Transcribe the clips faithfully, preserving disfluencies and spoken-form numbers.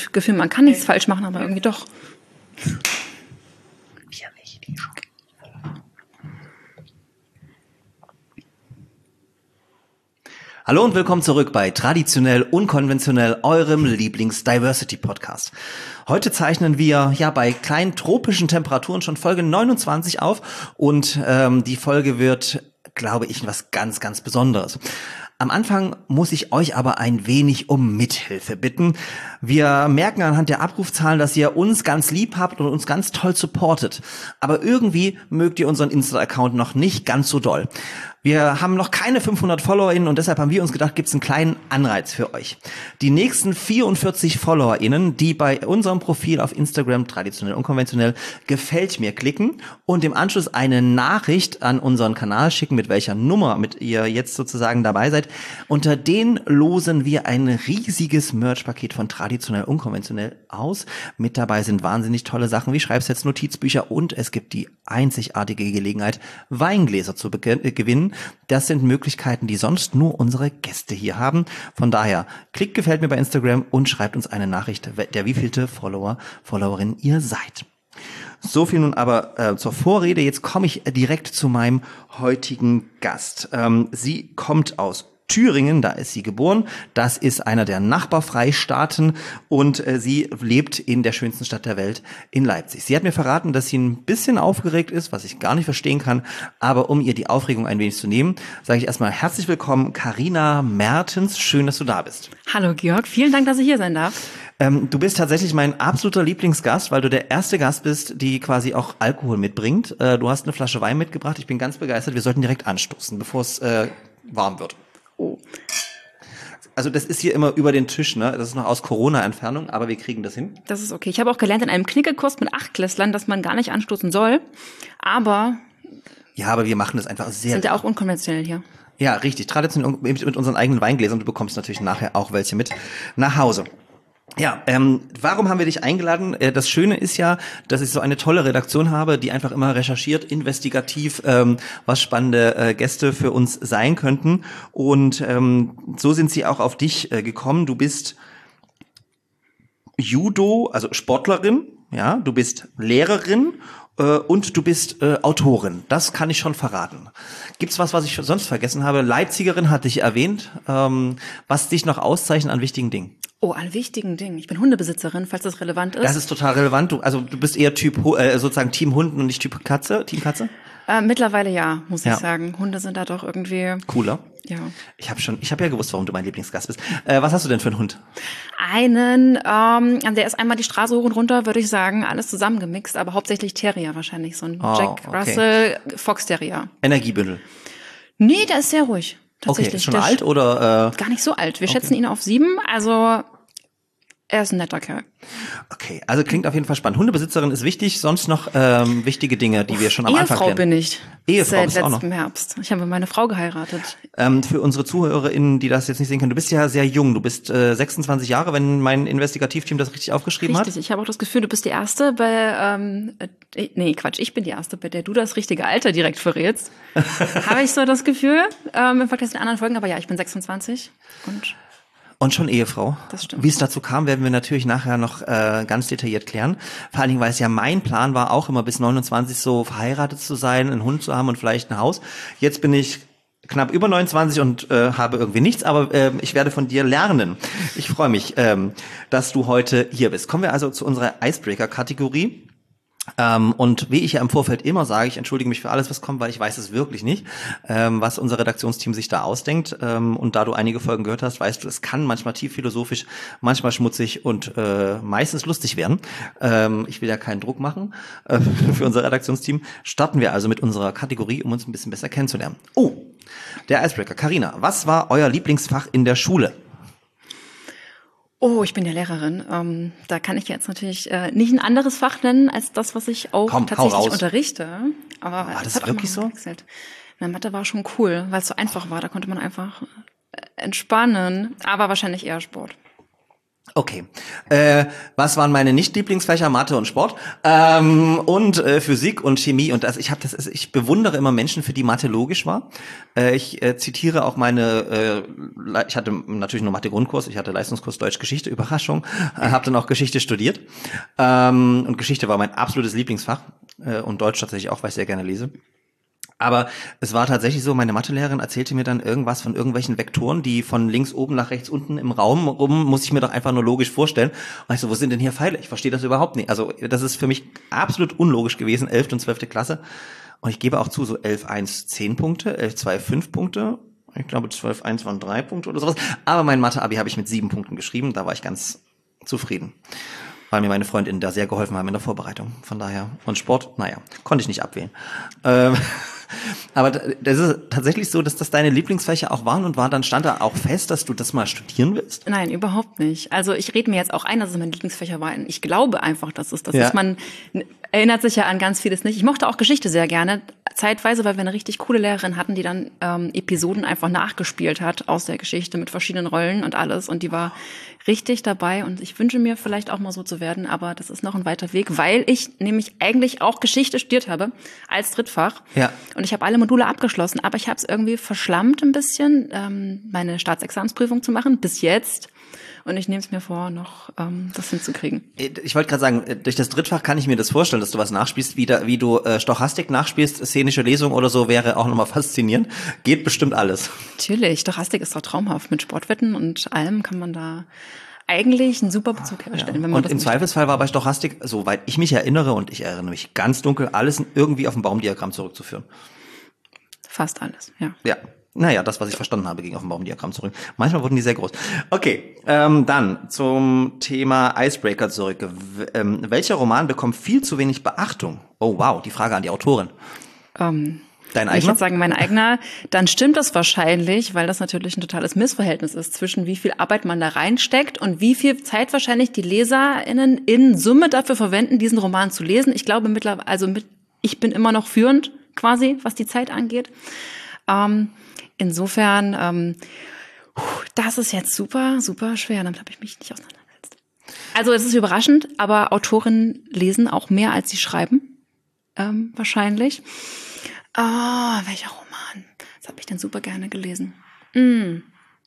Gefühl, man kann nichts falsch machen, aber irgendwie doch. Ja, nicht, die schon. Hallo und willkommen zurück bei Traditionell Unkonventionell, eurem Lieblings-Diversity-Podcast. Heute zeichnen wir ja bei kleinen tropischen Temperaturen schon Folge neunundzwanzig auf und ähm, die Folge wird, glaube ich, was ganz, ganz Besonderes. Am Anfang muss ich euch aber ein wenig um Mithilfe bitten. Wir merken anhand der Abrufzahlen, dass ihr uns ganz lieb habt und uns ganz toll supportet. Aber irgendwie mögt ihr unseren Insta-Account noch nicht ganz so doll. Wir haben noch keine fünfhundert FollowerInnen und deshalb haben wir uns gedacht, gibt es einen kleinen Anreiz für euch. Die nächsten vierundvierzig FollowerInnen, die bei unserem Profil auf Instagram traditionell unkonventionell gefällt mir klicken und im Anschluss eine Nachricht an unseren Kanal schicken, mit welcher Nummer mit ihr jetzt sozusagen dabei seid, unter denen losen wir ein riesiges Merch-Paket von traditionell unkonventionell aus. Mit dabei sind wahnsinnig tolle Sachen wie Schreibsets, Notizbücher und es gibt die einzigartige Gelegenheit, Weingläser zu be- gewinnen. Das sind Möglichkeiten, die sonst nur unsere Gäste hier haben. Von daher, klickt gefällt mir bei Instagram und schreibt uns eine Nachricht, der wievielte Follower, Followerin ihr seid. So viel nun aber äh, zur Vorrede. Jetzt komme ich direkt zu meinem heutigen Gast. Ähm, sie kommt aus Thüringen, da ist sie geboren. Das ist einer der Nachbarfreistaaten und äh, sie lebt in der schönsten Stadt der Welt, in Leipzig. Sie hat mir verraten, dass sie ein bisschen aufgeregt ist, was ich gar nicht verstehen kann. Aber um ihr die Aufregung ein wenig zu nehmen, sage ich erstmal herzlich willkommen, Carina Mertens. Schön, dass du da bist. Hallo Georg, vielen Dank, dass ich hier sein darf. Ähm, du bist tatsächlich mein absoluter Lieblingsgast, weil du der erste Gast bist, die quasi auch Alkohol mitbringt. Äh, du hast eine Flasche Wein mitgebracht. Ich bin ganz begeistert. Wir sollten direkt anstoßen, bevor es äh, warm wird. Oh. Also das ist hier immer über den Tisch, ne? Das ist noch aus Corona-Entfernung, aber wir kriegen das hin. Das ist okay. Ich habe auch gelernt in einem Knickekurs mit Achtklässlern, dass man gar nicht anstoßen soll. Aber ja, aber wir machen das einfach sehr. Sind ja auch unkonventionell hier. Ja, richtig. Traditionell mit, mit unseren eigenen Weingläsern. Du bekommst natürlich nachher auch welche mit nach Hause. Ja, ähm, warum haben wir dich eingeladen? Äh, das Schöne ist ja, dass ich so eine tolle Redaktion habe, die einfach immer recherchiert, investigativ, ähm, was spannende äh, Gäste für uns sein könnten. Und ähm, so sind sie auch auf dich äh, gekommen. Du bist Judo, also Sportlerin, ja, du bist Lehrerin äh, und du bist äh, Autorin. Das kann ich schon verraten. Gibt's was, was ich sonst vergessen habe? Leipzigerin hatte ich erwähnt. Ähm, was dich noch auszeichnet an wichtigen Dingen? Oh, an wichtigen Dingen. Ich bin Hundebesitzerin, falls das relevant ist. Das ist total relevant. Du, also du bist eher Typ äh, sozusagen Team Hunden und nicht Typ Katze, Team Katze? Äh, mittlerweile ja, muss ja. ich sagen. Hunde sind da doch irgendwie cooler. Ja. Ich habe schon, ich habe ja gewusst, warum du mein Lieblingsgast bist. Äh, was hast du denn für einen Hund? Einen, ähm, der ist einmal die Straße hoch und runter, würde ich sagen, alles zusammengemixt, aber hauptsächlich Terrier wahrscheinlich, so ein oh, Jack okay. Russell Fox Terrier. Energiebündel. Nee, der ist sehr ruhig. Tatsächlich. Okay, ist schon der alt oder? Äh, gar nicht so alt. Wir okay. schätzen ihn auf sieben, also er ist ein netter Kerl. Okay, also klingt auf jeden Fall spannend. Hundebesitzerin ist wichtig, sonst noch ähm, wichtige Dinge, die wir schon am Ehefrau Anfang kennen. bin ich. Ehefrau Seit bist du auch noch. letztem Herbst. Ich habe meine Frau geheiratet. Ähm, für unsere ZuhörerInnen, die das jetzt nicht sehen können, du bist ja sehr jung. Du bist äh, sechsundzwanzig Jahre, wenn mein Investigativteam das richtig aufgeschrieben richtig. hat. Richtig, ich habe auch das Gefühl, du bist die Erste bei, ähm, äh, nee, Quatsch, ich bin die Erste, bei der du das richtige Alter direkt verrätst. Habe ich so das Gefühl, ähm, im Vergleich zu den anderen Folgen, aber ja, ich bin sechsundzwanzig und... Und schon Ehefrau. Das stimmt. Wie es dazu kam, werden wir natürlich nachher noch äh, ganz detailliert klären. Vor allen Dingen, weil es ja mein Plan war, auch immer bis neunundzwanzig so verheiratet zu sein, einen Hund zu haben und vielleicht ein Haus. Jetzt bin ich knapp über neunundzwanzig und äh, habe irgendwie nichts, aber äh, ich werde von dir lernen. Ich freue mich, ähm, dass du heute hier bist. Kommen wir also zu unserer Icebreaker-Kategorie. Ähm, und wie ich ja im Vorfeld immer sage, ich entschuldige mich für alles, was kommt, weil ich weiß es wirklich nicht, ähm, was unser Redaktionsteam sich da ausdenkt. Ähm, und da du einige Folgen gehört hast, weißt du, es kann manchmal tief philosophisch, manchmal schmutzig und äh, meistens lustig werden. Ähm, ich will ja keinen Druck machen äh, für unser Redaktionsteam. Starten wir also mit unserer Kategorie, um uns ein bisschen besser kennenzulernen. Oh, der Icebreaker. Carina, was war euer Lieblingsfach in der Schule? Oh, ich bin ja Lehrerin. Ähm, da kann ich jetzt natürlich äh, nicht ein anderes Fach nennen als das, was ich auch Komm, tatsächlich unterrichte. Aber war das hat wirklich so? Gewechselt. Na, Mathe war schon cool, weil es so einfach war. Da konnte man einfach äh, entspannen. Aber wahrscheinlich eher Sport. Okay. Äh, was waren meine Nicht-Lieblingsfächer? Mathe und Sport ähm, und äh, Physik und Chemie. Und das, ich habe das, ich bewundere immer Menschen, für die Mathe logisch war. Äh, ich äh, zitiere auch meine. Äh, ich hatte natürlich nur Mathe-Grundkurs. Ich hatte Leistungskurs Deutsch Geschichte. Überraschung. Äh, habe dann auch Geschichte studiert. Ähm, und Geschichte war mein absolutes Lieblingsfach äh, und Deutsch tatsächlich auch, weil ich sehr gerne lese. Aber es war tatsächlich so, meine Mathelehrerin erzählte mir dann irgendwas von irgendwelchen Vektoren, die von links oben nach rechts unten im Raum rum, muss ich mir doch einfach nur logisch vorstellen. Und ich so, wo sind denn hier Pfeile? Ich verstehe das überhaupt nicht. Also das ist für mich absolut unlogisch gewesen, elfte und zwölfte Klasse. Und ich gebe auch zu, so elf eins zehn Punkte, elf zwei fünf Punkte. Ich glaube zwölf eins waren drei Punkte oder sowas. Aber mein Mathe-Abi habe ich mit sieben Punkten geschrieben. Da war ich ganz zufrieden, weil mir meine Freundinnen da sehr geholfen haben in der Vorbereitung. Von daher. Und Sport, naja, konnte ich nicht abwählen. Ähm, aber das ist tatsächlich so, dass das deine Lieblingsfächer auch waren und war, dann stand da auch fest, dass du das mal studieren willst? Nein, überhaupt nicht. Also ich rede mir jetzt auch ein, dass es meine Lieblingsfächer waren. Ich glaube einfach, dass es das ja. ist. Man erinnert sich ja an ganz vieles nicht. Ich mochte auch Geschichte sehr gerne. Zeitweise, weil wir eine richtig coole Lehrerin hatten, die dann ähm, Episoden einfach nachgespielt hat aus der Geschichte mit verschiedenen Rollen und alles. Und die war richtig dabei. Und ich wünsche mir vielleicht auch mal so zu werden, aber das ist noch ein weiter Weg, weil ich nämlich eigentlich auch Geschichte studiert habe als Drittfach. Ja. Und ich habe alle Module abgeschlossen, aber ich habe es irgendwie verschlammt ein bisschen, ähm, meine Staatsexamensprüfung zu machen, bis jetzt. Und ich nehme es mir vor, noch ähm, das hinzukriegen. Ich wollte gerade sagen, durch das Drittfach kann ich mir das vorstellen, dass du was nachspielst, wie, da, wie du äh, Stochastik nachspielst, szenische Lesung oder so, wäre auch nochmal faszinierend. Geht bestimmt alles. Natürlich, Stochastik ist doch traumhaft. Mit Sportwetten und allem kann man da eigentlich einen super Bezug herstellen. Ja. Wenn man und das im möchte. Zweifelsfall war bei Stochastik, soweit ich mich erinnere, und ich erinnere mich ganz dunkel, alles irgendwie auf ein Baumdiagramm zurückzuführen. Fast alles, ja. Ja. Naja, das, was ich verstanden habe, ging auf dem Baumdiagramm zurück. Manchmal wurden die sehr groß. Okay, ähm, dann zum Thema Icebreaker zurück. W- ähm, welcher Roman bekommt viel zu wenig Beachtung? Oh wow, die Frage an die Autorin. Ähm, Dein Ich eigener? würde sagen, mein eigener, dann stimmt das wahrscheinlich, weil das natürlich ein totales Missverhältnis ist zwischen wie viel Arbeit man da reinsteckt und wie viel Zeit wahrscheinlich die LeserInnen in Summe dafür verwenden, diesen Roman zu lesen. Ich glaube mittlerweile, also mit, ich bin immer noch führend quasi, was die Zeit angeht. Ähm, insofern, ähm, das ist jetzt super, super schwer. Damit habe ich mich nicht auseinandergesetzt. Also es ist überraschend, aber Autorinnen lesen auch mehr, als sie schreiben, ähm, wahrscheinlich. Ah, oh, welcher Roman? Das habe ich denn super gerne gelesen. Mm.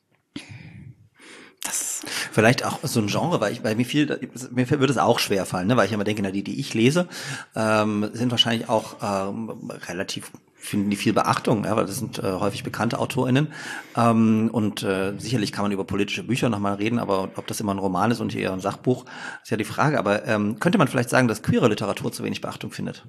Das Vielleicht auch so ein Genre, weil ich, weil mir viel, mir würde es auch schwer fallen, ne? Weil ich immer denke, na, die, die ich lese, ähm, sind wahrscheinlich auch ähm, relativ, finden die viel Beachtung, ja, weil das sind äh, häufig bekannte AutorInnen. Ähm, und äh, sicherlich kann man über politische Bücher nochmal reden, aber ob das immer ein Roman ist und eher ein Sachbuch, ist ja die Frage. Aber ähm, könnte man vielleicht sagen, dass queere Literatur zu wenig Beachtung findet?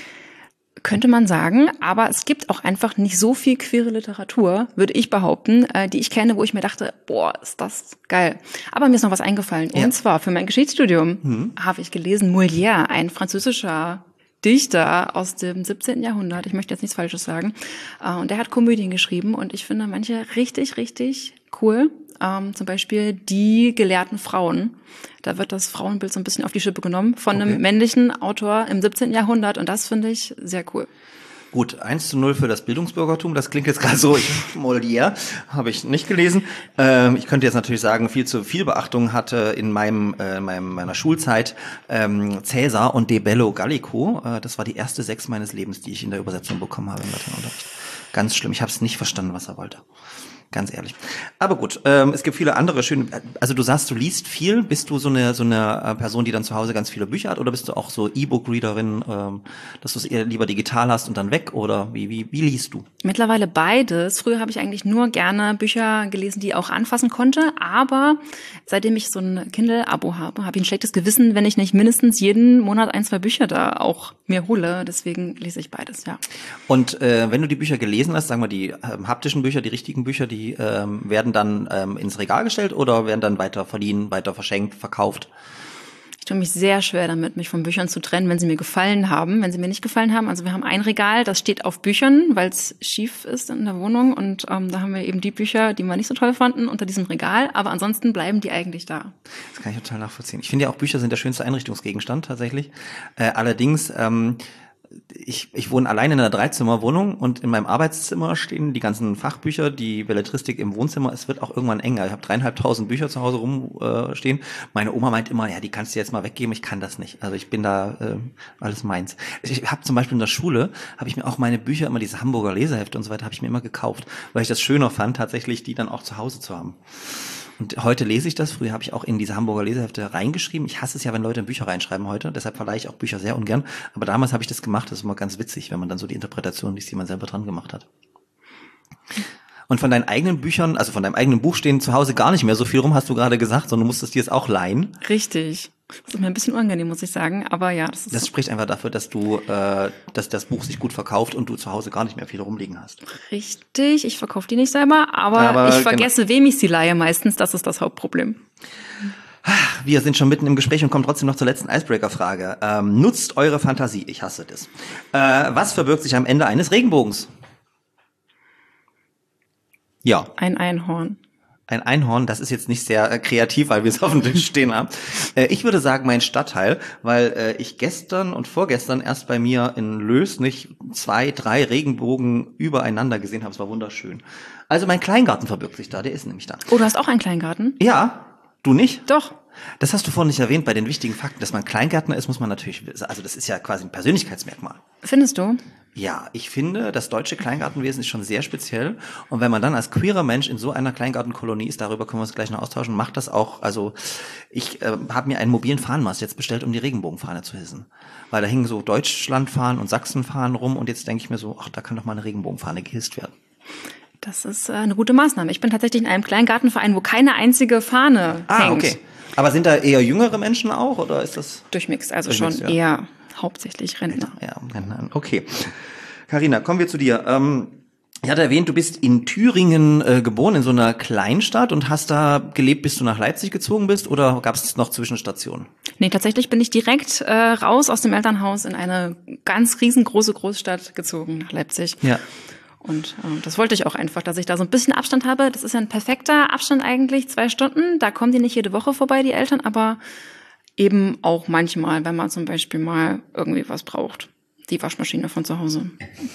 könnte man sagen, aber es gibt auch einfach nicht so viel queere Literatur, würde ich behaupten, äh, die ich kenne, wo ich mir dachte, boah, ist das geil. Aber mir ist noch was eingefallen. Ja. Und zwar für mein Geschichtsstudium Mhm. habe ich gelesen Molière, ein französischer Dichter aus dem siebzehnten Jahrhundert. Ich möchte jetzt nichts Falsches sagen. Äh, und der hat Komödien geschrieben und ich finde manche richtig, richtig cool. Ähm, zum Beispiel Die gelehrten Frauen. Da wird das Frauenbild so ein bisschen auf die Schippe genommen von Okay. einem männlichen Autor im siebzehnten Jahrhundert und das finde ich sehr cool. Gut, eins zu null für das Bildungsbürgertum. Das klingt jetzt gerade so, ich, Molière habe ich nicht gelesen. Ähm, ich könnte jetzt natürlich sagen, viel zu viel Beachtung hatte in meinem, äh, meinem meiner Schulzeit ähm, Cäsar und De Bello Gallico. Äh, das war die erste Sechs meines Lebens, die ich in der Übersetzung bekommen habe im Lateinunterricht. Ganz schlimm. Ich habe es nicht verstanden, was er wollte. Ganz ehrlich. Aber gut, ähm, es gibt viele andere schöne, also du sagst, du liest viel. Bist du so eine so eine äh, Person, die dann zu Hause ganz viele Bücher hat, oder bist du auch so E-Book-Readerin, ähm, dass du es eher lieber digital hast und dann weg, oder wie wie wie liest du? Mittlerweile beides. Früher habe ich eigentlich nur gerne Bücher gelesen, die ich auch anfassen konnte, aber seitdem ich so ein Kindle-Abo habe, habe ich ein schlechtes Gewissen, wenn ich nicht mindestens jeden Monat ein, zwei Bücher da auch mir hole. Deswegen lese ich beides, ja. Und äh, wenn du die Bücher gelesen hast, sagen wir die ähm, haptischen Bücher, die richtigen Bücher, die ähm, werden dann ähm, ins Regal gestellt oder werden dann weiter verliehen, weiter verschenkt, verkauft? Ich tue mich sehr schwer damit, mich von Büchern zu trennen, wenn sie mir gefallen haben. Wenn sie mir nicht gefallen haben, also wir haben ein Regal, das steht auf Büchern, weil es schief ist in der Wohnung. Und ähm, da haben wir eben die Bücher, die wir nicht so toll fanden, unter diesem Regal. Aber ansonsten bleiben die eigentlich da. Das kann ich total nachvollziehen. Ich finde ja auch, Bücher sind der schönste Einrichtungsgegenstand tatsächlich. Äh, allerdings ähm, ich, ich wohne allein in einer Dreizimmerwohnung und in meinem Arbeitszimmer stehen die ganzen Fachbücher, die Belletristik im Wohnzimmer. Es wird auch irgendwann enger. Ich habe dreieinhalbtausend Bücher zu Hause rumstehen. Äh, Meine Oma meint immer, ja, die kannst du jetzt mal weggeben. Ich kann das nicht. Also ich bin da äh, alles meins. Ich habe zum Beispiel in der Schule, habe ich mir auch meine Bücher, immer diese Hamburger Lesehefte und so weiter, habe ich mir immer gekauft, weil ich das schöner fand, tatsächlich die dann auch zu Hause zu haben. Und heute lese ich das. Früher habe ich auch in diese Hamburger Lesehefte reingeschrieben. Ich hasse es ja, wenn Leute in Bücher reinschreiben heute. Deshalb verleihe ich auch Bücher sehr ungern. Aber damals habe ich das gemacht. Das ist immer ganz witzig, wenn man dann so die Interpretation liest, die man selber dran gemacht hat. Und von deinen eigenen Büchern, also von deinem eigenen Buch stehen zu Hause gar nicht mehr so viel rum, hast du gerade gesagt, sondern du musstest dir es auch leihen. Richtig. Das ist mir ein bisschen unangenehm, muss ich sagen. Aber ja, das ist Das so. spricht einfach dafür, dass du, äh, dass das Buch sich gut verkauft und du zu Hause gar nicht mehr viel rumliegen hast. Richtig. Ich verkaufe die nicht selber, aber, Aber ich vergesse, wem ich sie leihe meistens. Das ist das Hauptproblem. Wir sind schon mitten im Gespräch und kommen trotzdem noch zur letzten Icebreaker-Frage. Ähm, nutzt eure Fantasie. Ich hasse das. Äh, was verbirgt sich am Ende eines Regenbogens? Ja. Ein Einhorn. Ein Einhorn, das ist jetzt nicht sehr äh, kreativ, weil wir es auf dem Tisch stehen haben. Äh, ich würde sagen, mein Stadtteil, weil äh, ich gestern und vorgestern erst bei mir in Lösnich zwei, drei Regenbogen übereinander gesehen habe. Es war wunderschön. Also mein Kleingarten verbirgt sich da, der ist nämlich da. Oh, du hast auch einen Kleingarten? Ja, du nicht? Doch. Das hast du vorhin nicht erwähnt bei den wichtigen Fakten. Dass man Kleingärtner ist, muss man natürlich, also das ist ja quasi ein Persönlichkeitsmerkmal. Findest du? Ja, ich finde, das deutsche Kleingartenwesen ist schon sehr speziell. Und wenn man dann als queerer Mensch in so einer Kleingartenkolonie ist, darüber können wir uns gleich noch austauschen, macht das auch, also ich äh, habe mir einen mobilen Fahnenmast jetzt bestellt, um die Regenbogenfahne zu hissen. Weil da hingen so Deutschlandfahnen und Sachsenfahnen rum und jetzt denke ich mir so, ach, da kann doch mal eine Regenbogenfahne gehisst werden. Das ist äh, eine gute Maßnahme. Ich bin tatsächlich in einem Kleingartenverein, wo keine einzige Fahne Ah, hängt. okay. Aber sind da eher jüngere Menschen auch oder ist das? Durchmix, also Durchmix, schon ja. eher hauptsächlich Rentner. Ja, okay. Carina, kommen wir zu dir. Ähm, ich hatte erwähnt, du bist in Thüringen äh, geboren, in so einer Kleinstadt und hast da gelebt, bis du nach Leipzig gezogen bist oder gab es noch Zwischenstationen? Nee, tatsächlich bin ich direkt äh, raus aus dem Elternhaus in eine ganz riesengroße Großstadt gezogen, nach Leipzig. Ja. Und äh, das wollte ich auch einfach, dass ich da so ein bisschen Abstand habe. Das ist ja ein perfekter Abstand eigentlich, zwei Stunden. Da kommen die nicht jede Woche vorbei, die Eltern, aber eben auch manchmal, wenn man zum Beispiel mal irgendwie was braucht. Die Waschmaschine von zu Hause.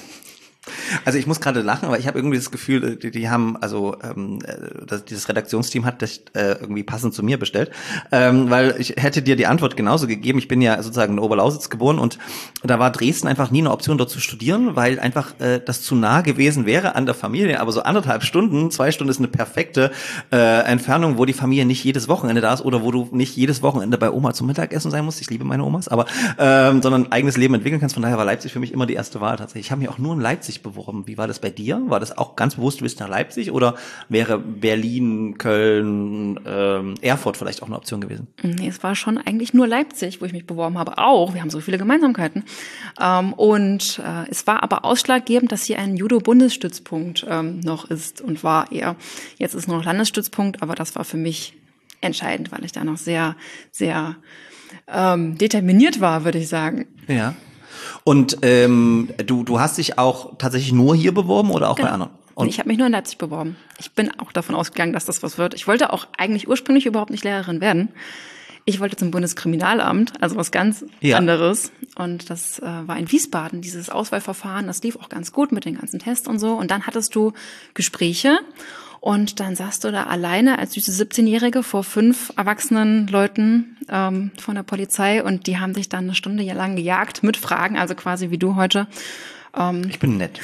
Also ich muss gerade lachen, aber ich habe irgendwie das Gefühl, die, die haben, also ähm, das, dieses Redaktionsteam hat das äh, irgendwie passend zu mir bestellt, ähm, weil ich hätte dir die Antwort genauso gegeben. Ich bin ja sozusagen in Oberlausitz geboren und da war Dresden einfach nie eine Option, dort zu studieren, weil einfach äh, das zu nah gewesen wäre an der Familie. Aber so anderthalb Stunden, zwei Stunden ist eine perfekte äh, Entfernung, wo die Familie nicht jedes Wochenende da ist oder wo du nicht jedes Wochenende bei Oma zum Mittagessen sein musst. Ich liebe meine Omas, aber ähm, sondern ein eigenes Leben entwickeln kannst. Von daher war Leipzig für mich immer die erste Wahl tatsächlich. Ich habe mich auch nur in Leipzig beworben. Wie war das bei dir? War das auch ganz bewusst, du bist nach Leipzig oder wäre Berlin, Köln, ähm, Erfurt vielleicht auch eine Option gewesen? Nee, es war schon eigentlich nur Leipzig, wo ich mich beworben habe. Auch, wir haben so viele Gemeinsamkeiten. Ähm, und äh, es war aber ausschlaggebend, dass hier ein Judo-Bundesstützpunkt ähm, noch ist und war eher. Jetzt ist nur noch Landesstützpunkt, aber das war für mich entscheidend, weil ich da noch sehr, sehr ähm, determiniert war, würde ich sagen. Ja. Und ähm, du du hast dich auch tatsächlich nur hier beworben oder auch Genau. bei anderen? Und ich habe mich nur in Leipzig beworben. Ich bin auch davon ausgegangen, dass das was wird. Ich wollte auch eigentlich ursprünglich überhaupt nicht Lehrerin werden. Ich wollte zum Bundeskriminalamt, also was ganz ja. anderes. Und das äh, war in Wiesbaden, dieses Auswahlverfahren. Das lief auch ganz gut mit den ganzen Tests und so. Und dann hattest du Gespräche. Und dann saßt du da alleine als süße siebzehnjährige vor fünf erwachsenen Leuten ähm, von der Polizei und die haben dich dann eine Stunde lang gejagt mit Fragen, also quasi wie du heute. Ähm, ich bin nett.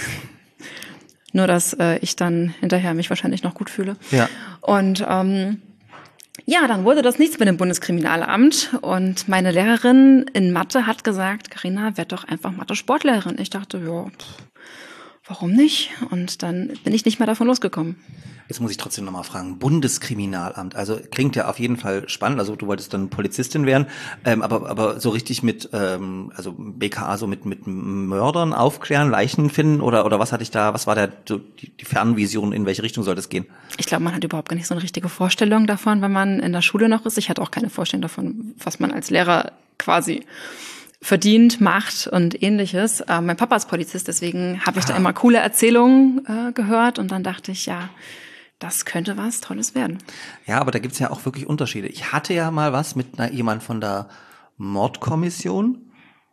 Nur, dass äh, ich dann hinterher mich wahrscheinlich noch gut fühle. Ja. Und ähm, ja, dann wurde das nichts mit dem Bundeskriminalamt und meine Lehrerin in Mathe hat gesagt, Carina, werd doch einfach Mathe-Sportlehrerin. Ich dachte, ja, pff, warum nicht? Und dann bin ich nicht mehr davon losgekommen. Jetzt muss ich trotzdem nochmal fragen, Bundeskriminalamt, also klingt ja auf jeden Fall spannend, also du wolltest dann Polizistin werden, ähm, aber aber so richtig mit, ähm, also B K A so mit mit Mördern aufklären, Leichen finden oder oder was hatte ich da, was war der so die, die Fernvision, in welche Richtung soll das gehen? Ich glaube, man hat überhaupt gar nicht so eine richtige Vorstellung davon, wenn man in der Schule noch ist. Ich hatte auch keine Vorstellung davon, was man als Lehrer quasi verdient, macht und ähnliches. Äh, mein Papa ist Polizist, deswegen habe ich ah. da immer coole Erzählungen äh, gehört und dann dachte ich, ja, das könnte was Tolles werden. Ja, aber da gibt's ja auch wirklich Unterschiede. Ich hatte ja mal was mit einer, jemand von der Mordkommission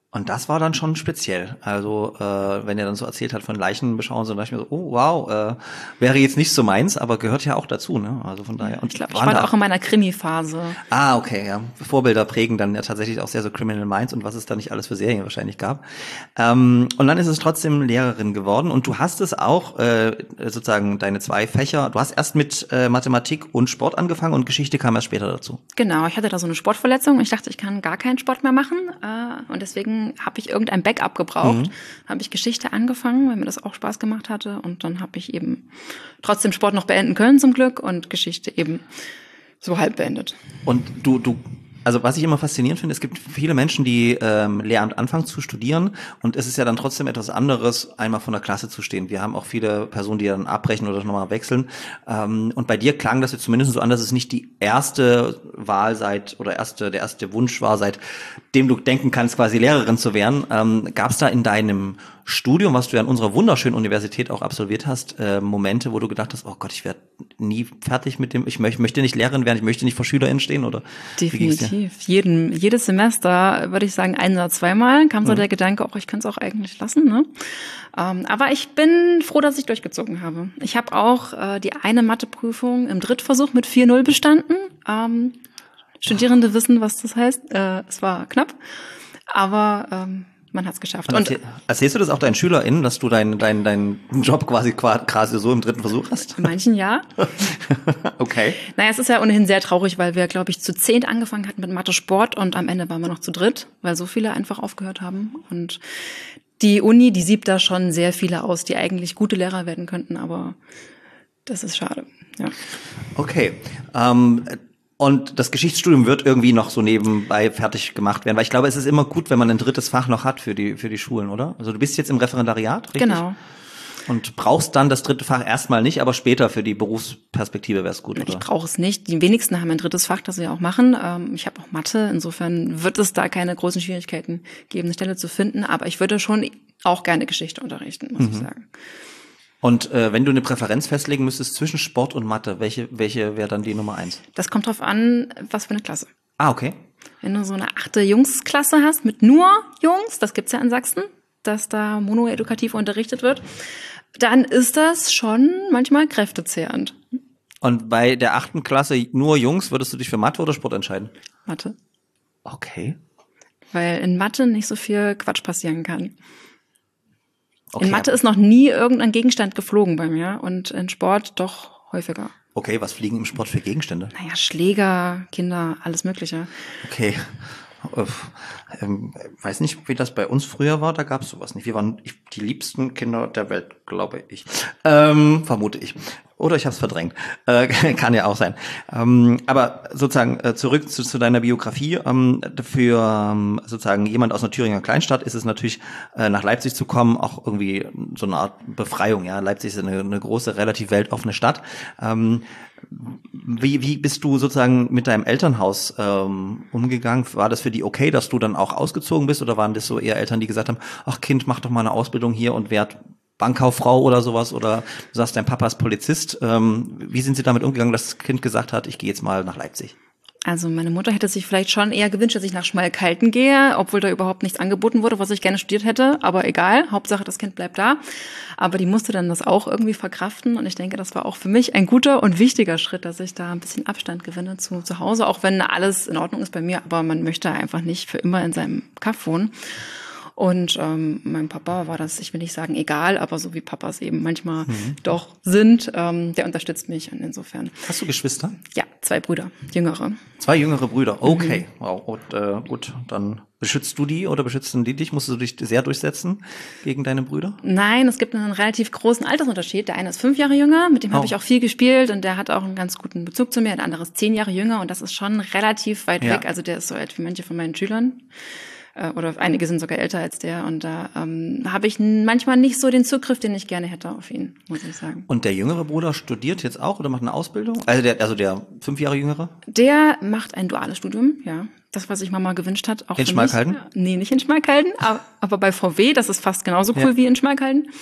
Und das war dann schon speziell. Also äh, wenn er dann so erzählt hat von Leichenbeschauung, so dachte ich mir so, oh wow, äh, wäre jetzt nicht so meins, aber gehört ja auch dazu, ne? Also von daher. Und ich glaube, ich war da auch in meiner Krimi-Phase. Ah, okay, ja. Vorbilder prägen dann ja tatsächlich auch sehr so Criminal Minds und was es da nicht alles für Serien wahrscheinlich gab. Ähm, und dann ist es trotzdem Lehrerin geworden und du hast es auch äh, sozusagen deine zwei Fächer. Du hast erst mit äh, Mathematik und Sport angefangen und Geschichte kam erst später dazu. Genau, ich hatte da so eine Sportverletzung und ich dachte, ich kann gar keinen Sport mehr machen äh, und deswegen habe ich irgendein Backup gebraucht. Mhm. Habe ich Geschichte angefangen, weil mir das auch Spaß gemacht hatte und dann habe ich eben trotzdem Sport noch beenden können zum Glück und Geschichte eben so halb beendet. Und du, du, also was ich immer faszinierend finde, es gibt viele Menschen, die ähm, Lehramt anfangen zu studieren und es ist ja dann trotzdem etwas anderes, einmal von der Klasse zu stehen. Wir haben auch viele Personen, die dann abbrechen oder nochmal wechseln. Ähm, und bei dir klang das jetzt zumindest so an, dass es nicht die erste Wahl seit oder erste der erste Wunsch war, seitdem du denken kannst, quasi Lehrerin zu werden. Ähm, gab es da in deinem Studium, was du ja an unserer wunderschönen Universität auch absolviert hast, äh, Momente, wo du gedacht hast, oh Gott, ich werde nie fertig mit dem, ich möchte, möchte nicht Lehrerin werden, ich möchte nicht vor SchülerInnen stehen, oder? Definitiv. Jeden, jedes Semester, würde ich sagen, ein oder zweimal kam so mhm. der Gedanke, oh, ich kann es auch eigentlich lassen, ne? Ähm, aber ich bin froh, dass ich durchgezogen habe. Ich habe auch äh, die eine Matheprüfung im Drittversuch mit vier null bestanden. Ähm, Studierende wissen, was das heißt. Äh, es war knapp, aber ähm, man hat es geschafft. Und erzähl, erzählst du das auch deinen SchülerInnen, dass du deinen deinen deinen Job quasi quasi so im dritten Versuch hast? In manchen ja. Okay. Naja, es ist ja ohnehin sehr traurig, weil wir, glaube ich, zu zehnt angefangen hatten mit Mathe Sport und am Ende waren wir noch zu dritt, weil so viele einfach aufgehört haben. Und die Uni, die siebt da schon sehr viele aus, die eigentlich gute Lehrer werden könnten, aber das ist schade. Ja. Okay. Ähm, Und das Geschichtsstudium wird irgendwie noch so nebenbei fertig gemacht werden, weil ich glaube, es ist immer gut, wenn man ein drittes Fach noch hat für die für die Schulen, oder? Also du bist jetzt im Referendariat, richtig? Genau. Und brauchst dann das dritte Fach erstmal nicht, aber später für die Berufsperspektive wäre es gut, oder? Ich brauche es nicht. Die wenigsten haben ein drittes Fach, das wir auch machen. Ich habe auch Mathe, insofern wird es da keine großen Schwierigkeiten geben, eine Stelle zu finden. Aber ich würde schon auch gerne Geschichte unterrichten, muss mhm. ich sagen. Und äh, wenn du eine Präferenz festlegen müsstest zwischen Sport und Mathe, welche welche wäre dann die Nummer eins? Das kommt drauf an, was für eine Klasse. Ah, okay. Wenn du so eine achte Jungsklasse hast mit nur Jungs, das gibt's ja in Sachsen, dass da monoedukativ unterrichtet wird, dann ist das schon manchmal kräftezehrend. Und bei der achten Klasse nur Jungs, würdest du dich für Mathe oder Sport entscheiden? Mathe. Okay. Weil in Mathe nicht so viel Quatsch passieren kann. Okay, in Mathe ist noch nie irgendein Gegenstand geflogen bei mir und in Sport doch häufiger. Okay, was fliegen im Sport für Gegenstände? Naja, Schläger, Kinder, alles Mögliche. Okay. Ähm, weiß nicht, wie das bei uns früher war, da gab es sowas nicht. Wir waren die liebsten Kinder der Welt, glaube ich. Ähm, vermute ich. Oder ich habe es verdrängt. Äh, kann ja auch sein. Ähm, aber sozusagen äh, zurück zu, zu deiner Biografie. Ähm, für ähm, sozusagen jemand aus einer Thüringer Kleinstadt ist es natürlich, äh, nach Leipzig zu kommen, auch irgendwie so eine Art Befreiung. Ja, Leipzig ist eine, eine große, relativ weltoffene Stadt. Ähm, Wie, wie bist du sozusagen mit deinem Elternhaus ähm, umgegangen? War das für die okay, dass du dann auch ausgezogen bist? Oder waren das so eher Eltern, die gesagt haben, ach Kind, mach doch mal eine Ausbildung hier und werd Bankkauffrau oder sowas? Oder du sagst, dein Papa ist Polizist. Ähm, wie sind sie damit umgegangen, dass das Kind gesagt hat, ich gehe jetzt mal nach Leipzig? Also meine Mutter hätte sich vielleicht schon eher gewünscht, dass ich nach Schmalkalden gehe, obwohl da überhaupt nichts angeboten wurde, was ich gerne studiert hätte. Aber egal, Hauptsache das Kind bleibt da. Aber die musste dann das auch irgendwie verkraften. Und ich denke, das war auch für mich ein guter und wichtiger Schritt, dass ich da ein bisschen Abstand gewinne zu, zu Hause. Auch wenn alles in Ordnung ist bei mir, aber man möchte einfach nicht für immer in seinem Kaff wohnen. Und ähm, meinem Papa war das, ich will nicht sagen egal, aber so wie Papas eben manchmal mhm. doch sind, ähm, der unterstützt mich und insofern. Hast du Geschwister? Ja, zwei Brüder, jüngere. Zwei jüngere Brüder, okay. Mhm. Wow. Und äh, gut, dann beschützt du die oder beschützen die dich? Musst du dich sehr durchsetzen gegen deine Brüder? Nein, es gibt einen relativ großen Altersunterschied. Der eine ist fünf Jahre jünger, mit dem oh. habe ich auch viel gespielt und der hat auch einen ganz guten Bezug zu mir. Der andere ist zehn Jahre jünger und das ist schon relativ weit ja. weg. Also der ist so alt wie manche von meinen Schülern. Oder einige sind sogar älter als der und da ähm, habe ich manchmal nicht so den Zugriff, den ich gerne hätte auf ihn, muss ich sagen. Und der jüngere Bruder studiert jetzt auch oder macht eine Ausbildung? Also der, also der fünf Jahre jüngere? Der macht ein duales Studium, ja. Das, was sich Mama gewünscht hat. Auch in Schmalkalden? Nee, nicht in Schmalkalden, aber, aber bei V W, das ist fast genauso cool ja. wie in Schmalkalden.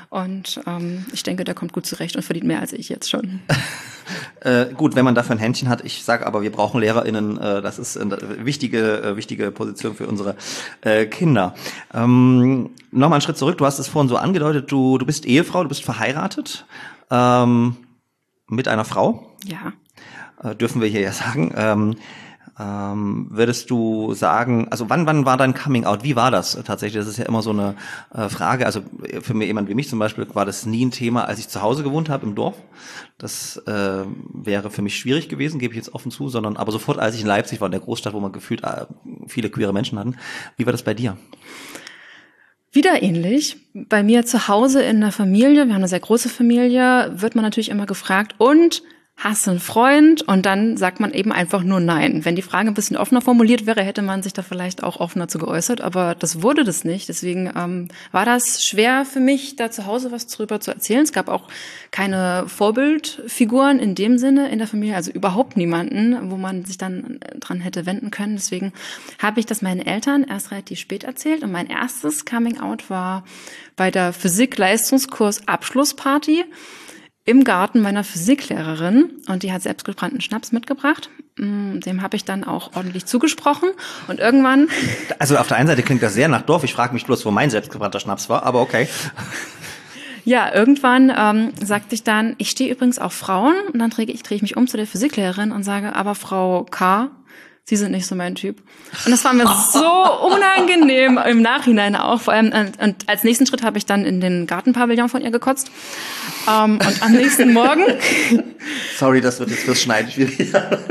Und ähm, ich denke, der kommt gut zurecht und verdient mehr als ich jetzt schon. Äh, gut, wenn man dafür ein Händchen hat. Ich sage aber, wir brauchen LehrerInnen. Äh, das ist eine wichtige, äh, wichtige Position für unsere äh, Kinder. Ähm, Nochmal einen Schritt zurück. Du hast es vorhin so angedeutet. Du, du bist Ehefrau, du bist verheiratet ähm, mit einer Frau. Ja. Äh, dürfen wir hier ja sagen. Ähm, Ähm, würdest du sagen, also wann wann war dein Coming Out? Wie war das tatsächlich? Das ist ja immer so eine äh, Frage. Also für mir, jemand wie mich zum Beispiel, war das nie ein Thema, als ich zu Hause gewohnt habe im Dorf. Das äh, wäre für mich schwierig gewesen, gebe ich jetzt offen zu, sondern aber sofort, als ich in Leipzig war, in der Großstadt, wo man gefühlt äh, viele queere Menschen hatten. Wie war das bei dir? Wieder ähnlich. Bei mir zu Hause in der Familie, wir haben eine sehr große Familie, wird man natürlich immer gefragt, und hast du einen Freund? Und dann sagt man eben einfach nur nein. Wenn die Frage ein bisschen offener formuliert wäre, hätte man sich da vielleicht auch offener zu geäußert, aber das wurde das nicht. Deswegen ähm, war das schwer für mich, da zu Hause was drüber zu erzählen. Es gab auch keine Vorbildfiguren in dem Sinne in der Familie, also überhaupt niemanden, wo man sich dann dran hätte wenden können. Deswegen habe ich das meinen Eltern erst relativ spät erzählt. Und mein erstes Coming Out war bei der Physik-Leistungskurs-Abschlussparty im Garten meiner Physiklehrerin, und die hat selbstgebrannten Schnaps mitgebracht. Dem habe ich dann auch ordentlich zugesprochen, und irgendwann... Also auf der einen Seite klingt das sehr nach Dorf, ich frage mich bloß, wo mein selbstgebrannter Schnaps war, aber okay. Ja, irgendwann ähm, sagte ich dann, ich stehe übrigens auf Frauen, und dann drehe ich, drehe ich mich um zu der Physiklehrerin und sage, aber Frau K., Sie sind nicht so mein Typ. Und das war mir so unangenehm im Nachhinein auch. Vor allem, und, und als nächsten Schritt habe ich dann in den Gartenpavillon von ihr gekotzt. Um, und am nächsten Morgen... Sorry, das wird jetzt fürs Schneiden schwierig.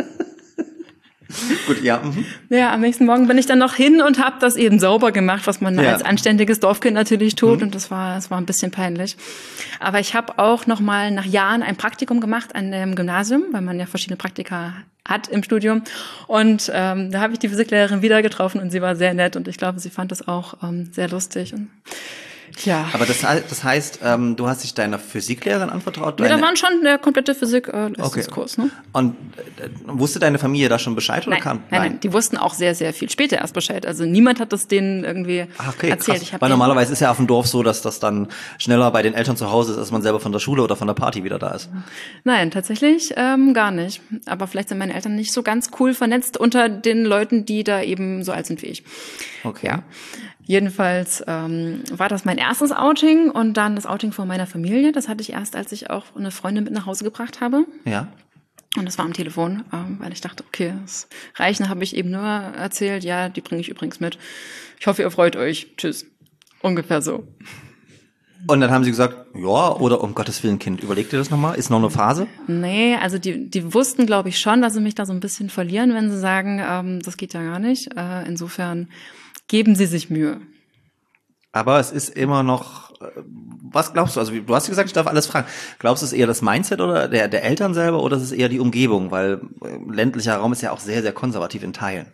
Gut, ja. Mhm. Ja, am nächsten Morgen bin ich dann noch hin und habe das eben sauber gemacht, was man ja. als anständiges Dorfkind natürlich tut. Mhm. Und das war, das war ein bisschen peinlich. Aber ich habe auch noch mal nach Jahren ein Praktikum gemacht an dem Gymnasium, weil man ja verschiedene Praktika hat im Studium. Und ähm, da habe ich die Physiklehrerin wieder getroffen, und sie war sehr nett, und ich glaube, sie fand das auch ähm, sehr lustig. Und ja. Aber das, das heißt, ähm, du hast dich deiner Physiklehrerin anvertraut? Ja, da waren schon der komplette Physik-Leistungskurs. Äh, okay. Ne? Und äh, wusste deine Familie da schon Bescheid? Oder nein, kam? Nein, nein, die wussten auch sehr, sehr viel später erst Bescheid. Also niemand hat das denen irgendwie Ach, okay, erzählt. Ich hab Weil normalerweise ist ja auf dem Dorf so, dass das dann schneller bei den Eltern zu Hause ist, als man selber von der Schule oder von der Party wieder da ist. Nein, tatsächlich ähm, gar nicht. Aber vielleicht sind meine Eltern nicht so ganz cool vernetzt unter den Leuten, die da eben so alt sind wie ich. Okay. Ja. Jedenfalls ähm, war das mein erstes Outing, und dann das Outing von meiner Familie. Das hatte ich erst, als ich auch eine Freundin mit nach Hause gebracht habe. Ja. Und das war am Telefon, ähm, weil ich dachte, okay, das reicht. Dann habe ich eben nur erzählt, ja, die bringe ich übrigens mit. Ich hoffe, ihr freut euch. Tschüss. Ungefähr so. Und dann haben sie gesagt, ja, oder um Gottes Willen, Kind, überleg dir das nochmal, ist noch eine Phase? Nee, also die die wussten, glaube ich, schon, dass sie mich da so ein bisschen verlieren, wenn sie sagen, ähm, das geht ja gar nicht. Äh, insofern geben sie sich Mühe. Aber es ist immer noch, was glaubst du? Also du hast gesagt, ich darf alles fragen. Glaubst du, es ist eher das Mindset oder der, der Eltern selber, oder ist es eher die Umgebung? Weil ländlicher Raum ist ja auch sehr, sehr konservativ in Teilen.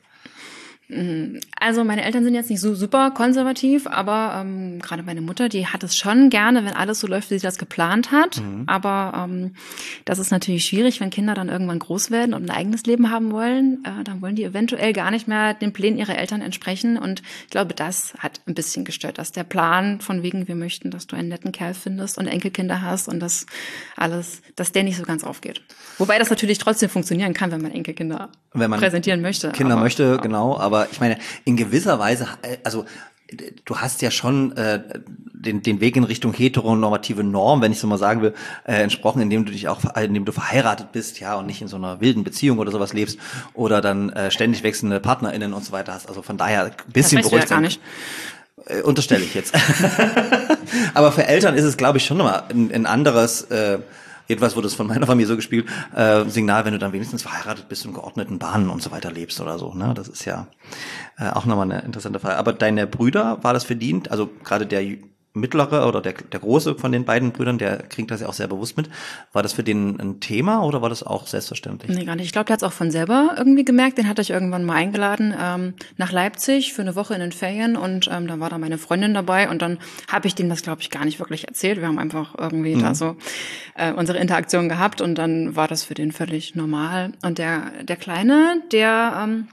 Also meine Eltern sind jetzt nicht so super konservativ, aber ähm, gerade meine Mutter, die hat es schon gerne, wenn alles so läuft, wie sie das geplant hat. Mhm. Aber ähm, das ist natürlich schwierig, wenn Kinder dann irgendwann groß werden und ein eigenes Leben haben wollen. Äh, dann wollen die eventuell gar nicht mehr den Plänen ihrer Eltern entsprechen. Und ich glaube, das hat ein bisschen gestört, dass der Plan von wegen, wir möchten, dass du einen netten Kerl findest und Enkelkinder hast und das alles, dass der nicht so ganz aufgeht. Wobei das natürlich trotzdem funktionieren kann, wenn man Enkelkinder wenn man präsentieren möchte. Kinder aber, möchte, ja. genau. Aber ich meine, in gewisser Weise, also du hast ja schon äh, den, den Weg in Richtung heteronormative Norm, wenn ich so mal sagen will, äh, entsprochen, indem du dich auch, indem du verheiratet bist, ja, und nicht in so einer wilden Beziehung oder sowas lebst oder dann äh, ständig wechselnde PartnerInnen und so weiter hast. Also von daher ein bisschen das weißt beruhigt. Du ja gar nicht. Äh, unterstelle ich jetzt. Aber für Eltern ist es, glaube ich, schon nochmal ein, ein anderes, äh, jedenfalls wurde es von meiner Familie so gespielt, äh, Signal, wenn du dann wenigstens verheiratet bist und geordneten Bahnen und so weiter lebst oder so. Ne? Das ist ja äh, auch nochmal eine interessante Frage. Aber deine Brüder, war das verdient? Also gerade der mittlere oder der, der große von den beiden Brüdern, der kriegt das ja auch sehr bewusst mit. War das für den ein Thema oder war das auch selbstverständlich? Nee, gar nicht. Ich glaube, der hat es auch von selber irgendwie gemerkt. Den hatte ich irgendwann mal eingeladen ähm, nach Leipzig für eine Woche in den Ferien, und ähm, da war da meine Freundin dabei, und dann habe ich dem das, glaube ich, gar nicht wirklich erzählt. Wir haben einfach irgendwie mhm. da so äh, unsere Interaktion gehabt, und dann war das für den völlig normal. Und der der Kleine, der ähm,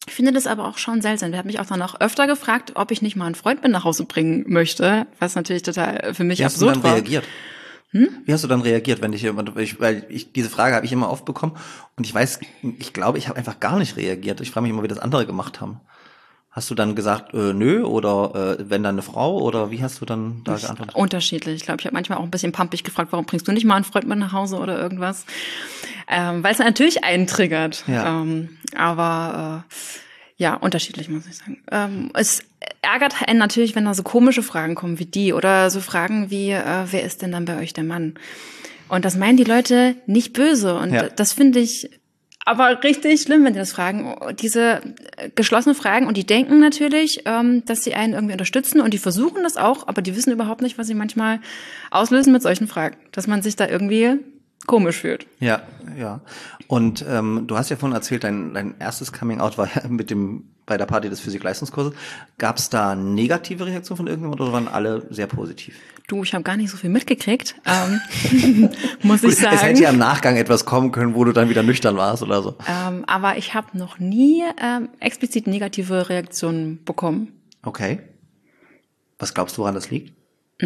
Ich finde das aber auch schon seltsam. Der hat mich auch dann auch öfter gefragt, ob ich nicht mal einen Freund mit nach Hause bringen möchte, was natürlich total für mich Wie hast du absurd dann war. reagiert? Hm? Wie hast du dann reagiert, wenn dich jemand, ich, weil ich diese Frage habe ich immer oft bekommen und ich weiß, ich glaube, ich habe einfach gar nicht reagiert. Ich frage mich immer, wie das andere gemacht haben. Hast du dann gesagt, äh, nö, oder äh, wenn dann eine Frau, oder wie hast du dann da geantwortet? Unterschiedlich. Ich glaube, ich habe manchmal auch ein bisschen pampig gefragt, warum bringst du nicht mal einen Freund mit nach Hause oder irgendwas? Ähm, weil es natürlich einen triggert. Ja. Ähm, aber äh, ja, unterschiedlich, muss ich sagen. Ähm, es ärgert einen natürlich, wenn da so komische Fragen kommen wie die oder so Fragen wie, äh, wer ist denn dann bei euch der Mann? Und das meinen die Leute nicht böse. Und Ja. das finde ich aber richtig schlimm, wenn die das fragen. Diese geschlossene Fragen, und die denken natürlich, ähm, dass sie einen irgendwie unterstützen, und die versuchen das auch, aber die wissen überhaupt nicht, was sie manchmal auslösen mit solchen Fragen. Dass man sich da irgendwie komisch fühlt. Ja, ja. Und ähm, du hast ja vorhin erzählt, dein, dein erstes Coming-out war ja mit dem bei der Party des Physik-Leistungskurses. Gab es da negative Reaktionen von irgendjemand oder waren alle sehr positiv? Du, ich habe gar nicht so viel mitgekriegt, ähm, muss ich Gut, sagen. es hätte ja im Nachgang etwas kommen können, wo du dann wieder nüchtern warst oder so. Ähm, aber ich habe noch nie ähm, explizit negative Reaktionen bekommen. Okay. Was glaubst du, woran das liegt?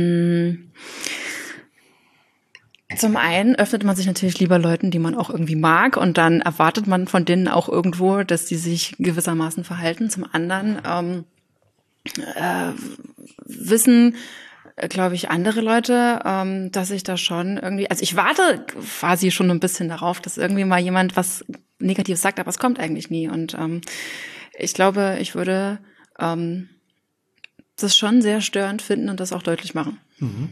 Zum einen öffnet man sich natürlich lieber Leuten, die man auch irgendwie mag, und dann erwartet man von denen auch irgendwo, dass die sich gewissermaßen verhalten. Zum anderen ähm, äh, wissen, glaube ich, andere Leute, ähm, dass ich da schon irgendwie, also ich warte quasi schon ein bisschen darauf, dass irgendwie mal jemand was Negatives sagt, aber es kommt eigentlich nie. Und ähm, ich glaube, ich würde ähm, das schon sehr störend finden und das auch deutlich machen. Mhm.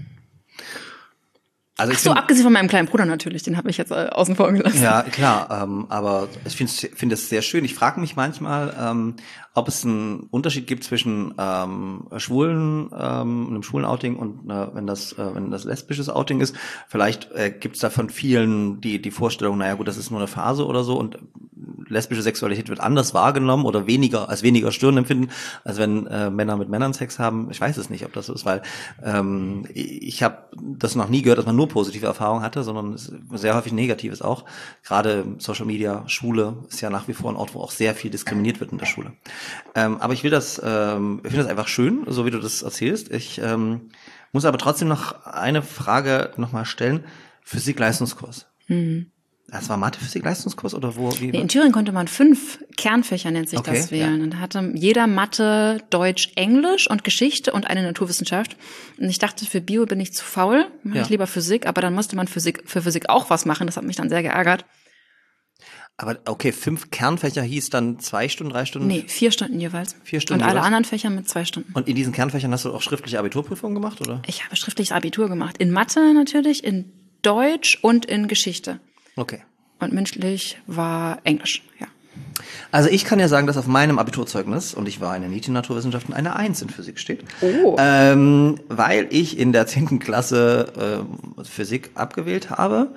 Also ich Ach so, find, abgesehen von meinem kleinen Bruder natürlich, den habe ich jetzt äh, außen vor gelassen. ja, klar, ähm, aber ich finde find es sehr schön. Ich frage mich manchmal, ähm, ob es einen Unterschied gibt zwischen ähm, schwulen, ähm, einem schwulen Outing und äh, wenn das äh, wenn das lesbisches Outing ist. Vielleicht äh, gibt es da von vielen die die Vorstellung, naja gut, das ist nur eine Phase oder so, und lesbische Sexualität wird anders wahrgenommen oder weniger als weniger störend empfinden, als wenn äh, Männer mit Männern Sex haben. Ich weiß es nicht, ob das so ist, weil ähm, ich habe das noch nie gehört, dass man nur positive Erfahrungen hatte, sondern sehr häufig Negatives auch. Gerade Social Media, Schule ist ja nach wie vor ein Ort, wo auch sehr viel diskriminiert wird in der Schule. Ähm, aber ich will das, ähm, ich finde das einfach schön, so wie du das erzählst. Ich ähm, muss aber trotzdem noch eine Frage nochmal stellen. Physik-Leistungskurs. Mhm. Das war Mathe-Physik-Leistungskurs oder wo? Wie? Nee, in Thüringen konnte man fünf Kernfächer, nennt sich Okay, das, wählen. ja. Und da hatte jeder Mathe, Deutsch, Englisch und Geschichte und eine Naturwissenschaft. Und ich dachte, für Bio bin ich zu faul, mache Ja. ich lieber Physik, aber dann musste man Physik, für Physik auch was machen. Das hat mich dann sehr geärgert. Aber okay, fünf Kernfächer hieß dann zwei Stunden, drei Stunden? Nee, vier Stunden jeweils. Vier Stunden Und alle jeweils? anderen Fächer mit zwei Stunden. Und in diesen Kernfächern hast du auch schriftliche Abiturprüfungen gemacht, oder? Ich habe schriftliches Abitur gemacht. In Mathe natürlich, in Deutsch und in Geschichte. Okay. Und mündlich war Englisch, ja. Also ich kann ja sagen, dass auf meinem Abiturzeugnis, und ich war in den N I T Naturwissenschaften, eine Eins in Physik steht. Oh. Ähm, weil ich in der zehnten Klasse ähm, Physik abgewählt habe.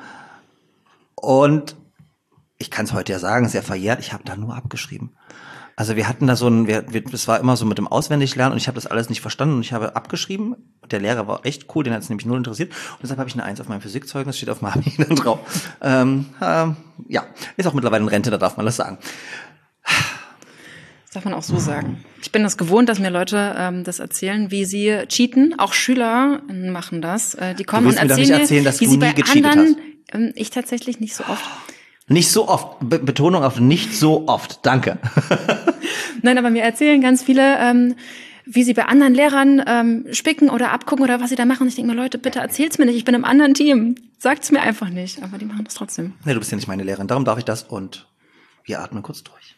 Und ich kann es heute ja sagen, sehr verjährt, ich habe da nur abgeschrieben. Also wir hatten da so ein, wir, wir, das war immer so mit dem Auswendiglernen und ich habe das alles nicht verstanden und ich habe abgeschrieben. Der Lehrer war echt cool, den hat es nämlich null interessiert und deshalb habe ich eine Eins auf meinem Physikzeugnis, steht auf meinem Abi dann drauf. Ähm, ähm, ja, ist auch mittlerweile in Rente, da darf man das sagen. Das darf man auch so sagen. Ich bin das gewohnt, dass mir Leute ähm, das erzählen, wie sie cheaten. Auch Schüler machen das. Äh, die kommen Du und willst mir doch erzählen nicht erzählen, mir, dass wie du sie nie bei gecheatet anderen. Ähm, ich tatsächlich nicht so oft. Nicht so oft. Be- Betonung auf nicht so oft. Danke. Nein, aber mir erzählen ganz viele, ähm, wie sie bei anderen Lehrern ähm, spicken oder abgucken oder was sie da machen. Und ich denke mir, Leute, bitte erzählt's mir nicht. Ich bin im anderen Team. Sagt's mir einfach nicht. Aber die machen das trotzdem. Nee, du bist ja nicht meine Lehrerin, darum darf ich das und wir atmen kurz durch.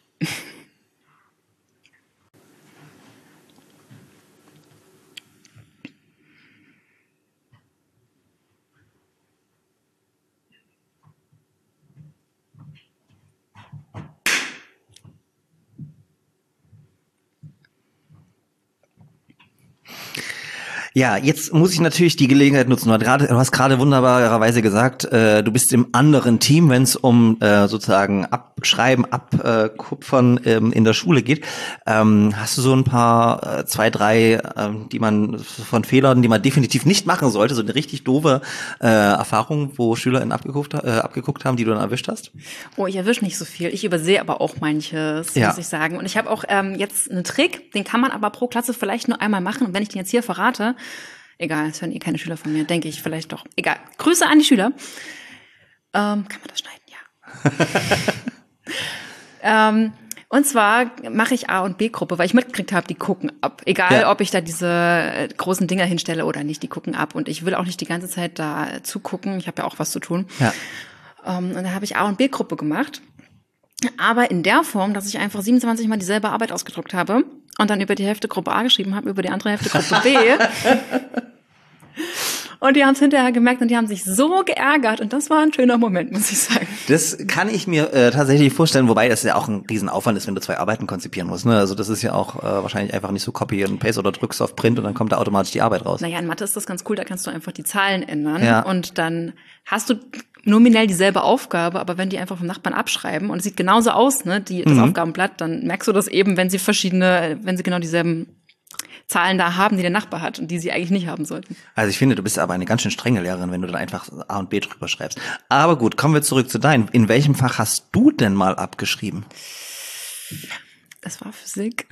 Ja, jetzt muss ich natürlich die Gelegenheit nutzen. Du hast gerade, du hast gerade wunderbarerweise gesagt, äh, du bist im anderen Team, wenn es um äh, sozusagen Abschreiben, Abkupfern ähm, in der Schule geht. Ähm, hast du so ein paar, äh, zwei, drei, ähm, die man von Fehlern, die man definitiv nicht machen sollte, so eine richtig doofe äh, Erfahrung, wo SchülerInnen abgeguckt, äh, abgeguckt haben, die du dann erwischt hast? Oh, ich erwische nicht so viel. Ich übersehe aber auch manches, Ja. muss ich sagen. Und ich habe auch ähm, jetzt einen Trick, den kann man aber pro Klasse vielleicht nur einmal machen. Und wenn ich den jetzt hier verrate, egal, es hören eh keine Schüler von mir, denke ich vielleicht doch. Egal. Grüße an die Schüler. Ähm, kann man das schneiden? Ja. ähm, und zwar mache ich A- und B-Gruppe, weil ich mitgekriegt habe, die gucken ab. Egal, ja. ob ich da diese großen Dinger hinstelle oder nicht, die gucken ab. Und ich will auch nicht die ganze Zeit da zugucken. Ich habe ja auch was zu tun. Ja. Ähm, und da habe ich A- und B-Gruppe gemacht. Aber in der Form, dass ich einfach siebenundzwanzig Mal dieselbe Arbeit ausgedruckt habe und dann über die Hälfte Gruppe A geschrieben habe, über die andere Hälfte Gruppe B. Und die haben es hinterher gemerkt und die haben sich so geärgert. Und das war ein schöner Moment, muss ich sagen. Das kann ich mir äh, tatsächlich vorstellen, wobei das ja auch ein Riesenaufwand ist, wenn du zwei Arbeiten konzipieren musst. Ne? Also das ist ja auch äh, wahrscheinlich einfach nicht so Copy und Paste oder drückst auf Print und dann kommt da automatisch die Arbeit raus. Naja, in Mathe ist das ganz cool, da kannst du einfach die Zahlen ändern. Ja. Und dann hast du nominell dieselbe Aufgabe, aber wenn die einfach vom Nachbarn abschreiben und es sieht genauso aus, ne, die, das mhm. Aufgabenblatt, dann merkst du das eben, wenn sie verschiedene, wenn sie genau dieselben Zahlen da haben, die der Nachbar hat und die sie eigentlich nicht haben sollten. Also ich finde, du bist aber eine ganz schön strenge Lehrerin, wenn du dann einfach A und B drüber schreibst. Aber gut, kommen wir zurück zu deinem. In welchem Fach hast du denn mal abgeschrieben? Das war Physik.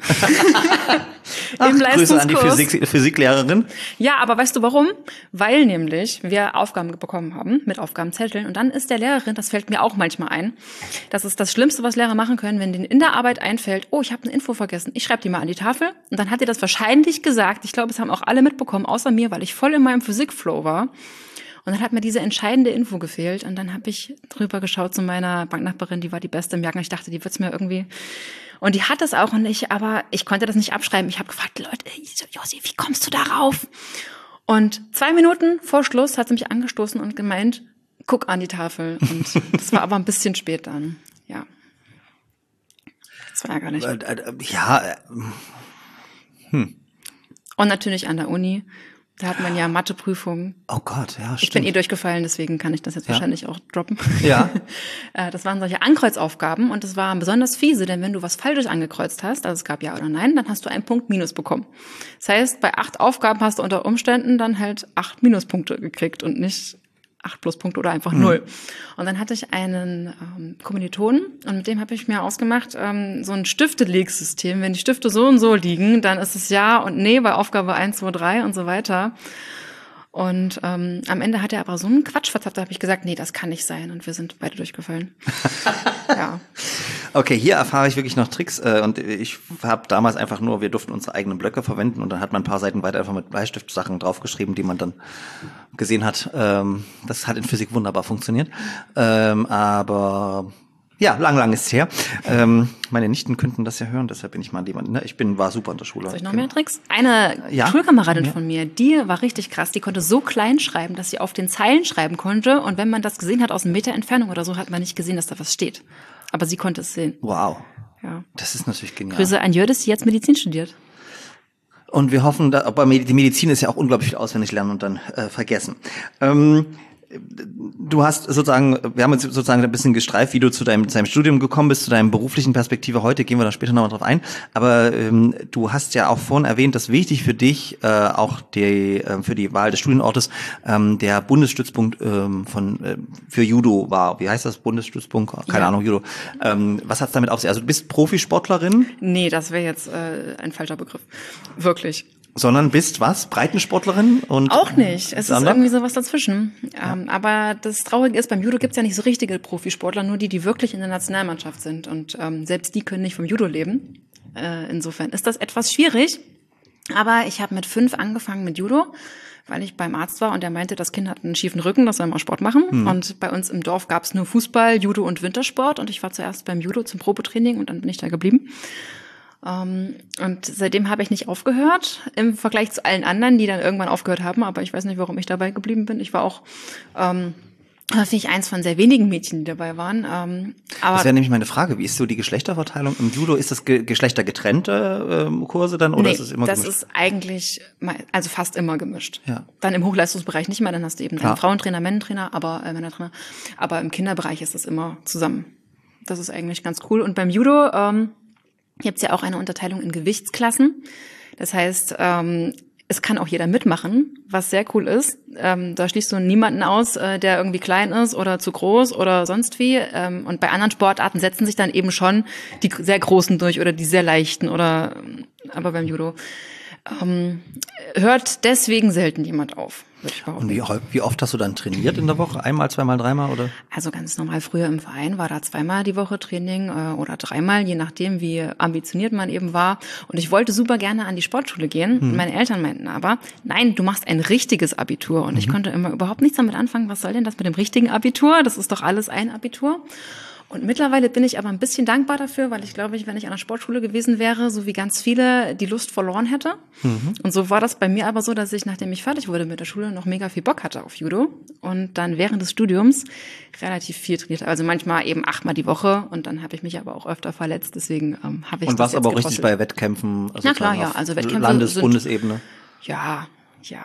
Ach, Im Grüße an die Physik, Physiklehrerin. Ja, aber weißt du warum? Weil nämlich wir Aufgaben bekommen haben mit Aufgabenzetteln und dann ist der Lehrerin, das fällt mir auch manchmal ein, das ist das Schlimmste, was Lehrer machen können, wenn denen in der Arbeit einfällt, oh, ich habe eine Info vergessen, ich schreibe die mal an die Tafel und dann hat ihr das wahrscheinlich gesagt, ich glaube, es haben auch alle mitbekommen, außer mir, weil ich voll in meinem Physikflow war. Und dann hat mir diese entscheidende Info gefehlt und dann habe ich drüber geschaut zu meiner Banknachbarin, die war die Beste im Jahrgang. Ich dachte, die wird's mir irgendwie... Und die hat das auch nicht, aber ich konnte das nicht abschreiben. Ich habe gefragt, Leute, Josi, wie kommst du darauf? Und zwei Minuten vor Schluss hat sie mich angestoßen und gemeint, guck an die Tafel. Und das war aber ein bisschen spät dann, ja. Das war ärgerlich. Ja, hm. Und natürlich an der Uni. Da hat man ja Matheprüfungen. Oh Gott, ja, stimmt. Ich bin eh durchgefallen, deswegen kann ich das jetzt ja. wahrscheinlich auch droppen. Ja. Das waren solche Ankreuzaufgaben und das war besonders fiese, denn wenn du was Falsches angekreuzt hast, also es gab Ja oder Nein, dann hast du einen Punkt Minus bekommen. Das heißt, bei acht Aufgaben hast du unter Umständen dann halt acht Minuspunkte gekriegt und nicht acht Pluspunkte oder einfach null. Mhm. Und dann hatte ich einen ähm, Kommilitonen und mit dem habe ich mir ausgemacht, ähm, so ein Stifte-Legsystem. Wenn die Stifte so und so liegen, dann ist es Ja und Nee bei Aufgabe eins, zwei, drei und so weiter. Und ähm, am Ende hat er aber so einen Quatsch verzapft, da habe ich gesagt, nee, das kann nicht sein. Und wir sind beide durchgefallen. Ja. Okay, hier erfahre ich wirklich noch Tricks. Äh, und ich habe damals einfach nur, wir durften unsere eigenen Blöcke verwenden. Und dann hat man ein paar Seiten weiter einfach mit Bleistift Sachen draufgeschrieben, die man dann gesehen hat. Ähm, das hat in Physik wunderbar funktioniert. Ähm, aber... Ja, lang, lang ist es her. Ähm, meine Nichten könnten das ja hören, deshalb bin ich mal jemand. Ne? Ich bin war super in der Schule. Soll ich noch mehr Tricks? Eine ja? Schulkameradin ja. von mir, die war richtig krass. Die konnte so klein schreiben, dass sie auf den Zeilen schreiben konnte. Und wenn man das gesehen hat aus einem Meter Entfernung oder so, hat man nicht gesehen, dass da was steht. Aber sie konnte es sehen. Wow. Ja. Das ist natürlich genial. Grüße an Jördis, die jetzt Medizin studiert. Und wir hoffen, da, aber die Medizin ist ja auch unglaublich viel auswendig lernen und dann äh, vergessen. Ähm, Du hast sozusagen, wir haben uns sozusagen ein bisschen gestreift, wie du zu deinem, zu deinem Studium gekommen bist, zu deinem beruflichen Perspektive heute, gehen wir da später nochmal drauf ein. Aber ähm, du hast ja auch vorhin erwähnt, dass wichtig für dich, äh, auch die, äh, für die Wahl des Studienortes, ähm, der Bundesstützpunkt ähm, von äh, für Judo war. Wie heißt das, Bundesstützpunkt? Keine ja. Ahnung, Judo. Ähm, was hat's damit auf sich? Also du bist Profisportlerin? Nee, das wäre jetzt äh, ein falscher Begriff. Wirklich. Sondern bist was? Breitensportlerin? Und auch nicht. Es ist irgendwie sowas dazwischen. Ja. Ähm, aber das Traurige ist, beim Judo gibt's ja nicht so richtige Profisportler, nur die, die wirklich in der Nationalmannschaft sind. Und ähm, selbst die können nicht vom Judo leben. Äh, insofern ist das etwas schwierig. Aber ich habe mit fünf angefangen mit Judo, weil ich beim Arzt war und der meinte, das Kind hat einen schiefen Rücken, das soll mal Sport machen. Hm. Und bei uns im Dorf gab's nur Fußball, Judo und Wintersport. Und ich war zuerst beim Judo zum Probetraining und dann bin ich da geblieben. Um, und seitdem habe ich nicht aufgehört, im Vergleich zu allen anderen, die dann irgendwann aufgehört haben, aber ich weiß nicht, warum ich dabei geblieben bin. Ich war auch ähm, Das bin ich eins von sehr wenigen Mädchen, die dabei waren. Ähm, aber das wäre nämlich meine Frage. Wie ist so die Geschlechterverteilung im Judo? Ist das ge geschlechtergetrennte ähm, Kurse dann oder nee, ist es immer das gemischt? ist eigentlich, also fast immer gemischt. Ja. Dann im Hochleistungsbereich nicht mehr, dann hast du eben Klar. einen Frauentrainer, Männertrainer, aber äh, Männertrainer. Aber im Kinderbereich ist das immer zusammen. Das ist eigentlich ganz cool. Und beim Judo ähm, gibt es ja auch eine Unterteilung in Gewichtsklassen. Das heißt, ähm, es kann auch jeder mitmachen, was sehr cool ist. Ähm, da schließt du niemanden aus, äh, der irgendwie klein ist oder zu groß oder sonst wie. Ähm, und bei anderen Sportarten setzen sich dann eben schon die sehr Großen durch oder die sehr Leichten oder, aber beim Judo ähm, hört deswegen selten jemand auf, würde ich behaupten. Und wie, häu- wie oft hast du dann trainiert in der Woche? Einmal, zweimal, dreimal oder? Also ganz normal früher im Verein war da zweimal die Woche Training äh, oder dreimal, je nachdem, wie ambitioniert man eben war. Und ich wollte super gerne an die Sportschule gehen. Mhm. Meine Eltern meinten aber, nein, du machst ein richtiges Abitur. Und mhm. ich konnte immer überhaupt nichts damit anfangen. Was soll denn das mit dem richtigen Abitur? Das ist doch alles ein Abitur. Und mittlerweile bin ich aber ein bisschen dankbar dafür, weil ich glaube, ich, wenn ich an der Sportschule gewesen wäre, so wie ganz viele, die Lust verloren hätte. Mhm. Und so war das bei mir aber so, dass ich, nachdem ich fertig wurde mit der Schule, noch mega viel Bock hatte auf Judo und dann während des Studiums relativ viel trainiert. Also manchmal eben achtmal die Woche und dann habe ich mich aber auch öfter verletzt, deswegen ähm, habe ich und das warst aber auch gedrosselt. richtig bei Wettkämpfen? Also Na klar, ja, also Wettkämpfe Landes-, sind, Bundesebene? Ja, ja.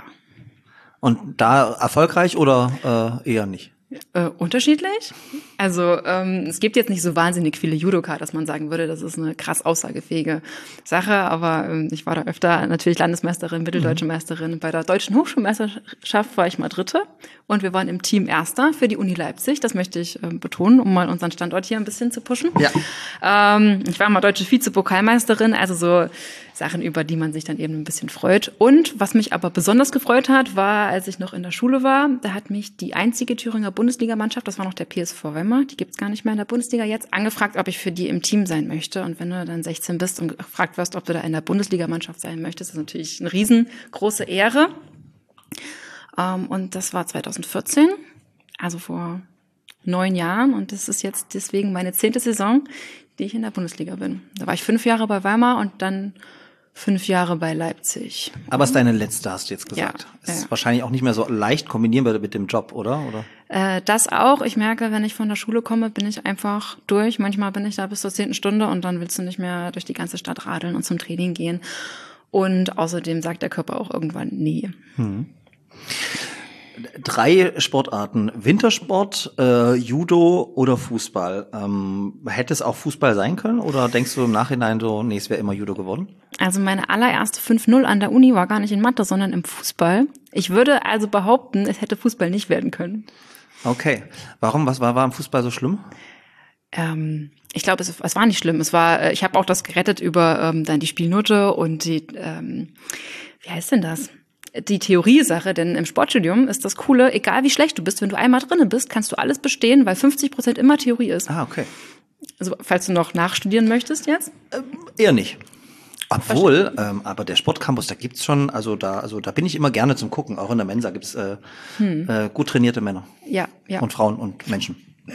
Und da erfolgreich oder äh, eher nicht? Äh, unterschiedlich. Also ähm, es gibt jetzt nicht so wahnsinnig viele Judoka, dass man sagen würde, das ist eine krass aussagefähige Sache. Aber ähm, ich war da öfter natürlich Landesmeisterin, mitteldeutsche Meisterin. Bei der Deutschen Hochschulmeisterschaft war ich mal Dritte. Und wir waren im Team Erster für die Uni Leipzig. Das möchte ich ähm, betonen, um mal unseren Standort hier ein bisschen zu pushen. Ja. Ähm, ich war mal deutsche Vizepokalmeisterin, also so Sachen, über die man sich dann eben ein bisschen freut. Und was mich aber besonders gefreut hat, war, als ich noch in der Schule war, da hat mich die einzige Thüringer Bundesligamannschaft, das war noch der P S V Weimar, die gibt's gar nicht mehr in der Bundesliga jetzt, angefragt, ob ich für die im Team sein möchte. Und wenn du dann sechzehn bist und gefragt wirst, ob du da in der Bundesligamannschaft sein möchtest, ist das natürlich eine riesengroße Ehre. Ähm, und das war zweitausendvierzehn, also vor neun Jahren. Und das ist jetzt deswegen meine zehnte Saison, die ich in der Bundesliga bin. Da war ich fünf Jahre bei Weimar und dann fünf Jahre bei Leipzig. Aber es ist deine letzte, hast du jetzt gesagt. Ja, ist ja. wahrscheinlich auch nicht mehr so leicht kombinierbar mit dem Job, oder? oder? Äh, das auch. Ich merke, wenn ich von der Schule komme, bin ich einfach durch. Manchmal bin ich da bis zur zehnten Stunde und dann willst du nicht mehr durch die ganze Stadt radeln und zum Training gehen. Und außerdem sagt der Körper auch irgendwann nee. Hm. Drei Sportarten, Wintersport, äh, Judo oder Fußball. Ähm, hätte es auch Fußball sein können oder denkst du im Nachhinein so, nee, es wäre immer Judo geworden? Also meine allererste fünf null an der Uni war gar nicht in Mathe, sondern im Fußball. Ich würde also behaupten, es hätte Fußball nicht werden können. Okay. Warum? Was war, war im Fußball so schlimm? Ähm, ich glaube, es, es war nicht schlimm. Es war, ich habe auch das gerettet über ähm, dann die Spielnote und die, ähm, wie heißt denn das? Die Theoriesache, denn im Sportstudium ist das Coole, egal wie schlecht du bist, wenn du einmal drinne bist, kannst du alles bestehen, weil fünfzig Prozent immer Theorie ist. Ah, okay. Also, falls du noch nachstudieren möchtest jetzt? Ähm, eher nicht. Obwohl, ähm, aber der Sportcampus, da gibt's schon, also da, also da bin ich immer gerne zum Gucken. Auch in der Mensa gibt's äh, hm. äh, gut trainierte Männer. Ja, ja. Und Frauen und Menschen.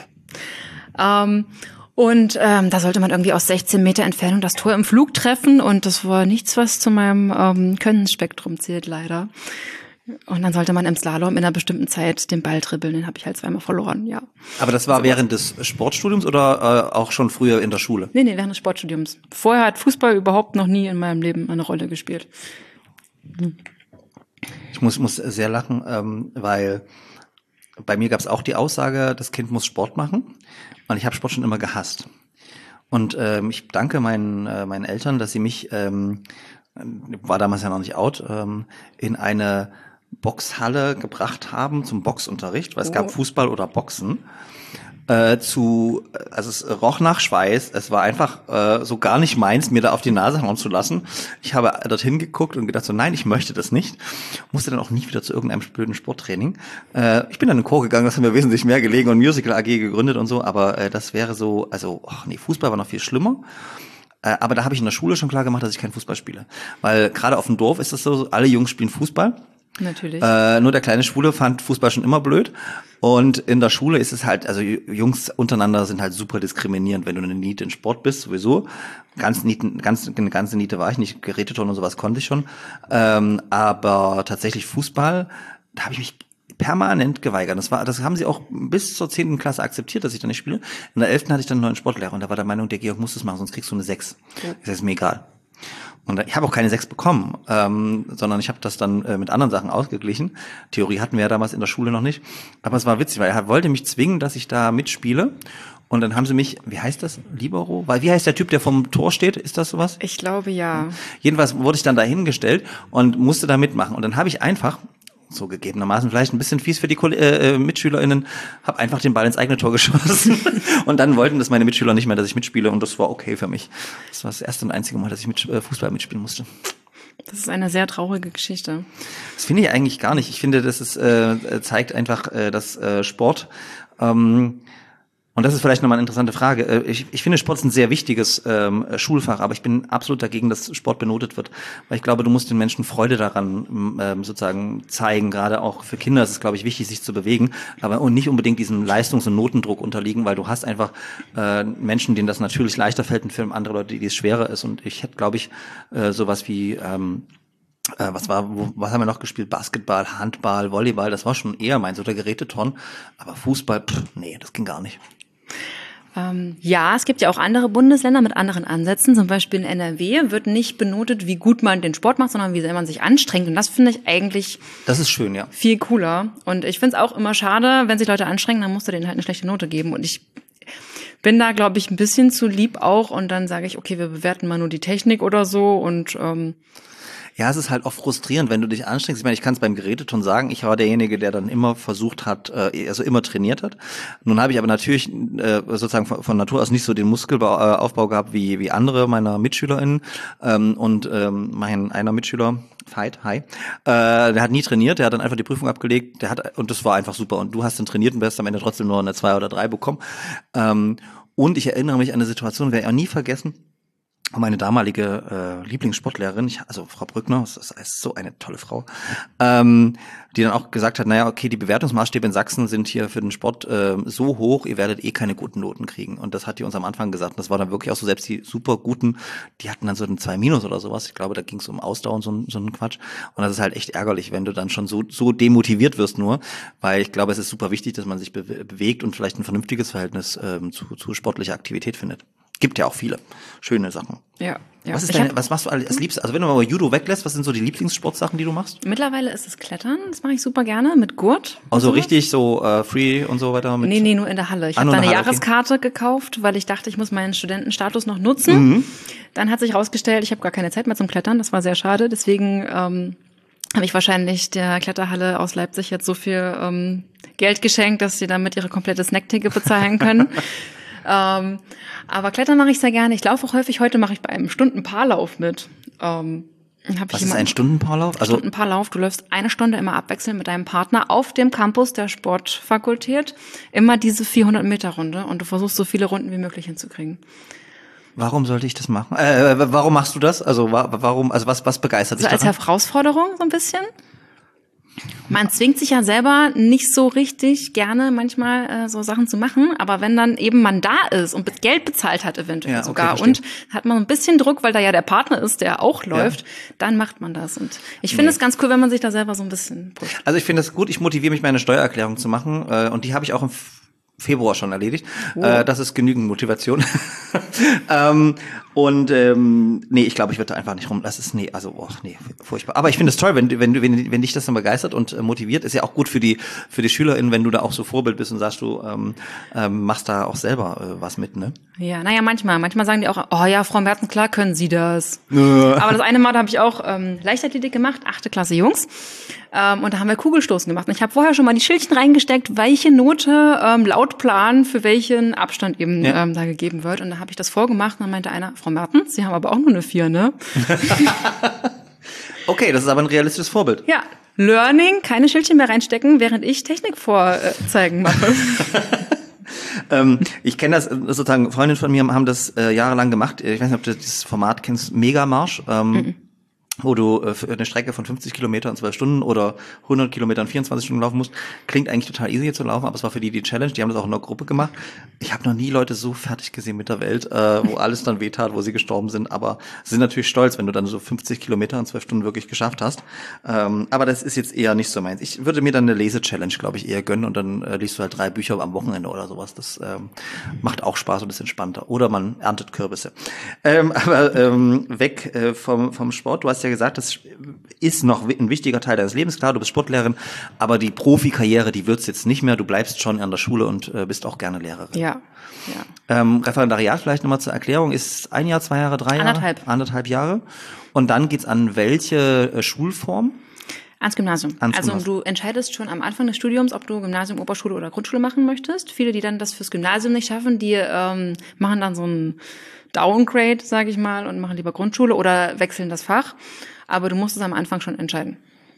Ähm, Und ähm, da sollte man irgendwie aus sechzehn Meter Entfernung das Tor im Flug treffen. Und das war nichts, was zu meinem ähm, Könnensspektrum zählt, leider. Und dann sollte man im Slalom in einer bestimmten Zeit den Ball dribbeln. Den habe ich halt zweimal verloren, ja. Aber das war so während des Sportstudiums oder äh, auch schon früher in der Schule? Nee, nee, während des Sportstudiums. Vorher hat Fußball überhaupt noch nie in meinem Leben eine Rolle gespielt. Hm. Ich muss, muss sehr lachen, ähm, weil bei mir gab es auch die Aussage, das Kind muss Sport machen. Und ich habe Sport schon immer gehasst. Und ähm, ich danke meinen äh, meinen Eltern, dass sie mich, ähm, war damals ja noch nicht out, ähm, in eine Boxhalle gebracht haben zum Boxunterricht, weil es Oh. gab Fußball oder Boxen. Äh, zu, also es roch nach Schweiß, es war einfach äh, so gar nicht meins, mir da auf die Nase hauen zu lassen. Ich habe dorthin geguckt und gedacht so, nein, ich möchte das nicht. Musste dann auch nicht wieder zu irgendeinem blöden Sporttraining. Äh, ich bin dann in den Chor gegangen, das hat mir wesentlich mehr gelegen und Musical A G gegründet und so, aber äh, das wäre so, also, ach nee, Fußball war noch viel schlimmer. Äh, aber da habe ich in der Schule schon klar gemacht, dass ich keinen Fußball spiele. Weil gerade auf dem Dorf ist es so, alle Jungs spielen Fußball. Natürlich. Äh, nur der kleine Schwule fand Fußball schon immer blöd. Und in der Schule ist es halt, also Jungs untereinander sind halt super diskriminierend, wenn du eine Niete in Sport bist, sowieso. Ganz Nieten, ganz, eine ganze Niete war ich nicht, Geräteturnen und sowas konnte ich schon. Ähm, aber tatsächlich Fußball, da habe ich mich permanent geweigert. Das war, das haben sie auch bis zur zehnten Klasse akzeptiert, dass ich da nicht spiele. In der elften hatte ich dann einen neuen Sportlehrer und da war der Meinung, der Georg muss das machen, sonst kriegst du eine sechs. Ja. Ich sag, ist mir egal. Und ich habe auch keine sechs bekommen, ähm, sondern ich habe das dann äh, mit anderen Sachen ausgeglichen. Theorie hatten wir ja damals in der Schule noch nicht. Aber es war witzig, weil er wollte mich zwingen, dass ich da mitspiele. Und dann haben sie mich, wie heißt das, Libero? Weil wie heißt der Typ, der vom Tor steht? Ist das sowas? Ich glaube, ja. Jedenfalls wurde ich dann da hingestellt und musste da mitmachen. Und dann habe ich einfach, so gegebenermaßen vielleicht ein bisschen fies für die äh, MitschülerInnen, habe einfach den Ball ins eigene Tor geschossen. Und dann wollten das meine Mitschüler nicht mehr, dass ich mitspiele. Und das war okay für mich. Das war das erste und einzige Mal, dass ich mit äh, Fußball mitspielen musste. Das ist eine sehr traurige Geschichte. Das finde ich eigentlich gar nicht. Ich finde, das ist, äh, zeigt einfach, äh, dass äh, Sport... Ähm, Und das ist vielleicht nochmal eine interessante Frage. Ich, ich finde, Sport ist ein sehr wichtiges ähm, Schulfach, aber ich bin absolut dagegen, dass Sport benotet wird. Weil ich glaube, du musst den Menschen Freude daran ähm, sozusagen zeigen. Gerade auch für Kinder ist es, glaube ich, wichtig, sich zu bewegen, aber und nicht unbedingt diesem Leistungs- und Notendruck unterliegen, weil du hast einfach äh, Menschen, denen das natürlich leichter fällt, und für andere Leute, die es schwerer ist. Und ich hätte, glaube ich, äh, sowas wie... Ähm, Äh, was war, wo, was haben wir noch gespielt? Basketball, Handball, Volleyball, das war schon eher meins, oder Geräteton. Aber Fußball, pff, nee, das ging gar nicht. Ähm, ja, es gibt ja auch andere Bundesländer mit anderen Ansätzen. Zum Beispiel in N R W wird nicht benotet, wie gut man den Sport macht, sondern wie sehr man sich anstrengt. Und das finde ich eigentlich das ist schön, ja. viel cooler. Und ich finde es auch immer schade, wenn sich Leute anstrengen, dann musst du denen halt eine schlechte Note geben. Und ich bin da, glaube ich, ein bisschen zu lieb auch. Und dann sage ich, okay, wir bewerten mal nur die Technik oder so. Und ähm, ja, es ist halt oft frustrierend, wenn du dich anstrengst. Ich meine, ich kann es beim Geräteton sagen, ich war derjenige, der dann immer versucht hat, äh, also immer trainiert hat. Nun habe ich aber natürlich äh, sozusagen von, von Natur aus nicht so den Muskelaufbau gehabt wie wie andere meiner MitschülerInnen. Ähm, und ähm, mein einer Mitschüler, Veit, hi, äh, der hat nie trainiert, der hat dann einfach die Prüfung abgelegt, der hat und das war einfach super. Und du hast dann trainiert und hast am Ende trotzdem nur eine zwei oder drei bekommen. Ähm, und ich erinnere mich an eine Situation, werde ich auch nie vergessen. Meine damalige äh, Lieblingssportlehrerin, ich, also Frau Brückner, das ist so eine tolle Frau, ähm, die dann auch gesagt hat, naja, okay, die Bewertungsmaßstäbe in Sachsen sind hier für den Sport äh, so hoch, ihr werdet eh keine guten Noten kriegen. Und das hat die uns am Anfang gesagt. Und das war dann wirklich auch so, selbst die super guten, die hatten dann so einen zwei Minus oder sowas. Ich glaube, da ging es um Ausdauer und so, so einen Quatsch. Und das ist halt echt ärgerlich, wenn du dann schon so so demotiviert wirst nur, weil ich glaube, es ist super wichtig, dass man sich be- bewegt und vielleicht ein vernünftiges Verhältnis ähm, zu, zu sportlicher Aktivität findet. Gibt ja auch viele schöne Sachen. Ja. Ja. Was ist deine, was machst du als Liebstes? Also wenn du mal Judo weglässt, was sind so die Lieblingssportsachen, die du machst? Mittlerweile ist es Klettern, das mache ich super gerne mit Gurt. Also so richtig so äh, Free und so weiter? Mit nee, nee, nur in der Halle. Ich ah, habe da eine Halle, Jahreskarte okay. gekauft, weil ich dachte, ich muss meinen Studentenstatus noch nutzen. Mhm. Dann hat sich rausgestellt, ich habe gar keine Zeit mehr zum Klettern, das war sehr schade. Deswegen ähm, habe ich wahrscheinlich der Kletterhalle aus Leipzig jetzt so viel ähm, Geld geschenkt, dass sie damit ihre komplette Snackticket bezahlen können. Ähm, aber Klettern mache ich sehr gerne. Ich laufe auch häufig. Heute mache ich bei einem Stundenpaarlauf mit. Ähm, hab Was ich ist ein Stundenpaarlauf? Also Stundenpaarlauf. Du läufst eine Stunde immer abwechselnd mit deinem Partner auf dem Campus der Sportfakultät. Immer diese vierhundert Meter Runde und du versuchst so viele Runden wie möglich hinzukriegen. Warum sollte ich das machen? Äh, warum machst du das? Also warum? Also was was begeistert dich daran? Also als Herausforderung so ein bisschen. Man zwingt sich ja selber nicht so richtig gerne manchmal äh, so Sachen zu machen, aber wenn dann eben man da ist und Geld bezahlt hat eventuell ja, okay, sogar verstehe. Und hat man ein bisschen Druck, weil da ja der Partner ist, der auch läuft, ja. Dann macht man das. Und ich finde es nee. ganz cool, wenn man sich da selber so ein bisschen pusht. Also ich finde es gut, ich motiviere mich, meine Steuererklärung zu machen äh, und die habe ich auch im Februar schon erledigt. Oh. Äh, das ist genügend Motivation. ähm, und ähm, nee, ich glaube, ich würde einfach nicht rum. Das ist nee, also oh, nee, furchtbar. Aber ich finde es toll, wenn wenn du wenn, wenn dich das dann begeistert und äh, motiviert, ist ja auch gut für die für die SchülerInnen, wenn du da auch so Vorbild bist und sagst, du ähm, ähm, machst da auch selber äh, was mit, ne? Ja, naja, manchmal. Manchmal sagen die auch, oh ja, Frau Mertens, klar können Sie das. Aber das eine Mal, da habe ich auch ähm, Leichtathletik gemacht, achte Klasse Jungs. Ähm, und da haben wir Kugelstoßen gemacht. Und ich habe vorher schon mal die Schildchen reingesteckt, welche Note ähm, laut Plan für welchen Abstand eben ja. ähm, da gegeben wird. Und da habe ich das vorgemacht und dann meinte einer, Frau Mertens, Sie haben aber auch nur eine vier, ne? Okay, das ist aber ein realistisches Vorbild. Ja, Learning, keine Schildchen mehr reinstecken, während ich Technik vorzeigen mache. ähm, ich kenne das sozusagen, Freundinnen von mir haben das äh, jahrelang gemacht. Ich weiß nicht, ob du dieses Format kennst, Megamarsch. Ähm, mhm. wo du äh, für eine Strecke von fünfzig Kilometer in zwölf Stunden oder hundert Kilometer in vierundzwanzig Stunden laufen musst, klingt eigentlich total easy hier zu laufen, aber es war für die die Challenge, die haben das auch in der Gruppe gemacht. Ich habe noch nie Leute so fertig gesehen mit der Welt, äh, wo alles dann wehtat, wo sie gestorben sind, aber sie sind natürlich stolz, wenn du dann so fünfzig Kilometer in zwölf Stunden wirklich geschafft hast. Ähm, aber das ist jetzt eher nicht so meins. Ich würde mir dann eine Lese-Challenge, glaube ich, eher gönnen und dann äh, liest du halt drei Bücher am Wochenende oder sowas. Das ähm, macht auch Spaß und ist entspannter. Oder man erntet Kürbisse. Ähm, aber ähm, weg äh, vom, vom Sport. Du hast ja gesagt, das ist noch ein wichtiger Teil deines Lebens. Klar, du bist Sportlehrerin, aber die Profikarriere, die wird's jetzt nicht mehr. Du bleibst schon an der Schule und äh, bist auch gerne Lehrerin. Ja. ja. Ähm, Referendariat vielleicht nochmal zur Erklärung, ist ein Jahr, zwei Jahre, drei Jahre? Anderthalb. Anderthalb Jahre. Und dann geht's an welche äh, Schulform? Ans Gymnasium. Ans also Gymnasium. du entscheidest schon am Anfang des Studiums, ob du Gymnasium, Oberschule oder Grundschule machen möchtest. Viele, die dann das fürs Gymnasium nicht schaffen, die ähm, machen dann so ein Downgrade, sage ich mal, und machen lieber Grundschule oder wechseln das Fach. Aber du musst es am Anfang schon entscheiden.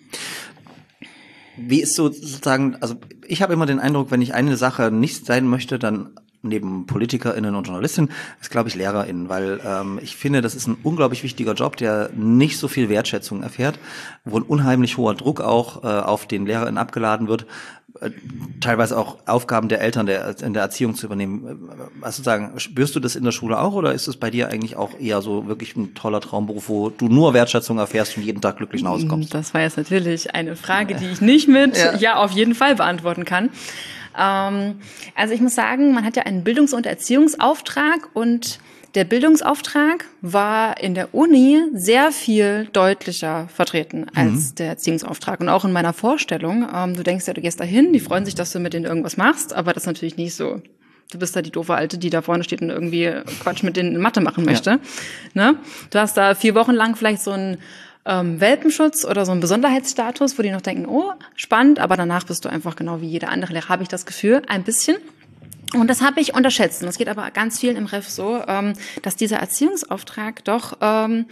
Wie ist so sozusagen, also ich habe immer den Eindruck, wenn ich eine Sache nicht sein möchte, dann neben PolitikerInnen und JournalistInnen ist, glaube ich, LehrerInnen, weil ähm, ich finde, das ist ein unglaublich wichtiger Job, der nicht so viel Wertschätzung erfährt, wo ein unheimlich hoher Druck auch äh, auf den LehrerInnen abgeladen wird, äh, teilweise auch Aufgaben der Eltern der, in der Erziehung zu übernehmen. Also sagen, spürst du das in der Schule auch oder ist es bei dir eigentlich auch eher so wirklich ein toller Traumberuf, wo du nur Wertschätzung erfährst und jeden Tag glücklich nach Hause kommst? Das war jetzt natürlich eine Frage, die ich nicht mit ja, ja auf jeden Fall beantworten kann. Ähm, also ich muss sagen, man hat ja einen Bildungs- und Erziehungsauftrag und der Bildungsauftrag war in der Uni sehr viel deutlicher vertreten als mhm. der Erziehungsauftrag. Und auch in meiner Vorstellung, ähm, du denkst ja, du gehst da hin, die freuen sich, dass du mit denen irgendwas machst, aber das ist natürlich nicht so. Du bist da die doofe Alte, die da vorne steht und irgendwie Quatsch mit denen in Mathe machen möchte. Ja. Ne? Du hast da vier Wochen lang vielleicht so einen ähm, Welpenschutz oder so einen Besonderheitsstatus, wo die noch denken, oh, spannend, aber danach bist du einfach genau wie jeder andere Lehrer, habe ich das Gefühl, ein bisschen. Und das habe ich unterschätzt. Und das geht aber ganz vielen im Ref so, ähm, dass dieser Erziehungsauftrag doch ähm,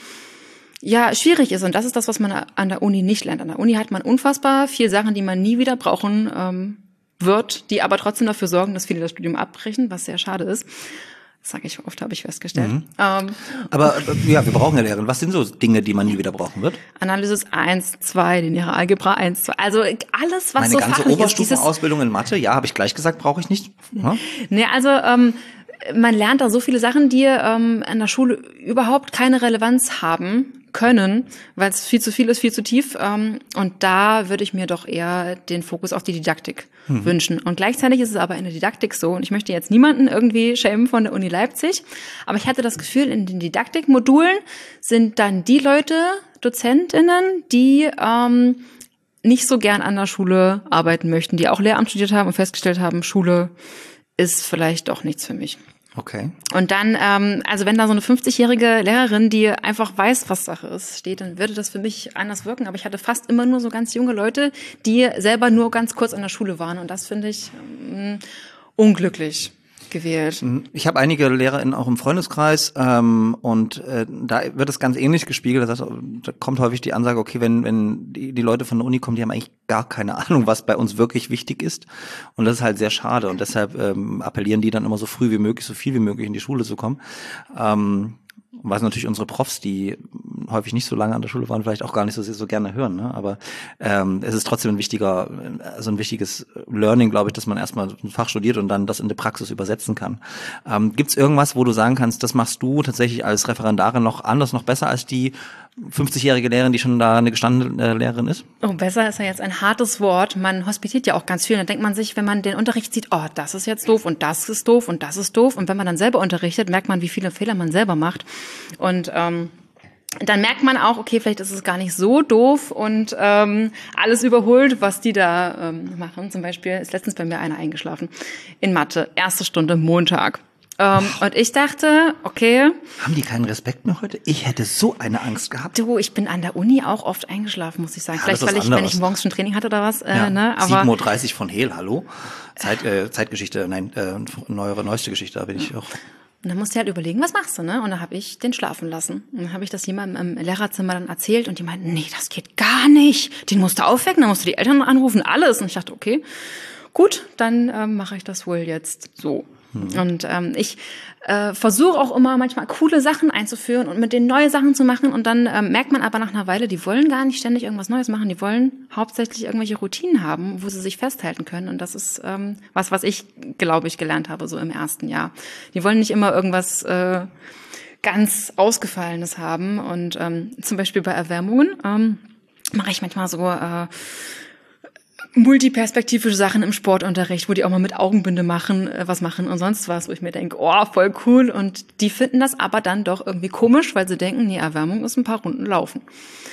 ja schwierig ist. Und das ist das, was man an der Uni nicht lernt. An der Uni hat man unfassbar viele Sachen, die man nie wieder brauchen ähm, wird, die aber trotzdem dafür sorgen, dass viele das Studium abbrechen, was sehr schade ist. Das sage ich oft, habe ich festgestellt. Mhm. Ähm, aber ja, wir brauchen ja Lehrerin. Was sind so Dinge, die man nie wieder brauchen wird? Analysis eins, zwei, lineare Algebra eins, zwei. Also alles, was Meine so ganze fachlich ist. Oberstufenausbildung in Mathe, ja, habe ich gleich gesagt, brauche ich nicht. Ja? Nee, also ähm, man lernt da so viele Sachen, die ähm, in der Schule überhaupt keine Relevanz haben können, weil es viel zu viel ist, viel zu tief. Ähm, und da würde ich mir doch eher den Fokus auf die Didaktik hm. wünschen. Und gleichzeitig ist es aber in der Didaktik so, und ich möchte jetzt niemanden irgendwie schämen von der Uni Leipzig, aber ich hatte das Gefühl, in den Didaktikmodulen sind dann die Leute, DozentInnen, die ähm, nicht so gern an der Schule arbeiten möchten, die auch Lehramt studiert haben und festgestellt haben, Schule ist vielleicht doch nichts für mich. Okay. Und dann, ähm, also wenn da so eine fünfzigjährige Lehrerin, die einfach weiß, was Sache ist, steht, dann würde das für mich anders wirken. Aber ich hatte fast immer nur so ganz junge Leute, die selber nur ganz kurz an der Schule waren. Und das finde ich ähm, unglücklich gewählt. Ich habe einige LehrerInnen auch im Freundeskreis ähm, und äh, da wird es ganz ähnlich gespiegelt. Das heißt, da kommt häufig die Ansage, okay, wenn wenn die, die Leute von der Uni kommen, die haben eigentlich gar keine Ahnung, was bei uns wirklich wichtig ist. Und das ist halt sehr schade. Und deshalb ähm, appellieren die dann immer so früh wie möglich, so viel wie möglich in die Schule zu kommen. Ähm, was natürlich unsere Profs, die häufig nicht so lange an der Schule waren, vielleicht auch gar nicht so so gerne hören. Ne? Aber ähm, es ist trotzdem ein wichtiger, also ein wichtiges Learning, glaube ich, dass man erstmal ein Fach studiert und dann das in die Praxis übersetzen kann. Ähm, Gibt es irgendwas, wo du sagen kannst, das machst du tatsächlich als Referendarin noch anders, noch besser als die fünfzigjährige Lehrerin, die schon da eine gestandene äh, Lehrerin ist? Oh, besser ist ja jetzt ein hartes Wort. Man hospitiert ja auch ganz viel. Da denkt man sich, wenn man den Unterricht sieht, oh, das ist jetzt doof und das ist doof und das ist doof. Und wenn man dann selber unterrichtet, merkt man, wie viele Fehler man selber macht. Und ähm, dann merkt man auch, okay, vielleicht ist es gar nicht so doof und ähm, alles überholt, was die da ähm, machen. Zum Beispiel ist letztens bei mir einer eingeschlafen in Mathe, erste Stunde, Montag. Ähm, und ich dachte, okay. Haben die keinen Respekt mehr heute? Ich hätte so eine Angst gehabt. Du, ich bin an der Uni auch oft eingeschlafen, muss ich sagen. Ja, Vielleicht, weil ich, wenn ich morgens schon Training hatte oder was. Äh, ja. ne? Aber sieben Uhr dreißig von Hehl, hallo? Zeit, äh, Zeitgeschichte, nein, äh, neuere, neueste Geschichte, da bin ich auch. Und dann musst du halt überlegen, was machst du, ne? Und dann habe ich den schlafen lassen. Und dann habe ich das jemandem im Lehrerzimmer dann erzählt und die meinten, nee, das geht gar nicht. Den musst du aufwecken, dann musst du die Eltern anrufen, alles. Und ich dachte, okay, gut, dann ähm, mache ich das wohl jetzt so. Mhm. Und ähm, ich äh, versuche auch immer manchmal coole Sachen einzuführen und mit denen neue Sachen zu machen. Und dann ähm, merkt man aber nach einer Weile, die wollen gar nicht ständig irgendwas Neues machen. Die wollen hauptsächlich irgendwelche Routinen haben, wo sie sich festhalten können. Und das ist ähm, was, was ich, glaube ich, gelernt habe, so im ersten Jahr. Die wollen nicht immer irgendwas äh, ganz Ausgefallenes haben. Und ähm, zum Beispiel bei Erwärmungen ähm, mache ich manchmal so äh, multiperspektivische Sachen im Sportunterricht, wo die auch mal mit Augenbinde machen, äh, was machen und sonst was, wo ich mir denke, oh, voll cool. Und die finden das aber dann doch irgendwie komisch, weil sie denken, nee, Erwärmung ist ein paar Runden laufen.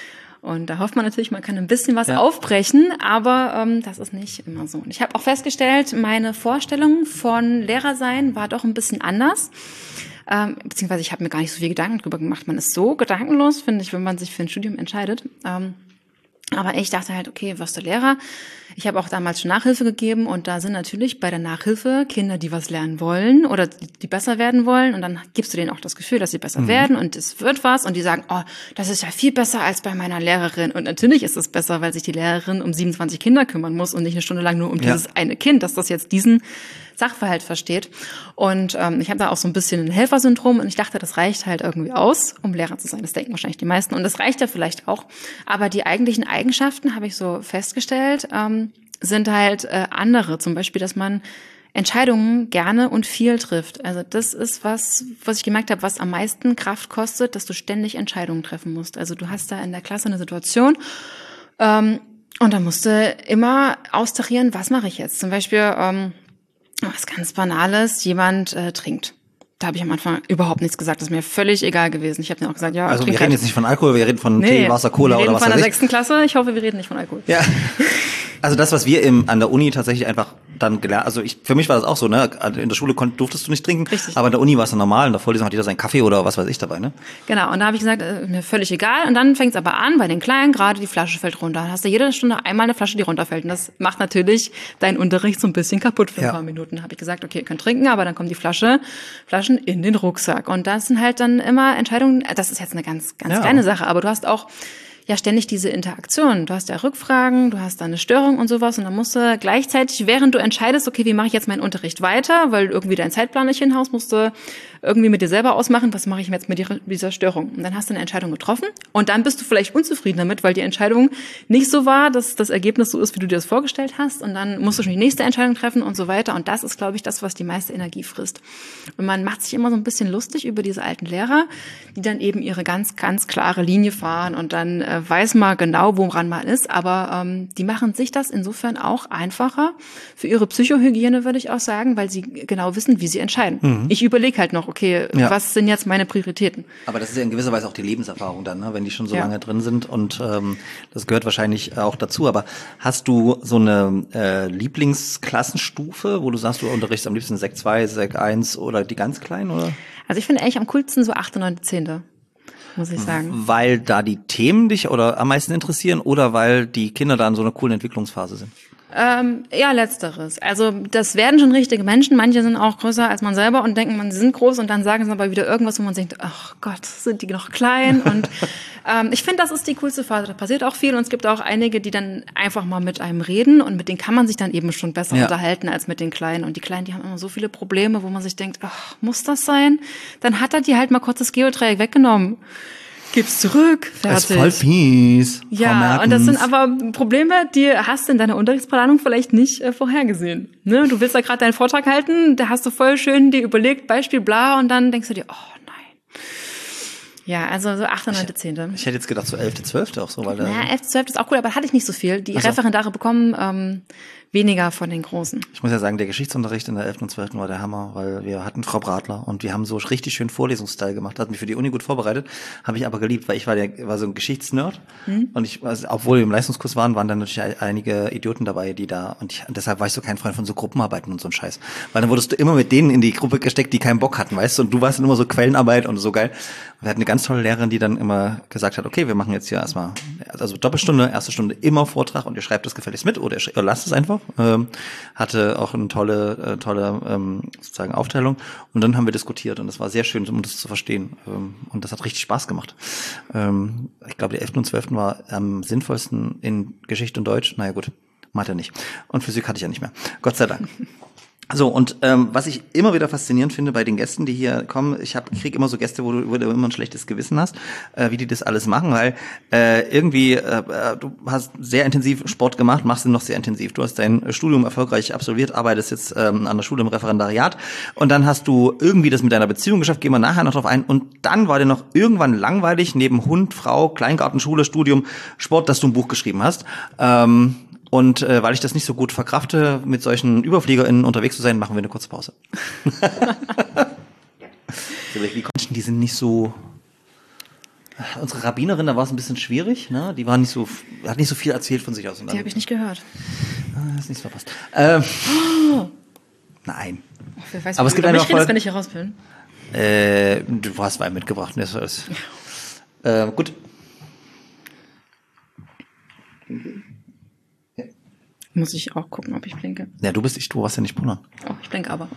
Und da hofft man natürlich, man kann ein bisschen was ja. aufbrechen, aber ähm, das ist nicht immer so. Und ich habe auch festgestellt, meine Vorstellung von Lehrersein war doch ein bisschen anders. Ähm, beziehungsweise ich habe mir gar nicht so viel Gedanken drüber gemacht. Man ist so gedankenlos, finde ich, wenn man sich für ein Studium entscheidet. Ähm, Aber ich dachte halt, okay, wirst du Lehrer? Ich habe auch damals schon Nachhilfe gegeben und da sind natürlich bei der Nachhilfe Kinder, die was lernen wollen oder die besser werden wollen und dann gibst du denen auch das Gefühl, dass sie besser mhm. werden und es wird was und die sagen, oh, das ist ja viel besser als bei meiner Lehrerin und natürlich ist es besser, weil sich die Lehrerin um siebenundzwanzig Kinder kümmern muss und nicht eine Stunde lang nur um ja. dieses eine Kind, dass das jetzt diesen Sachverhalt versteht. Und ähm, ich habe da auch so ein bisschen ein Helfersyndrom und ich dachte, das reicht halt irgendwie aus, um Lehrer zu sein. Das denken wahrscheinlich die meisten und das reicht ja vielleicht auch. Aber die eigentlichen Eigenschaften, habe ich so festgestellt, ähm, sind halt äh, andere. Zum Beispiel, dass man Entscheidungen gerne und viel trifft. Also das ist was, was ich gemerkt habe, was am meisten Kraft kostet, dass du ständig Entscheidungen treffen musst. Also du hast da in der Klasse eine Situation, ähm, und dann musst du immer austarieren, was mache ich jetzt? Zum Beispiel ähm, was ganz Banales, jemand äh, trinkt. Da habe ich am Anfang überhaupt nichts gesagt. Das ist mir völlig egal gewesen. Ich habe dann auch gesagt, ja, also wir reden halt. jetzt nicht von Alkohol, wir reden von nee, Tee, Wasser, Cola oder was weiß ich. Wir reden von der sechsten Klasse. Ich hoffe, wir reden nicht von Alkohol. Ja. Also das, was wir im, an der Uni tatsächlich einfach dann gelernt, also ich, für mich war das auch so, ne, in der Schule konnt, durftest du nicht trinken, richtig. Aber in der Uni war es normal, in der Vorlesung hat jeder seinen Kaffee oder was weiß ich dabei, ne? Genau, und da habe ich gesagt, äh, mir völlig egal. Und dann fängt es aber an, bei den Kleinen, gerade die Flasche fällt runter. Dann hast du jede Stunde einmal eine Flasche, die runterfällt. Und das macht natürlich deinen Unterricht so ein bisschen kaputt für ein ja. paar Minuten. Da habe ich gesagt, okay, ihr könnt trinken, aber dann kommt die Flasche, Flaschen in den Rucksack. Und das sind halt dann immer Entscheidungen, das ist jetzt eine ganz, ganz ja. kleine Sache, aber du hast auch ja ständig diese Interaktion. Du hast ja Rückfragen, du hast da eine Störung und sowas und dann musst du gleichzeitig, während du entscheidest, okay, wie mache ich jetzt meinen Unterricht weiter, weil irgendwie dein Zeitplan nicht hinhaust, musst du irgendwie mit dir selber ausmachen, was mache ich jetzt mit dieser Störung. Und dann hast du eine Entscheidung getroffen und dann bist du vielleicht unzufrieden damit, weil die Entscheidung nicht so war, dass das Ergebnis so ist, wie du dir das vorgestellt hast und dann musst du schon die nächste Entscheidung treffen und so weiter und das ist, glaube ich, das, was die meiste Energie frisst. Und man macht sich immer so ein bisschen lustig über diese alten Lehrer, die dann eben ihre ganz, ganz klare Linie fahren und dann äh, weiß man genau, woran man ist, aber ähm, die machen sich das insofern auch einfacher für ihre Psychohygiene, würde ich auch sagen, weil sie genau wissen, wie sie entscheiden. Mhm. Ich überlege halt noch, okay, ja. was sind jetzt meine Prioritäten? Aber das ist ja in gewisser Weise auch die Lebenserfahrung dann, ne? Wenn die schon so ja. lange drin sind und ähm, das gehört wahrscheinlich auch dazu. Aber hast du so eine äh, Lieblingsklassenstufe, wo du sagst, du unterrichtest am liebsten Sek zwei, Sek eins oder die ganz kleinen, oder? Also ich finde eigentlich am coolsten so achte, neunte, zehnte muss ich sagen. Weil da die Themen dich oder am meisten interessieren oder weil die Kinder da in so einer coolen Entwicklungsphase sind? Ähm, ja, letzteres. Also das werden schon richtige Menschen. Manche sind auch größer als man selber und denken, man sie sind groß und dann sagen sie aber wieder irgendwas, wo man denkt, ach Gott, sind die noch klein? Und ähm, ich finde, das ist die coolste Phase. Da passiert auch viel und es gibt auch einige, die dann einfach mal mit einem reden und mit denen kann man sich dann eben schon besser ja. unterhalten als mit den Kleinen. Und die Kleinen, die haben immer so viele Probleme, wo man sich denkt, ach, muss das sein? Dann hat er die halt mal kurz das Geodreieck weggenommen. Gib's zurück, fertig. Das ist voll fies. Ja, und das sind aber Probleme, die hast du in deiner Unterrichtsplanung vielleicht nicht äh, vorhergesehen. Ne? Du willst da gerade deinen Vortrag halten, da hast du voll schön dir überlegt, Beispiel bla, und dann denkst du dir, oh nein. Ja, also so achte, neunte, zehnte Ich hätte jetzt gedacht so elfte, zwölfte auch so. Weil ja, elfte, zwölfte ist auch cool, aber hatte ich nicht so viel. Die also. Referendare bekommen ähm, weniger von den Großen. Ich muss ja sagen, der Geschichtsunterricht in der elften und zwölften war der Hammer, weil wir hatten Frau Bratler und wir haben so richtig schön Vorlesungsteil gemacht, hat mich für die Uni gut vorbereitet, habe ich aber geliebt, weil ich war der war so ein Geschichtsnerd hm. und ich, also, obwohl wir im Leistungskurs waren, waren dann natürlich einige Idioten dabei, die da und ich, deshalb war ich so kein Freund von so Gruppenarbeiten und so ein Scheiß, weil dann wurdest du immer mit denen in die Gruppe gesteckt, die keinen Bock hatten, weißt du, und du warst dann immer so Quellenarbeit und so geil. Und wir hatten eine ganz tolle Lehrerin, die dann immer gesagt hat, okay, wir machen jetzt hier erstmal, also Doppelstunde, erste Stunde immer Vortrag und ihr schreibt das gefälligst mit oder ihr lasst es einfach. Ähm, hatte auch eine tolle, äh, tolle ähm, sozusagen Aufteilung und dann haben wir diskutiert und das war sehr schön, um das zu verstehen ähm, und das hat richtig Spaß gemacht. Ähm, ich glaube, die elften und zwölften war am sinnvollsten in Geschichte und Deutsch. Naja gut, Mathe nicht. Und Physik hatte ich ja nicht mehr. Gott sei Dank. So, und ähm, was ich immer wieder faszinierend finde bei den Gästen, die hier kommen, ich hab, krieg immer so Gäste, wo du, wo du immer ein schlechtes Gewissen hast, äh, wie die das alles machen, weil äh, irgendwie, äh, du hast sehr intensiv Sport gemacht, machst ihn noch sehr intensiv. Du hast dein Studium erfolgreich absolviert, arbeitest jetzt ähm, an der Schule im Referendariat und dann hast du irgendwie das mit deiner Beziehung geschafft, gehen wir nachher noch drauf ein, und dann war dir noch irgendwann langweilig, neben Hund, Frau, Kleingarten, Schule, Studium, Sport, dass du ein Buch geschrieben hast. Ähm, Und äh, weil ich das nicht so gut verkrafte, mit solchen ÜberfliegerInnen unterwegs zu sein, machen wir eine kurze Pause. Wie Menschen, die sind nicht so. Unsere Rabbinerin, da war es ein bisschen schwierig, ne? Die war nicht so, hat nicht so viel erzählt von sich aus. Die habe ich nicht gehört. Ah, ist nicht so verpasst. Ähm, oh. Nein. Ach, wer weiß, aber es gibt eine Folge, wenn ich hier raus bin. Äh, du hast Wein mitgebracht. Ne? Das ist, äh, gut. Muss ich auch gucken, ob ich blinke. Ja, du bist ich, du warst ja nicht pullern. Oh, ich blinke aber.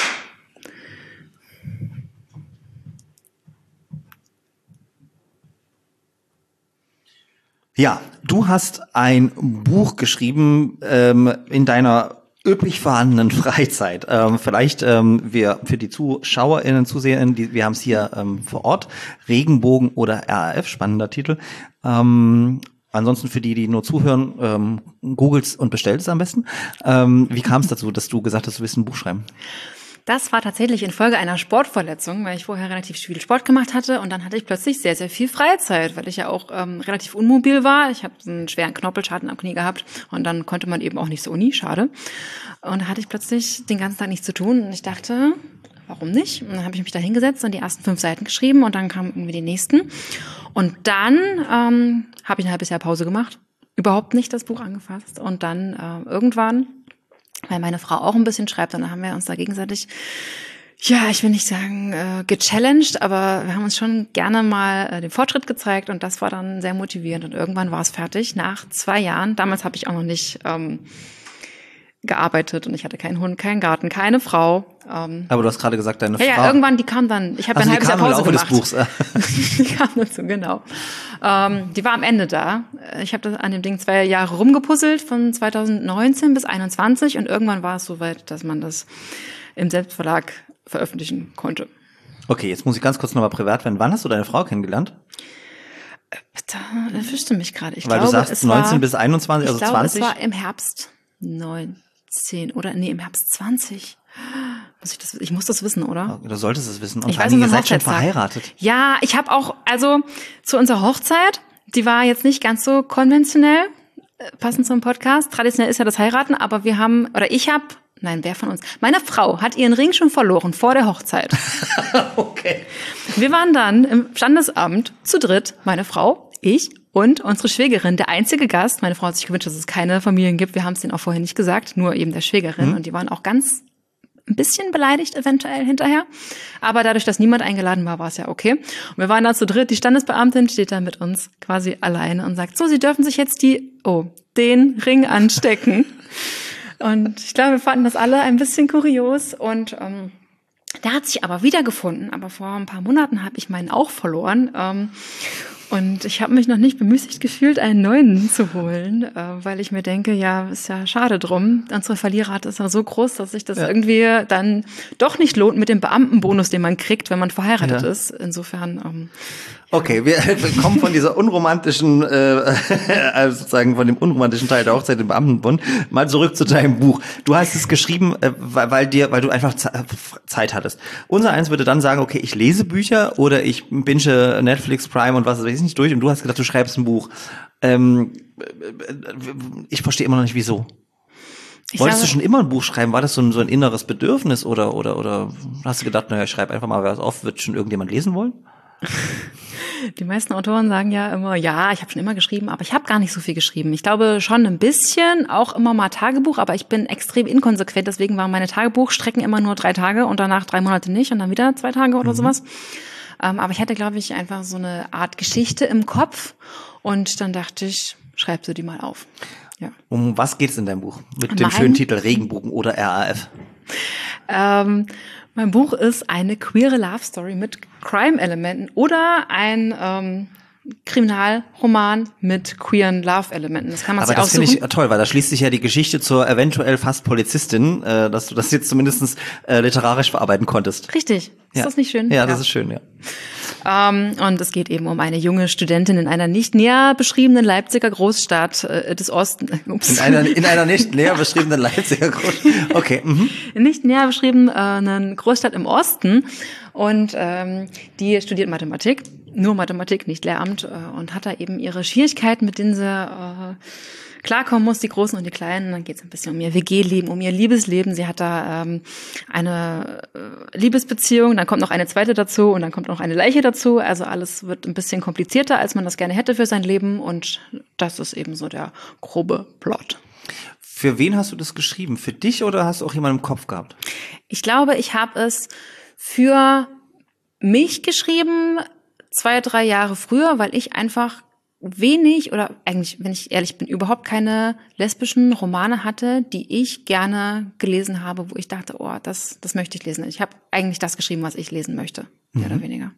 Ja, du hast ein Buch geschrieben ähm, in deiner üblich vorhandenen Freizeit. Ähm, vielleicht ähm, wir für die ZuschauerInnen, ZuseherInnen, die, wir haben es hier ähm, vor Ort, Regenbogen oder R A F, spannender Titel. Ähm, Ansonsten für die, die nur zuhören, ähm, googelt's und bestellt es am besten. Ähm, wie kam es dazu, dass du gesagt hast, du willst ein Buch schreiben? Das war tatsächlich infolge einer Sportverletzung, weil ich vorher relativ viel Sport gemacht hatte und dann hatte ich plötzlich sehr, sehr viel Freizeit, weil ich ja auch ähm, relativ unmobil war. Ich habe einen schweren Knorpelschaden am Knie gehabt und dann konnte man eben auch nicht zur Uni, schade. Und da hatte ich plötzlich den ganzen Tag nichts zu tun und ich dachte, warum nicht? Und dann habe ich mich da hingesetzt und die ersten fünf Seiten geschrieben und dann kamen irgendwie die nächsten. Und dann ähm, habe ich ein halbes Jahr Pause gemacht, überhaupt nicht das Buch angefasst. Und dann äh, irgendwann, weil meine Frau auch ein bisschen schreibt, und dann haben wir uns da gegenseitig, ja, ich will nicht sagen äh, gechallenged, aber wir haben uns schon gerne mal äh, den Fortschritt gezeigt und das war dann sehr motivierend. Und irgendwann war es fertig, nach zwei Jahren. Damals habe ich auch noch nicht ähm, gearbeitet und ich hatte keinen Hund, keinen Garten, keine Frau. Ähm, Aber du hast gerade gesagt, deine ja, Frau. Ja, irgendwann, die kam dann, ich habe also ein halbes Jahr Pause gemacht. Des Buchs. Die kam dazu, genau. Ähm, die war am Ende da. Ich habe das an dem Ding zwei Jahre rumgepuzzelt, von zweitausendneunzehn bis einundzwanzig, und irgendwann war es soweit, dass man das im Selbstverlag veröffentlichen konnte. Okay, jetzt muss ich ganz kurz nochmal privat werden. Wann hast du deine Frau kennengelernt? Da erwischte mich gerade. Ich Weil glaube, du sagst es neunzehn war, bis einundzwanzig, also ich glaube, zwanzig? Es war im Herbst neunzehn oder nee, im Herbst zwanzig. Muss ich das? Ich muss das wissen, oder? Du solltest es wissen. Und ich weiß, ihr seid schon verheiratet. Ja, ich habe auch, also zu unserer Hochzeit, die war jetzt nicht ganz so konventionell, passend zum Podcast. Traditionell ist ja das Heiraten, aber wir haben, oder ich habe, nein, wer von uns? Meine Frau hat ihren Ring schon verloren vor der Hochzeit. Okay. Wir waren dann im Standesamt zu dritt, meine Frau, ich und unsere Schwägerin, der einzige Gast. Meine Frau hat sich gewünscht, dass es keine Familien gibt. Wir haben es denen auch vorher nicht gesagt, nur eben der Schwägerin. Mhm. Und die waren auch ganz ein bisschen beleidigt eventuell hinterher. Aber dadurch, dass niemand eingeladen war, war es ja okay. Und wir waren da zu dritt. Die Standesbeamtin steht da mit uns quasi alleine und sagt, so, Sie dürfen sich jetzt die, oh, den Ring anstecken. Und ich glaube, wir fanden das alle ein bisschen kurios. Und ähm, der hat sich aber wiedergefunden. Aber vor ein paar Monaten habe ich meinen auch verloren. Ähm, Und ich habe mich noch nicht bemüßigt gefühlt, einen neuen zu holen, äh, weil ich mir denke, ja, ist ja schade drum. Unsere Verlierrate ist ja so groß, dass sich das ja. irgendwie dann doch nicht lohnt mit dem Beamtenbonus, den man kriegt, wenn man verheiratet ja. ist. Insofern. Ähm, Okay, wir, wir kommen von dieser unromantischen, äh, also sozusagen von dem unromantischen Teil der Hochzeit im Beamtenbund mal zurück zu deinem Buch. Du hast es geschrieben, äh, weil, weil dir, weil du einfach Zeit hattest. Unser eins würde dann sagen, okay, ich lese Bücher oder ich binge Netflix, Prime und was weiß ich nicht durch, und du hast gedacht, du schreibst ein Buch. Ähm, ich verstehe immer noch nicht, wieso. Ich Wolltest glaube, du schon immer ein Buch schreiben? War das so ein, so ein inneres Bedürfnis oder oder oder hast du gedacht, naja, ich schreibe einfach mal was auf, wird schon irgendjemand lesen wollen? Die meisten Autoren sagen ja immer, ja, ich habe schon immer geschrieben, aber ich habe gar nicht so viel geschrieben. Ich glaube schon ein bisschen, auch immer mal Tagebuch, aber ich bin extrem inkonsequent, deswegen waren meine Tagebuchstrecken immer nur drei Tage und danach drei Monate nicht und dann wieder zwei Tage oder mhm. sowas. Ähm, aber ich hatte, glaube ich, einfach so eine Art Geschichte im Kopf und dann dachte ich, schreib sie die mal auf. Ja. Um was geht's in deinem Buch? Mit mein, dem schönen Titel Regenbogen oder R A F? Ähm, mein Buch ist eine queere Love Story mit Crime-Elementen oder ein ähm, Kriminalroman mit queeren Love-Elementen. Das kann man Aber sich das aussuchen. finde ich toll, weil da schließt sich ja die Geschichte zur eventuell fast Polizistin, äh, dass du das jetzt zumindest äh, literarisch verarbeiten konntest. Richtig. Ist ja. das nicht schön? Ja, das ja. ist schön, ja. Um, und es geht eben um eine junge Studentin in einer nicht näher beschriebenen Leipziger Großstadt äh, des Ostens. Ups. In einer, in einer nicht näher beschriebenen Leipziger Großstadt. Okay. Mhm. Nicht näher beschriebenen äh, Großstadt im Osten. Und ähm, die studiert Mathematik, nur Mathematik, nicht Lehramt, äh, und hat da eben ihre Schwierigkeiten, mit denen sie äh, klarkommen muss, die Großen und die Kleinen. Dann geht es ein bisschen um ihr W G-Leben, um ihr Liebesleben. Sie hat da ähm, eine äh, Liebesbeziehung, dann kommt noch eine zweite dazu und dann kommt noch eine Leiche dazu. Also alles wird ein bisschen komplizierter, als man das gerne hätte für sein Leben. Und das ist eben so der grobe Plot. Für wen hast du das geschrieben? Für dich oder hast du auch jemanden im Kopf gehabt? Ich glaube, ich habe es für mich geschrieben, zwei, drei Jahre früher, weil ich einfach wenig oder eigentlich, wenn ich ehrlich bin, überhaupt keine lesbischen Romane hatte, die ich gerne gelesen habe, wo ich dachte, oh, das, das möchte ich lesen. Ich habe eigentlich das geschrieben, was ich lesen möchte, mehr mhm. oder weniger.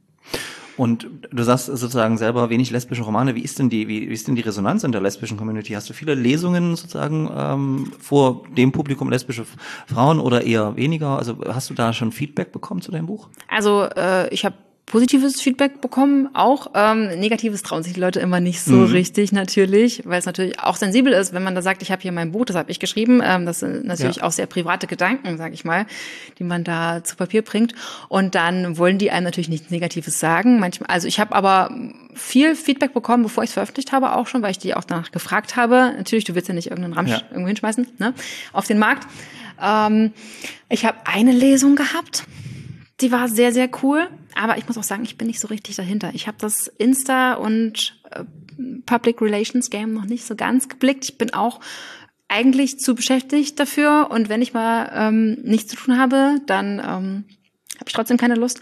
Und du sagst sozusagen selber wenig lesbische Romane. Wie ist denn die, wie, wie ist denn die Resonanz in der lesbischen Community? Hast du viele Lesungen sozusagen ähm, vor dem Publikum lesbische Frauen oder eher weniger? Also hast du da schon Feedback bekommen zu deinem Buch? Also äh, ich habe positives Feedback bekommen, auch ähm, negatives trauen sich die Leute immer nicht so mhm. richtig natürlich, weil es natürlich auch sensibel ist, wenn man da sagt, ich habe hier mein Buch, das habe ich geschrieben, ähm, das sind natürlich ja. auch sehr private Gedanken, sage ich mal, die man da zu Papier bringt und dann wollen die einem natürlich nichts Negatives sagen. Manchmal, also ich habe aber viel Feedback bekommen, bevor ich es veröffentlicht habe, auch schon, weil ich die auch danach gefragt habe. Natürlich, du willst ja nicht irgendeinen Ramsch ja. irgendwo hinschmeißen, ne, auf den Markt. Ähm, ich habe eine Lesung gehabt. Die war sehr, sehr cool, aber ich muss auch sagen, ich bin nicht so richtig dahinter. Ich habe das Insta- und äh, Public Relations Game noch nicht so ganz geblickt. Ich bin auch eigentlich zu beschäftigt dafür und wenn ich mal ähm, nichts zu tun habe, dann ähm, habe ich trotzdem keine Lust.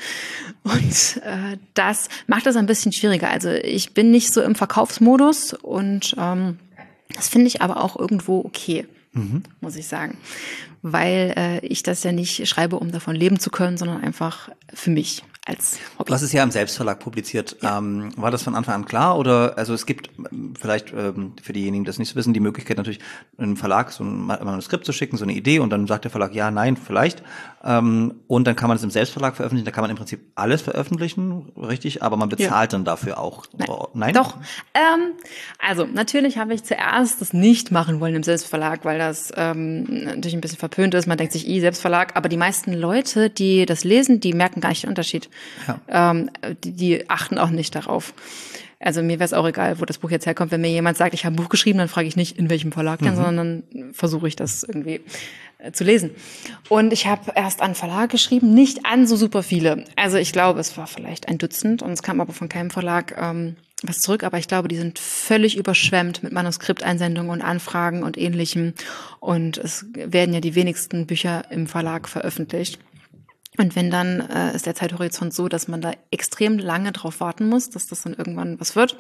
Und äh, das macht das ein bisschen schwieriger. Also ich bin nicht so im Verkaufsmodus und ähm, das finde ich aber auch irgendwo okay. Mhm. Muss ich sagen, weil äh, ich das ja nicht schreibe, um davon leben zu können, sondern einfach für mich als Hobby. Du hast es ja im Selbstverlag publiziert. Ja. Ähm, war das von Anfang an klar oder also es gibt vielleicht ähm, für diejenigen, die das nicht wissen, die Möglichkeit natürlich einem Verlag so ein Manuskript zu schicken, so eine Idee und dann sagt der Verlag ja, nein, vielleicht ähm, und dann kann man es im Selbstverlag veröffentlichen. Da kann man im Prinzip alles veröffentlichen, richtig, aber man bezahlt ja. dann dafür auch. Nein, nein? Doch. Ähm, also natürlich habe ich zuerst das nicht machen wollen im Selbstverlag, weil das ähm, natürlich ein bisschen verpönt ist. Man denkt sich, i Selbstverlag, aber die meisten Leute, die das lesen, die merken gar nicht den Unterschied. Ja. Ähm, die, die achten auch nicht darauf. Also mir wäre es auch egal, wo das Buch jetzt herkommt. Wenn mir jemand sagt, ich habe ein Buch geschrieben, dann frage ich nicht, in welchem Verlag denn, mhm. sondern dann versuche ich das irgendwie äh, zu lesen. Und ich habe erst an Verlag geschrieben, nicht an so super viele. Also ich glaube, es war vielleicht ein Dutzend und es kam aber von keinem Verlag ähm, was zurück. Aber ich glaube, die sind völlig überschwemmt mit Manuskripteinsendungen und Anfragen und Ähnlichem. Und es werden ja die wenigsten Bücher im Verlag veröffentlicht. Und wenn dann äh, ist der Zeithorizont so, dass man da extrem lange drauf warten muss, dass das dann irgendwann was wird.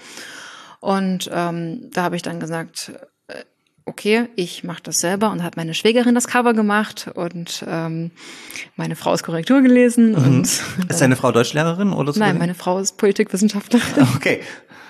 Und ähm, da habe ich dann gesagt, äh, okay, ich mache das selber und hat meine Schwägerin das Cover gemacht und ähm, meine Frau ist Korrektur gelesen. Mhm. Und ist deine Frau Deutschlehrerin oder so? Nein, meine Frau ist Politikwissenschaftlerin. Okay.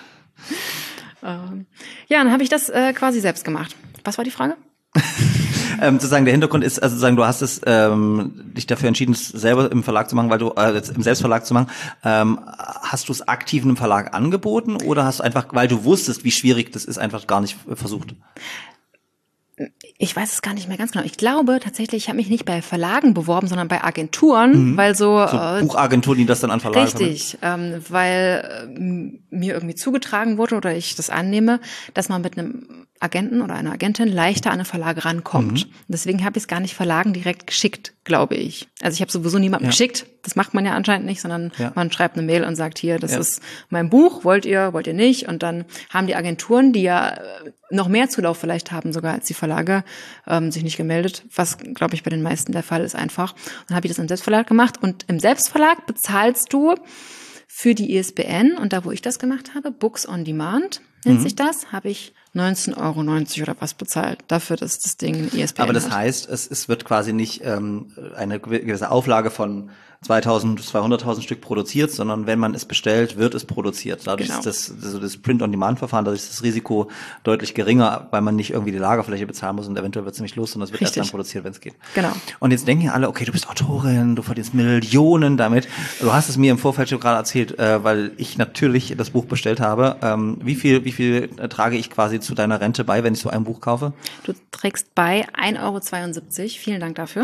ähm, ja, dann habe ich das äh, quasi selbst gemacht. Was war die Frage? Ähm, sozusagen der Hintergrund ist, also sagen, du hast es ähm, dich dafür entschieden, es selber im Verlag zu machen, weil du äh, im Selbstverlag zu machen. Ähm, hast du es aktiv in einem Verlag angeboten oder hast du einfach, weil du wusstest, wie schwierig das ist, einfach gar nicht versucht? Ich weiß es gar nicht mehr ganz genau. Ich glaube tatsächlich, ich habe mich nicht bei Verlagen beworben, sondern bei Agenturen, mhm. weil so, so äh, Buchagenturen, die das dann an Verlage richtig, ähm, weil äh, mir irgendwie zugetragen wurde oder ich das annehme, dass man mit einem Agenten oder einer Agentin leichter an eine Verlage rankommt. Mhm. Deswegen habe ich es gar nicht Verlagen direkt geschickt, glaube ich. Also ich habe sowieso niemandem ja. geschickt. Das macht man ja anscheinend nicht, sondern ja. man schreibt eine Mail und sagt, hier, das ja. ist mein Buch, wollt ihr, wollt ihr nicht? Und dann haben die Agenturen, die ja noch mehr Zulauf vielleicht haben sogar als die Verlage, ähm, sich nicht gemeldet, was, glaube ich, bei den meisten der Fall ist einfach. Dann habe ich das im Selbstverlag gemacht und im Selbstverlag bezahlst du für die I S B N und da, wo ich das gemacht habe, Books on Demand nennt mhm. sich das, habe ich neunzehn Euro neunzig oder was bezahlt dafür, dass das Ding ein I S B N Aber das hat. heißt, es, es wird quasi nicht ähm, eine gewisse Auflage von zweitausend, zweihunderttausend Stück produziert, sondern wenn man es bestellt, wird es produziert. Dadurch Genau. ist das, also das Print-on-Demand-Verfahren, dadurch ist das Risiko deutlich geringer, weil man nicht irgendwie die Lagerfläche bezahlen muss und eventuell wird es nicht los, sondern es wird Richtig. erst dann produziert, wenn es geht. Genau. Und jetzt denken ja alle, okay, du bist Autorin, du verdienst Millionen damit. Du hast es mir im Vorfeld schon gerade erzählt, äh, weil ich natürlich das Buch bestellt habe. Ähm, wie viel, wie viel äh, trage ich quasi zu deiner Rente bei, wenn ich so ein Buch kaufe? Du trägst bei ein Euro zweiundsiebzig. Vielen Dank dafür.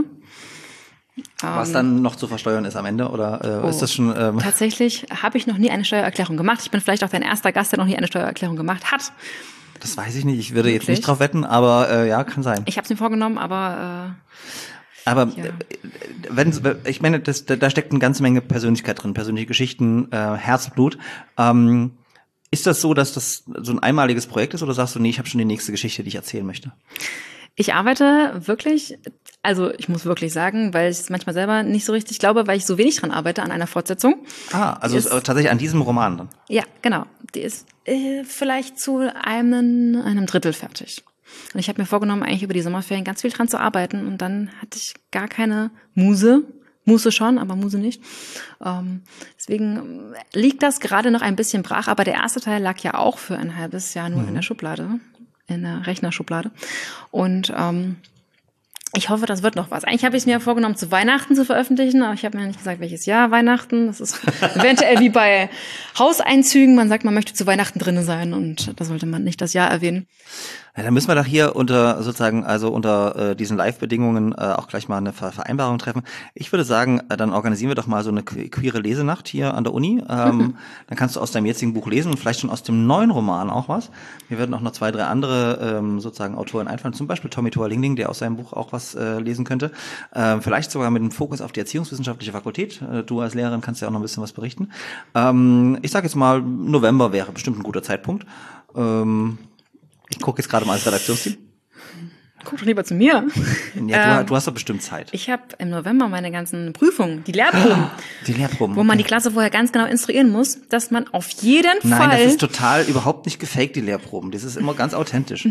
Was Ähm, dann noch zu versteuern ist am Ende, oder äh, oh, ist das schon... Ähm Tatsächlich habe ich noch nie eine Steuererklärung gemacht. Ich bin vielleicht auch dein erster Gast, der noch nie eine Steuererklärung gemacht hat. Das weiß ich nicht, ich würde jetzt Wirklich? nicht drauf wetten, aber äh, ja, kann sein. Ich habe es mir vorgenommen, aber Aber ja. äh, wenn, ich meine, das, da steckt eine ganze Menge Persönlichkeit drin, persönliche Geschichten, äh, Herzblut. Ähm, ist das so, dass das so ein einmaliges Projekt ist, oder sagst du, nee, ich habe schon die nächste Geschichte, die ich erzählen möchte? ich arbeite wirklich, also ich muss wirklich sagen, weil ich es manchmal selber nicht so richtig glaube, weil ich so wenig dran arbeite an einer Fortsetzung. Ah, also Ist- ist, tatsächlich an diesem Roman dann. Ja, genau. Die ist äh, vielleicht zu einem, einem Drittel fertig. Und ich habe mir vorgenommen, eigentlich über die Sommerferien ganz viel dran zu arbeiten. Und dann hatte ich gar keine Muse. Muse schon, aber Muse nicht. Ähm, deswegen liegt das gerade noch ein bisschen brach. Aber der erste Teil lag ja auch für ein halbes Jahr nur Mhm. in der Schublade, in der Rechnerschublade. Und ähm, ich hoffe, das wird noch was. Eigentlich habe ich es mir vorgenommen, zu Weihnachten zu veröffentlichen, aber ich habe mir nicht gesagt, welches Jahr Weihnachten. Das ist eventuell wie bei Hauseinzügen. Man sagt, man möchte zu Weihnachten drin sein und da sollte man nicht das Jahr erwähnen. Ja, dann müssen wir doch hier unter sozusagen, also unter äh, diesen Live-Bedingungen äh, auch gleich mal eine Ver Vereinbarung treffen. Ich würde sagen, äh, dann organisieren wir doch mal so eine que- queere Lesenacht hier an der Uni. Ähm, Mhm. Dann kannst du aus deinem jetzigen Buch lesen und vielleicht schon aus dem neuen Roman auch was. Mir werden auch noch zwei, drei andere ähm, sozusagen Autoren einfallen, zum Beispiel Tommy Toa-Lingling, der aus seinem Buch auch was äh, lesen könnte. Ähm, vielleicht sogar mit dem Fokus auf die Erziehungswissenschaftliche Fakultät. Äh, du als Lehrerin kannst ja auch noch ein bisschen was berichten. Ähm, ich sage jetzt mal, November wäre bestimmt ein guter Zeitpunkt. Ähm, Ich gucke jetzt gerade mal als Redaktionsteam. Guck doch lieber zu mir. Ja, du, Ähm, du hast doch bestimmt Zeit. Ich habe im November meine ganzen Prüfungen, die Lehrproben, Die Lehrproben. wo man okay. die Klasse vorher ganz genau instruieren muss, dass man auf jeden Nein, Fall, das ist total überhaupt nicht gefaked, die Lehrproben. Das ist immer ganz authentisch.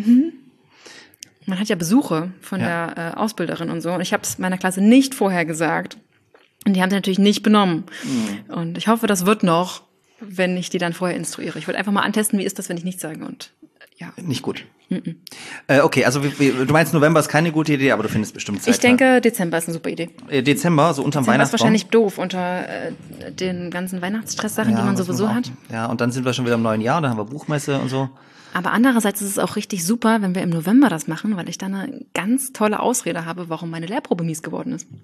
man hat ja Besuche von Ja. der äh, Ausbilderin und so, und ich habe es meiner Klasse nicht vorher gesagt. Und die haben sie natürlich nicht benommen. Mhm. Und ich hoffe, das wird noch, wenn ich die dann vorher instruiere. Ich wollte einfach mal antesten, wie ist das, wenn ich nichts sage. Und ja. Nicht gut. Äh, okay, also wie, wie, du meinst, November ist keine gute Idee, aber du findest bestimmt Zeit. Ich denke, Dezember ist eine super Idee. Äh, Dezember, so unterm Dezember ist Weihnachtsbaum. wahrscheinlich doof unter äh, den ganzen Weihnachtsstress-Sachen, die man was sowieso auch- hat. Ja, und dann sind wir schon wieder im neuen Jahr, dann haben wir Buchmesse und so. Aber andererseits ist es auch richtig super, wenn wir im November das machen, weil ich dann eine ganz tolle Ausrede habe, warum meine Lehrprobe mies geworden ist.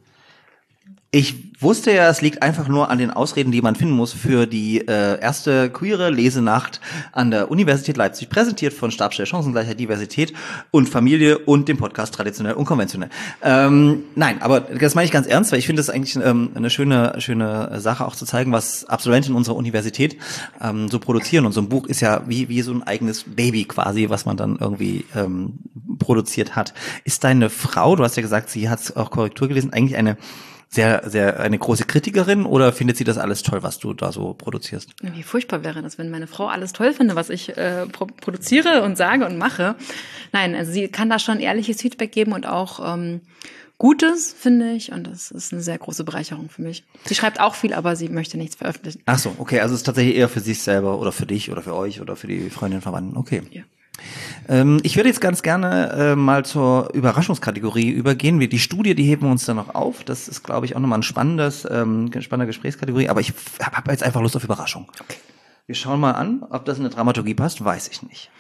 Ich wusste ja, es liegt einfach nur an den Ausreden, die man finden muss für die äh, erste queere Lesenacht an der Universität Leipzig, präsentiert von Stabsstelle Chancengleichheit, Diversität und Familie und dem Podcast Traditionell Unkonventionell. Ähm, nein, aber das meine ich ganz ernst, weil ich finde es eigentlich ähm, eine schöne schöne Sache, auch zu zeigen, was Absolventen unserer Universität ähm, so produzieren. Und so ein Buch ist ja wie wie so ein eigenes Baby quasi, was man dann irgendwie ähm, produziert hat. Ist deine Frau, du hast ja gesagt, sie hat auch Korrektur gelesen, eigentlich eine sehr, sehr eine große Kritikerin, oder findet sie das alles toll, was du da so produzierst? Wie furchtbar wäre das, wenn meine Frau alles toll finde, was ich äh, pro- produziere und sage und mache. Nein, also sie kann da schon ehrliches Feedback geben und auch ähm, Gutes, finde ich. Und das ist eine sehr große Bereicherung für mich. Sie schreibt auch viel, aber sie möchte nichts veröffentlichen. Ach so, okay, also es ist tatsächlich eher für sich selber oder für dich oder für euch oder für die Freundinnen, Verwandten. Okay. Ja. Ähm, ich würde jetzt ganz gerne äh, mal zur Überraschungskategorie übergehen. Wir, die Studie, die heben wir uns dann noch auf. Das ist, glaube ich, auch nochmal ein spannendes, ähm, spannende Gesprächskategorie. Aber ich habe hab jetzt einfach Lust auf Überraschung. Okay. Wir schauen mal an, ob das in eine Dramaturgie passt, weiß ich nicht.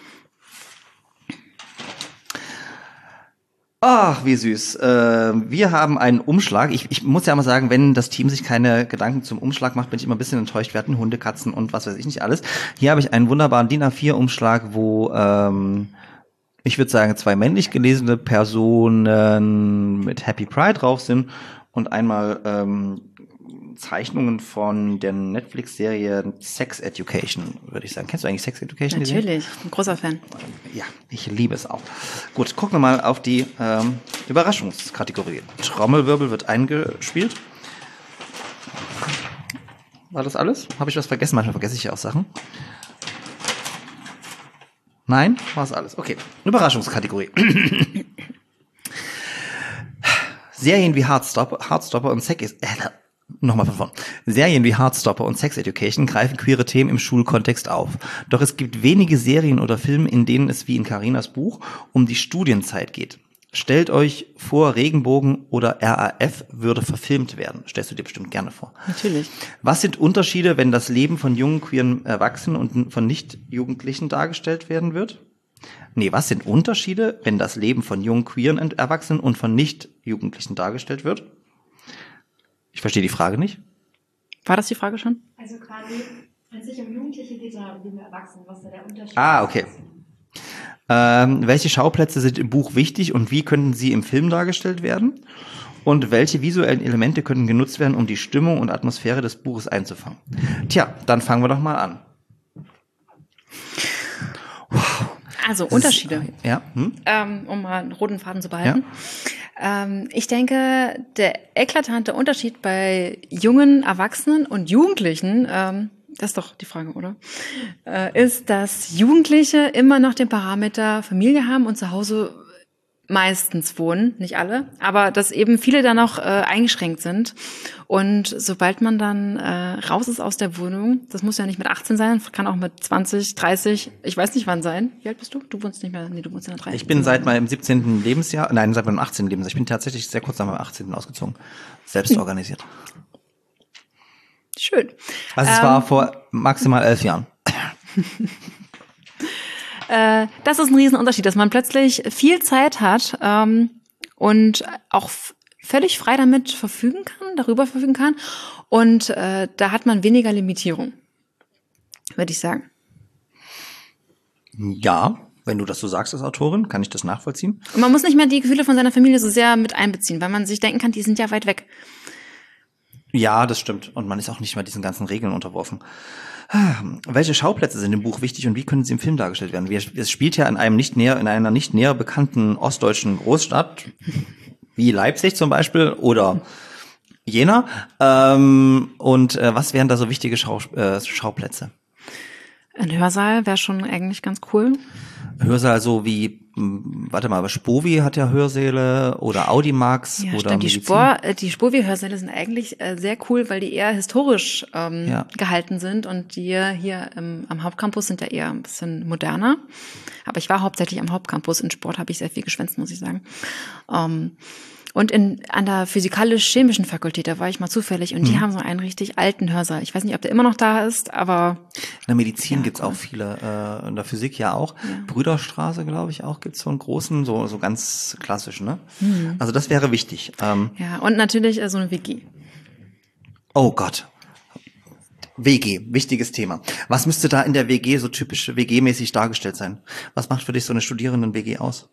Ach, wie süß. Äh, wir haben einen Umschlag. Ich, ich muss ja mal sagen, wenn das Team sich keine Gedanken zum Umschlag macht, bin ich immer ein bisschen enttäuscht. Wir hatten Hunde, Katzen und was weiß ich nicht alles. Hier habe ich einen wunderbaren D I N A vier Umschlag, wo ähm, ich würde sagen zwei männlich gelesene Personen mit Happy Pride drauf sind und einmal ähm, Zeichnungen von der Netflix-Serie Sex Education, würde ich sagen. Kennst du eigentlich Sex Education? Natürlich, ein großer Fan. Ja, ich liebe es auch. Gut, gucken wir mal auf die ähm, Überraschungskategorie. Trommelwirbel wird eingespielt. War das alles? Habe ich was vergessen? Manchmal vergesse ich ja auch Sachen. Nein, war's alles. Okay, Überraschungskategorie. Serien wie Heartstopper, Heartstopper und Sex... Äh, Nochmal von vorn. Serien wie Heartstopper und Sex Education greifen queere Themen im Schulkontext auf. Doch es gibt wenige Serien oder Filme, in denen es wie in Carinas Buch um die Studienzeit geht. Stellt euch vor, Regenbogen oder R A F würde verfilmt werden. Stellst du dir bestimmt gerne vor. Natürlich. Was sind Unterschiede, wenn das Leben von jungen queeren Erwachsenen und von Nicht-Jugendlichen dargestellt werden wird? Nee, was sind Unterschiede, wenn das Leben von jungen queeren Erwachsenen und von Nicht-Jugendlichen dargestellt wird? Ich verstehe die Frage nicht. War das die Frage schon? Also quasi, wenn es sich um Jugendliche geht, sondern um junge Erwachsene, was da der Unterschied ist. Ah, okay. Ähm, welche Schauplätze sind im Buch wichtig und wie könnten sie im Film dargestellt werden? Und welche visuellen Elemente könnten genutzt werden, um die Stimmung und Atmosphäre des Buches einzufangen? Tja, dann fangen wir doch mal an. Also Unterschiede, ist, ja, hm? ähm, um mal einen roten Faden zu behalten. Ja. Ähm, ich denke, der eklatante Unterschied bei jungen Erwachsenen und Jugendlichen, ähm, das ist doch die Frage, oder? Äh, ist, dass Jugendliche immer noch den Parameter Familie haben und zu Hause meistens wohnen, nicht alle, aber dass eben viele da noch äh, eingeschränkt sind. Und sobald man dann äh, raus ist aus der Wohnung, das muss ja nicht mit achtzehn sein, kann auch mit zwanzig, dreißig, ich weiß nicht wann sein. Wie alt bist du? Du wohnst nicht mehr, nee, du wohnst in der dreißig. Ich bin seit meinem siebzehnten Lebensjahr, nein, seit meinem achtzehnten Lebensjahr. Ich bin tatsächlich sehr kurz nach meinem achtzehnten ausgezogen. Selbst hm. organisiert. Schön. Also es ähm, war vor maximal elf Jahren. Das ist ein Riesenunterschied, dass man plötzlich viel Zeit hat ähm, und auch f- völlig frei damit verfügen kann, darüber verfügen kann. Und äh, da hat man weniger Limitierung, würde ich sagen. Ja, wenn du das so sagst als Autorin, kann ich das nachvollziehen. Und man muss nicht mehr die Gefühle von seiner Familie so sehr mit einbeziehen, weil man sich denken kann, die sind ja weit weg. Ja, das stimmt. Und man ist auch nicht mehr diesen ganzen Regeln unterworfen. Welche Schauplätze sind im Buch wichtig und wie können sie im Film dargestellt werden? Es spielt ja in einem nicht näher, in einer nicht näher bekannten ostdeutschen Großstadt, wie Leipzig zum Beispiel oder Jena. Ähm, und äh, was wären da so wichtige Schau- äh, Schauplätze? Ein Hörsaal wäre schon eigentlich ganz cool. Hörsaal so wie, warte mal, Spovi hat ja Hörsäle oder Audimax ja, oder stimmt. Die, Spor, die Spovi-Hörsäle sind eigentlich äh, sehr cool, weil die eher historisch ähm, ja. gehalten sind und die hier ähm, am Hauptcampus sind ja eher ein bisschen moderner. Aber ich war hauptsächlich am Hauptcampus. In Sport habe ich sehr viel geschwänzt, muss ich sagen. Ähm, Und in, an der physikalisch-chemischen Fakultät, da war ich mal zufällig und die mhm. haben so einen richtig alten Hörsaal. Ich weiß nicht, ob der immer noch da ist, aber... In der Medizin ja, gibt's cool. auch viele, äh, in der Physik ja auch. Ja. Brüderstraße, glaube ich, auch gibt's so einen großen, so so ganz klassisch, ne? Mhm. Also das wäre wichtig. Ähm, ja, und natürlich äh, so eine W G. Oh Gott. W G, wichtiges Thema. Was müsste da in der W G so typisch W G-mäßig dargestellt sein? Was macht für dich so eine Studierenden-W G aus?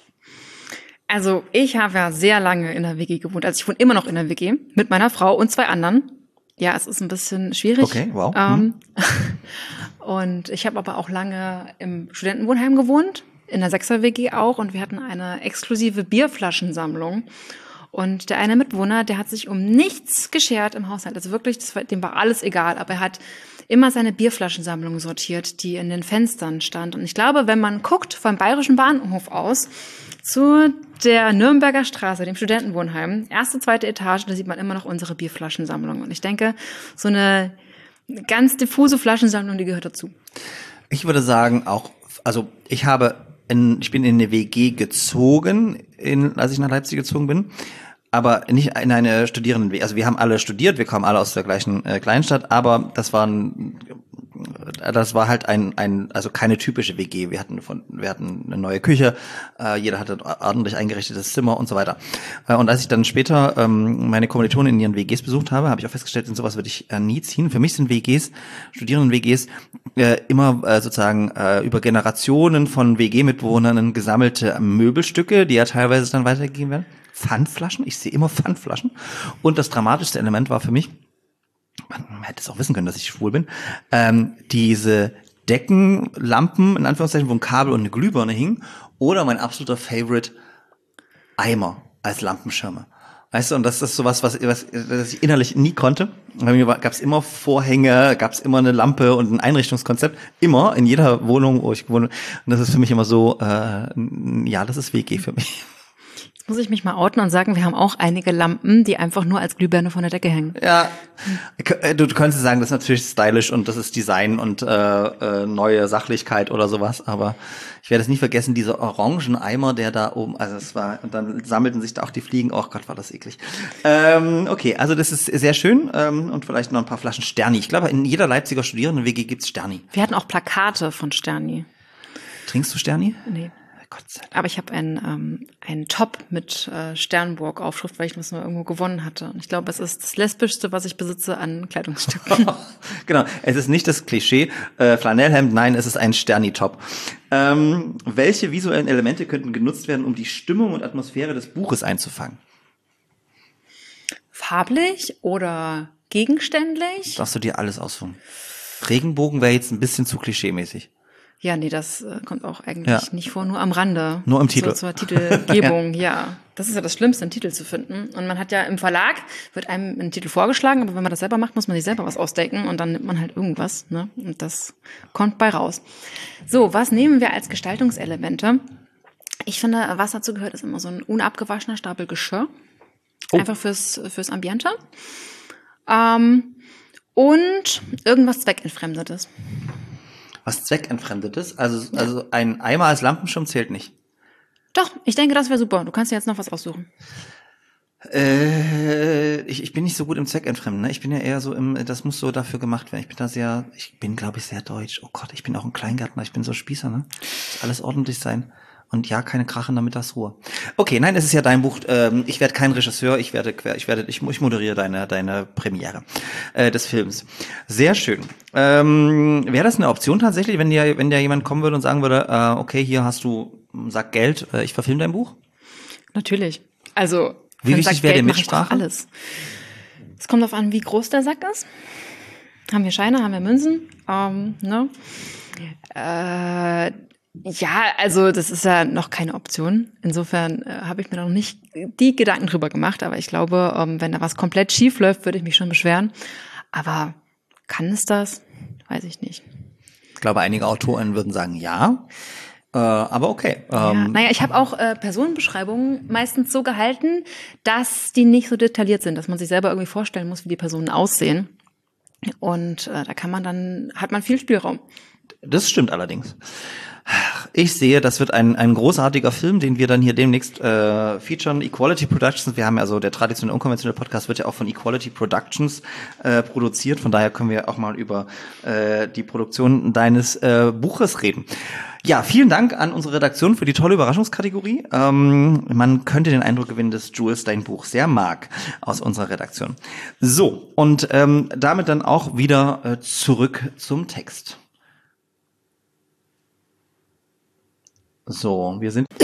Also ich habe ja sehr lange in der W G gewohnt. Also ich wohne immer noch in der W G mit meiner Frau und zwei anderen. Ja, es ist ein bisschen schwierig. Okay, wow. Ähm, und ich habe aber auch lange im Studentenwohnheim gewohnt, in der Sechser-W G auch. Und wir hatten eine exklusive Bierflaschensammlung. Und der eine Mitwohner, der hat sich um nichts geschert im Haushalt. Also wirklich, das war, dem war alles egal. Aber er hat immer seine Bierflaschensammlung sortiert, die in den Fenstern stand. Und ich glaube, wenn man guckt vom Bayerischen Bahnhof aus zu der Nürnberger Straße, dem Studentenwohnheim, erste, zweite Etage, da sieht man immer noch unsere Bierflaschensammlung. Und ich denke, so eine ganz diffuse Flaschensammlung, die gehört dazu. Ich würde sagen auch, also ich habe, in, ich bin in eine W G gezogen, in, als ich nach Leipzig gezogen bin, aber nicht in eine Studierenden-W G. Also wir haben alle studiert, wir kommen alle aus der gleichen äh, Kleinstadt, aber das war ein, das war halt ein, ein, also keine typische W G. Wir hatten von, wir hatten eine neue Küche, äh, jeder hatte ein ordentlich eingerichtetes Zimmer und so weiter. Äh, und als ich dann später ähm, meine Kommilitonen in ihren W Gs besucht habe, habe ich auch festgestellt, in sowas würde ich äh, nie ziehen. Für mich sind W Gs, Studierenden-W Gs, äh, immer äh, sozusagen äh, über Generationen von W G-Mitbewohnern gesammelte Möbelstücke, die ja teilweise dann weitergegeben werden. Pfandflaschen, ich sehe immer Pfandflaschen. Und das dramatischste Element war für mich, man hätte es auch wissen können, dass ich schwul bin, ähm, diese Deckenlampen, in Anführungszeichen, wo ein Kabel und eine Glühbirne hingen, oder mein absoluter Favorite, Eimer als Lampenschirme. Weißt du, und das ist sowas, was, was, was ich innerlich nie konnte. Bei mir gab es immer Vorhänge, gab es immer eine Lampe und ein Einrichtungskonzept. Immer, in jeder Wohnung, wo ich gewohnt habe. Und das ist für mich immer so, äh, ja, das ist W G für mich. Jetzt muss ich mich mal outen und sagen, wir haben auch einige Lampen, die einfach nur als Glühbirne von der Decke hängen. Ja, du, du könntest sagen, das ist natürlich stylisch und das ist Design und äh, äh, neue Sachlichkeit oder sowas, aber ich werde es nie vergessen, dieser orangen Eimer, der da oben, also es war, und dann sammelten sich da auch die Fliegen, oh Gott, war das eklig. Ähm, okay, also das ist sehr schön ähm, und vielleicht noch ein paar Flaschen Sterni. Ich glaube, in jeder Leipziger Studierenden-W G gibt's Sterni. Wir hatten auch Plakate von Sterni. Trinkst du Sterni? Nee. Gott sei Dank. Aber ich habe einen, ähm, einen Top mit äh, Sternburg-Aufschrift, weil ich das mal irgendwo gewonnen hatte. Und ich glaube, es ist das lesbischste, was ich besitze an Kleidungsstücken. Genau, es ist nicht das Klischee äh, Flanellhemd, nein, es ist ein Sterni-Top. Ähm, welche visuellen Elemente könnten genutzt werden, um die Stimmung und Atmosphäre des Buches einzufangen? Farblich oder gegenständlich? Darfst du dir alles aussuchen. Regenbogen wäre jetzt ein bisschen zu klischeemäßig. Ja, nee, das äh, kommt auch eigentlich Ja. nicht vor, nur am Rande. Nur im Titel. So, zur Titelgebung, ja. ja. Das ist ja das Schlimmste, einen Titel zu finden. Und man hat ja im Verlag, wird einem ein Titel vorgeschlagen, aber wenn man das selber macht, muss man sich selber was ausdenken und dann nimmt man halt irgendwas, ne? Und das kommt bei raus. So, was nehmen wir als Gestaltungselemente? Ich finde, was dazu gehört, ist immer so ein unabgewaschener Stapel Geschirr. Oh. Einfach fürs, fürs Ambiente. Ähm, und irgendwas Zweckentfremdetes. Was Zweckentfremdetes? Also, also ein Eimer als Lampenschirm zählt nicht. Doch, ich denke, das wäre super. Du kannst dir jetzt noch was aussuchen. Äh, ich, ich bin nicht so gut im Zweckentfremden, ne? Ich bin ja eher so im, das muss so dafür gemacht werden. Ich bin da sehr, ich bin, glaube ich, sehr deutsch. Oh Gott, ich bin auch ein Kleingärtner, ich bin so Spießer, ne? Muss alles ordentlich sein. Und ja, keine krachende Mittagsruhe. Okay, nein, es ist ja dein Buch. Ähm, ich werde kein Regisseur, ich werde, ich werde, ich, ich moderiere deine, deine Premiere äh, des Films. Sehr schön. Ähm, wäre das eine Option tatsächlich, wenn dir, wenn dir jemand kommen würde und sagen würde, äh, okay, hier hast du einen Sack Geld, äh, ich verfilme dein Buch? Natürlich. Also wie für einen wichtig Sack wäre Geld die mache ich doch Mitsprache? alles. Es kommt darauf an, wie groß der Sack ist. Haben wir Scheine, haben wir Münzen? Ähm, ne? Äh, Ja, also das ist ja noch keine Option. Insofern äh, habe ich mir noch nicht die Gedanken drüber gemacht. Aber ich glaube, ähm, wenn da was komplett schief läuft, würde ich mich schon beschweren. Aber kann es das? Weiß ich nicht. Ich glaube, einige Autoren würden sagen, ja. Äh, aber okay. Ja, Ähm, naja, ich habe auch äh, Personenbeschreibungen meistens so gehalten, dass die nicht so detailliert sind, dass man sich selber irgendwie vorstellen muss, wie die Personen aussehen. Und äh, da kann man dann, hat man viel Spielraum. Das stimmt allerdings. Ich sehe, das wird ein ein großartiger Film, den wir dann hier demnächst äh, featuren. Equality Productions. Wir haben ja also der traditionelle unkonventionelle Podcast wird ja auch von Equality Productions äh, produziert. Von daher können wir auch mal über äh, die Produktion deines äh, Buches reden. Ja, vielen Dank an unsere Redaktion für die tolle Überraschungskategorie. Ähm, man könnte den Eindruck gewinnen, dass Jules dein Buch sehr mag aus unserer Redaktion. So, und ähm, damit dann auch wieder äh, zurück zum Text. So, wir sind...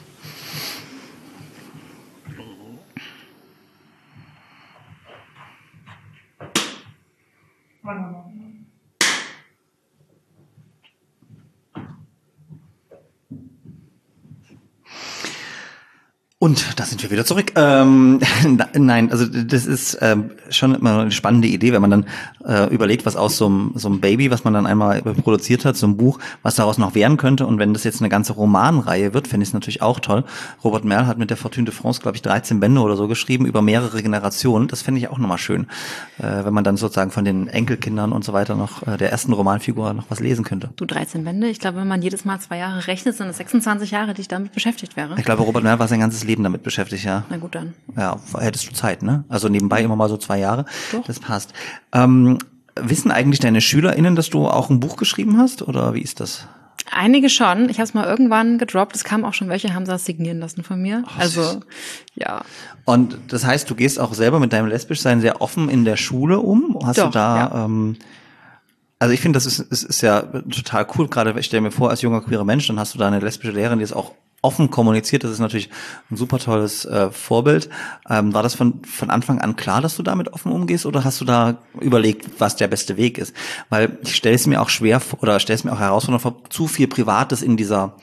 Und da sind wir wieder zurück. Ähm, nein, also das ist ähm, schon immer eine spannende Idee, wenn man dann äh, überlegt, was aus so einem, so einem Baby, was man dann einmal produziert hat, so ein Buch, was daraus noch werden könnte. Und wenn das jetzt eine ganze Romanreihe wird, finde ich es natürlich auch toll. Robert Merle hat mit der Fortune de France, glaube ich, dreizehn Bände oder so geschrieben über mehrere Generationen. Das finde ich auch nochmal schön, äh, wenn man dann sozusagen von den Enkelkindern und so weiter noch äh, der ersten Romanfigur noch was lesen könnte. Du, dreizehn Bände? Ich glaube, wenn man jedes Mal zwei Jahre rechnet, sind es sechsundzwanzig Jahre, die ich damit beschäftigt wäre. Ich glaube, Robert Merle war sein ganzes Leben damit beschäftigt, ja. Na gut, dann. Ja, hättest du Zeit, ne? Also nebenbei immer mal so zwei Jahre. Doch. Das passt. Ähm, wissen eigentlich deine SchülerInnen, dass du auch ein Buch geschrieben hast? Oder wie ist das? Einige schon. Ich habe es mal irgendwann gedroppt. Es kamen auch schon welche, haben das signieren lassen von mir. Oh, also, süß. ja. Und das heißt, du gehst auch selber mit deinem Lesbischsein sehr offen in der Schule um? Hast Doch, du da... ja. Ähm, also ich finde, das ist, ist, ist ja total cool. Gerade ich stelle mir vor, als junger queerer Mensch, dann hast du da eine lesbische Lehrerin, die es auch offen kommuniziert. Das ist natürlich ein super tolles äh, Vorbild. Ähm, war das von von Anfang an klar, dass du damit offen umgehst, oder hast du da überlegt, was der beste Weg ist? Weil ich stelle es mir auch schwer vor, oder stelle es mir auch herausfordernd vor, zu viel Privates in dieser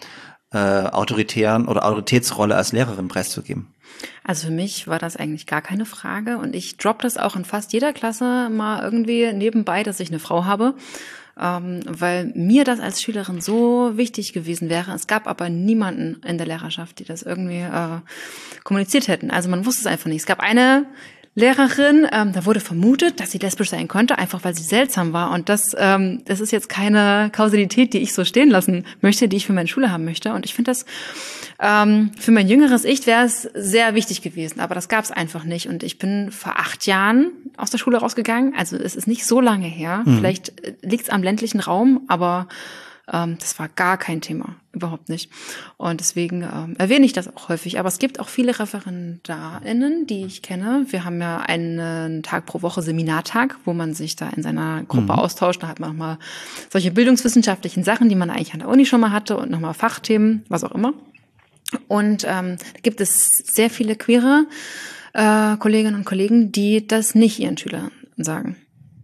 äh, autoritären oder Autoritätsrolle als Lehrerin preiszugeben? Also für mich war das eigentlich gar keine Frage und ich droppe das auch in fast jeder Klasse mal irgendwie nebenbei, dass ich eine Frau habe, ähm, weil mir das als Schülerin so wichtig gewesen wäre. Es gab aber niemanden in der Lehrerschaft, die das irgendwie äh, kommuniziert hätten. Also man wusste es einfach nicht. Es gab eine Lehrerin, ähm, da wurde vermutet, dass sie lesbisch sein könnte, einfach weil sie seltsam war. Und das, ähm, das ist jetzt keine Kausalität, die ich so stehen lassen möchte, die ich für meine Schule haben möchte. Und ich finde das, ähm, für mein jüngeres Ich wäre es sehr wichtig gewesen. Aber das gab es einfach nicht. Und ich bin vor acht Jahren aus der Schule rausgegangen. Also es ist nicht so lange her. Mhm. Vielleicht liegt es am ländlichen Raum, aber ähm, das war gar kein Thema. Überhaupt nicht. Und deswegen ähm, erwähne ich das auch häufig. Aber es gibt auch viele ReferendarInnen, die ich kenne. Wir haben ja einen Tag pro Woche Seminartag, wo man sich da in seiner Gruppe mhm. austauscht. Da hat man nochmal solche bildungswissenschaftlichen Sachen, die man eigentlich an der Uni schon mal hatte und nochmal Fachthemen, was auch immer. Und ähm, da gibt es sehr viele queere äh, Kolleginnen und Kollegen, die das nicht ihren Schülern sagen.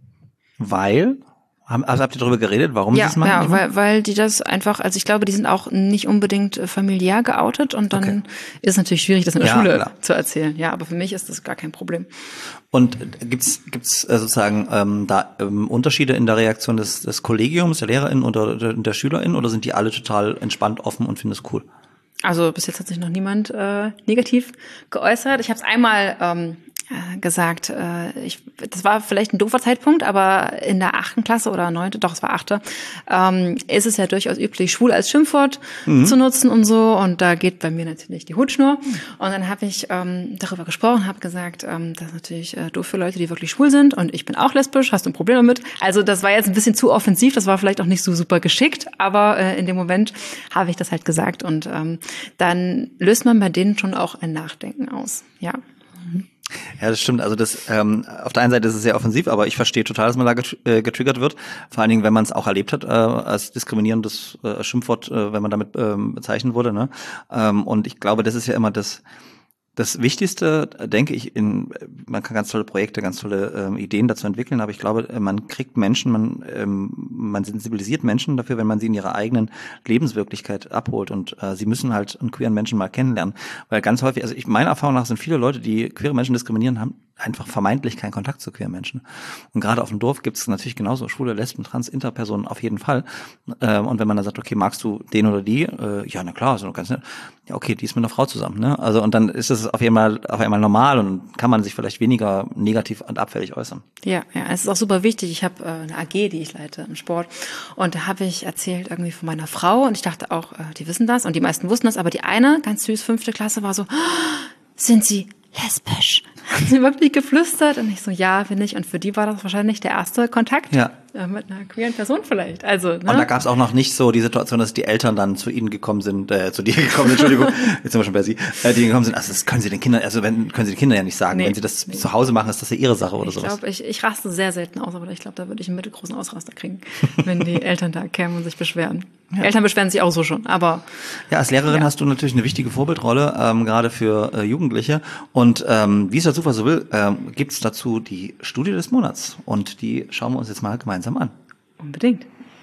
Weil? Also habt ihr darüber geredet, warum ja, sie es machen? Ja, weil, weil die das einfach, also ich glaube, die sind auch nicht unbedingt familiär geoutet und dann okay. ist es natürlich schwierig, das in der ja, Schule klar. zu erzählen. Ja, aber für mich ist das gar kein Problem. Und gibt's gibt's sozusagen ähm, da ähm, Unterschiede in der Reaktion des, des Kollegiums, der LehrerInnen oder der, der SchülerInnen oder sind die alle total entspannt, offen und finden es cool? Also bis jetzt hat sich noch niemand äh, negativ geäußert. Ich habe es einmal ähm, gesagt, äh, ich, das war vielleicht ein doofer Zeitpunkt, aber in der achten Klasse oder neunte, doch es war achte, ähm, ist es ja durchaus üblich, schwul als Schimpfwort mhm. zu nutzen und so. Und da geht bei mir natürlich die Hutschnur. Und dann habe ich ähm, darüber gesprochen, habe gesagt, ähm, das ist natürlich äh, doof für Leute, die wirklich schwul sind. Und ich bin auch lesbisch, hast du ein Problem damit? Also das war jetzt ein bisschen zu offensiv, das war vielleicht auch nicht so super geschickt, aber äh, in dem Moment habe ich das halt gesagt. Und ähm, dann löst man bei denen schon auch ein Nachdenken aus, ja. Mhm. Ja, das stimmt. Also das ähm, auf der einen Seite ist es sehr offensiv, aber ich verstehe total, dass man da get- äh, getriggert wird. Vor allen Dingen, wenn man es auch erlebt hat äh, als diskriminierendes äh, Schimpfwort, äh, wenn man damit ähm, bezeichnet wurde. Ne? Ähm, und ich glaube, das ist ja immer das das Wichtigste, denke ich, in man kann ganz tolle Projekte, ganz tolle ähm, Ideen dazu entwickeln, aber ich glaube, man kriegt Menschen, man ähm, man sensibilisiert Menschen dafür, wenn man sie in ihrer eigenen Lebenswirklichkeit abholt und äh, sie müssen halt einen queeren Menschen mal kennenlernen, weil ganz häufig, also ich meiner Erfahrung nach sind viele Leute, die queere Menschen diskriminieren, haben einfach vermeintlich keinen Kontakt zu queeren Menschen. Und gerade auf dem Dorf gibt es natürlich genauso Schwule, Lesben, Trans, Interpersonen auf jeden Fall. Ähm, und wenn man dann sagt, okay, magst du den oder die? Äh, ja, na klar, ist doch ganz nett. Ja, okay, die ist mit einer Frau zusammen, ne? Also und dann ist es auf einmal auf einmal normal und kann man sich vielleicht weniger negativ und abfällig äußern. Ja, ja, es ist auch super wichtig. Ich habe äh, eine A G, die ich leite im Sport, und da habe ich erzählt irgendwie von meiner Frau und ich dachte auch, äh, die wissen das und die meisten wussten das, aber die eine, ganz süß, fünfte Klasse, war so, oh, sind Sie lesbisch? Hat sie wirklich geflüstert? Und ich so, ja, bin ich. Und für die war das wahrscheinlich der erste Kontakt ja. äh, mit einer queeren Person vielleicht. Also, ne? Und da gab es auch noch nicht so die Situation, dass die Eltern dann zu ihnen gekommen sind, äh, zu dir gekommen sind, Entschuldigung, jetzt sind wir schon bei Sie, äh, die gekommen sind, also das können Sie den Kindern, also wenn, können Sie den Kindern ja nicht sagen. Nee, wenn Sie das nee. zu Hause machen, ist das ja Ihre Sache oder ich sowas. Glaub, ich ich raste sehr selten aus, aber ich glaube, da würde ich einen mittelgroßen Ausraster kriegen, wenn die Eltern da kämen und sich beschweren. Ja. Eltern beschweren sich auch so schon, aber... Ja, als Lehrerin ja. hast du natürlich eine wichtige Vorbildrolle, ähm, gerade für äh, Jugendliche. Und ähm, wie es der Zufall so will, ähm, gibt es dazu die Studie des Monats. Und die schauen wir uns jetzt mal gemeinsam an. Unbedingt.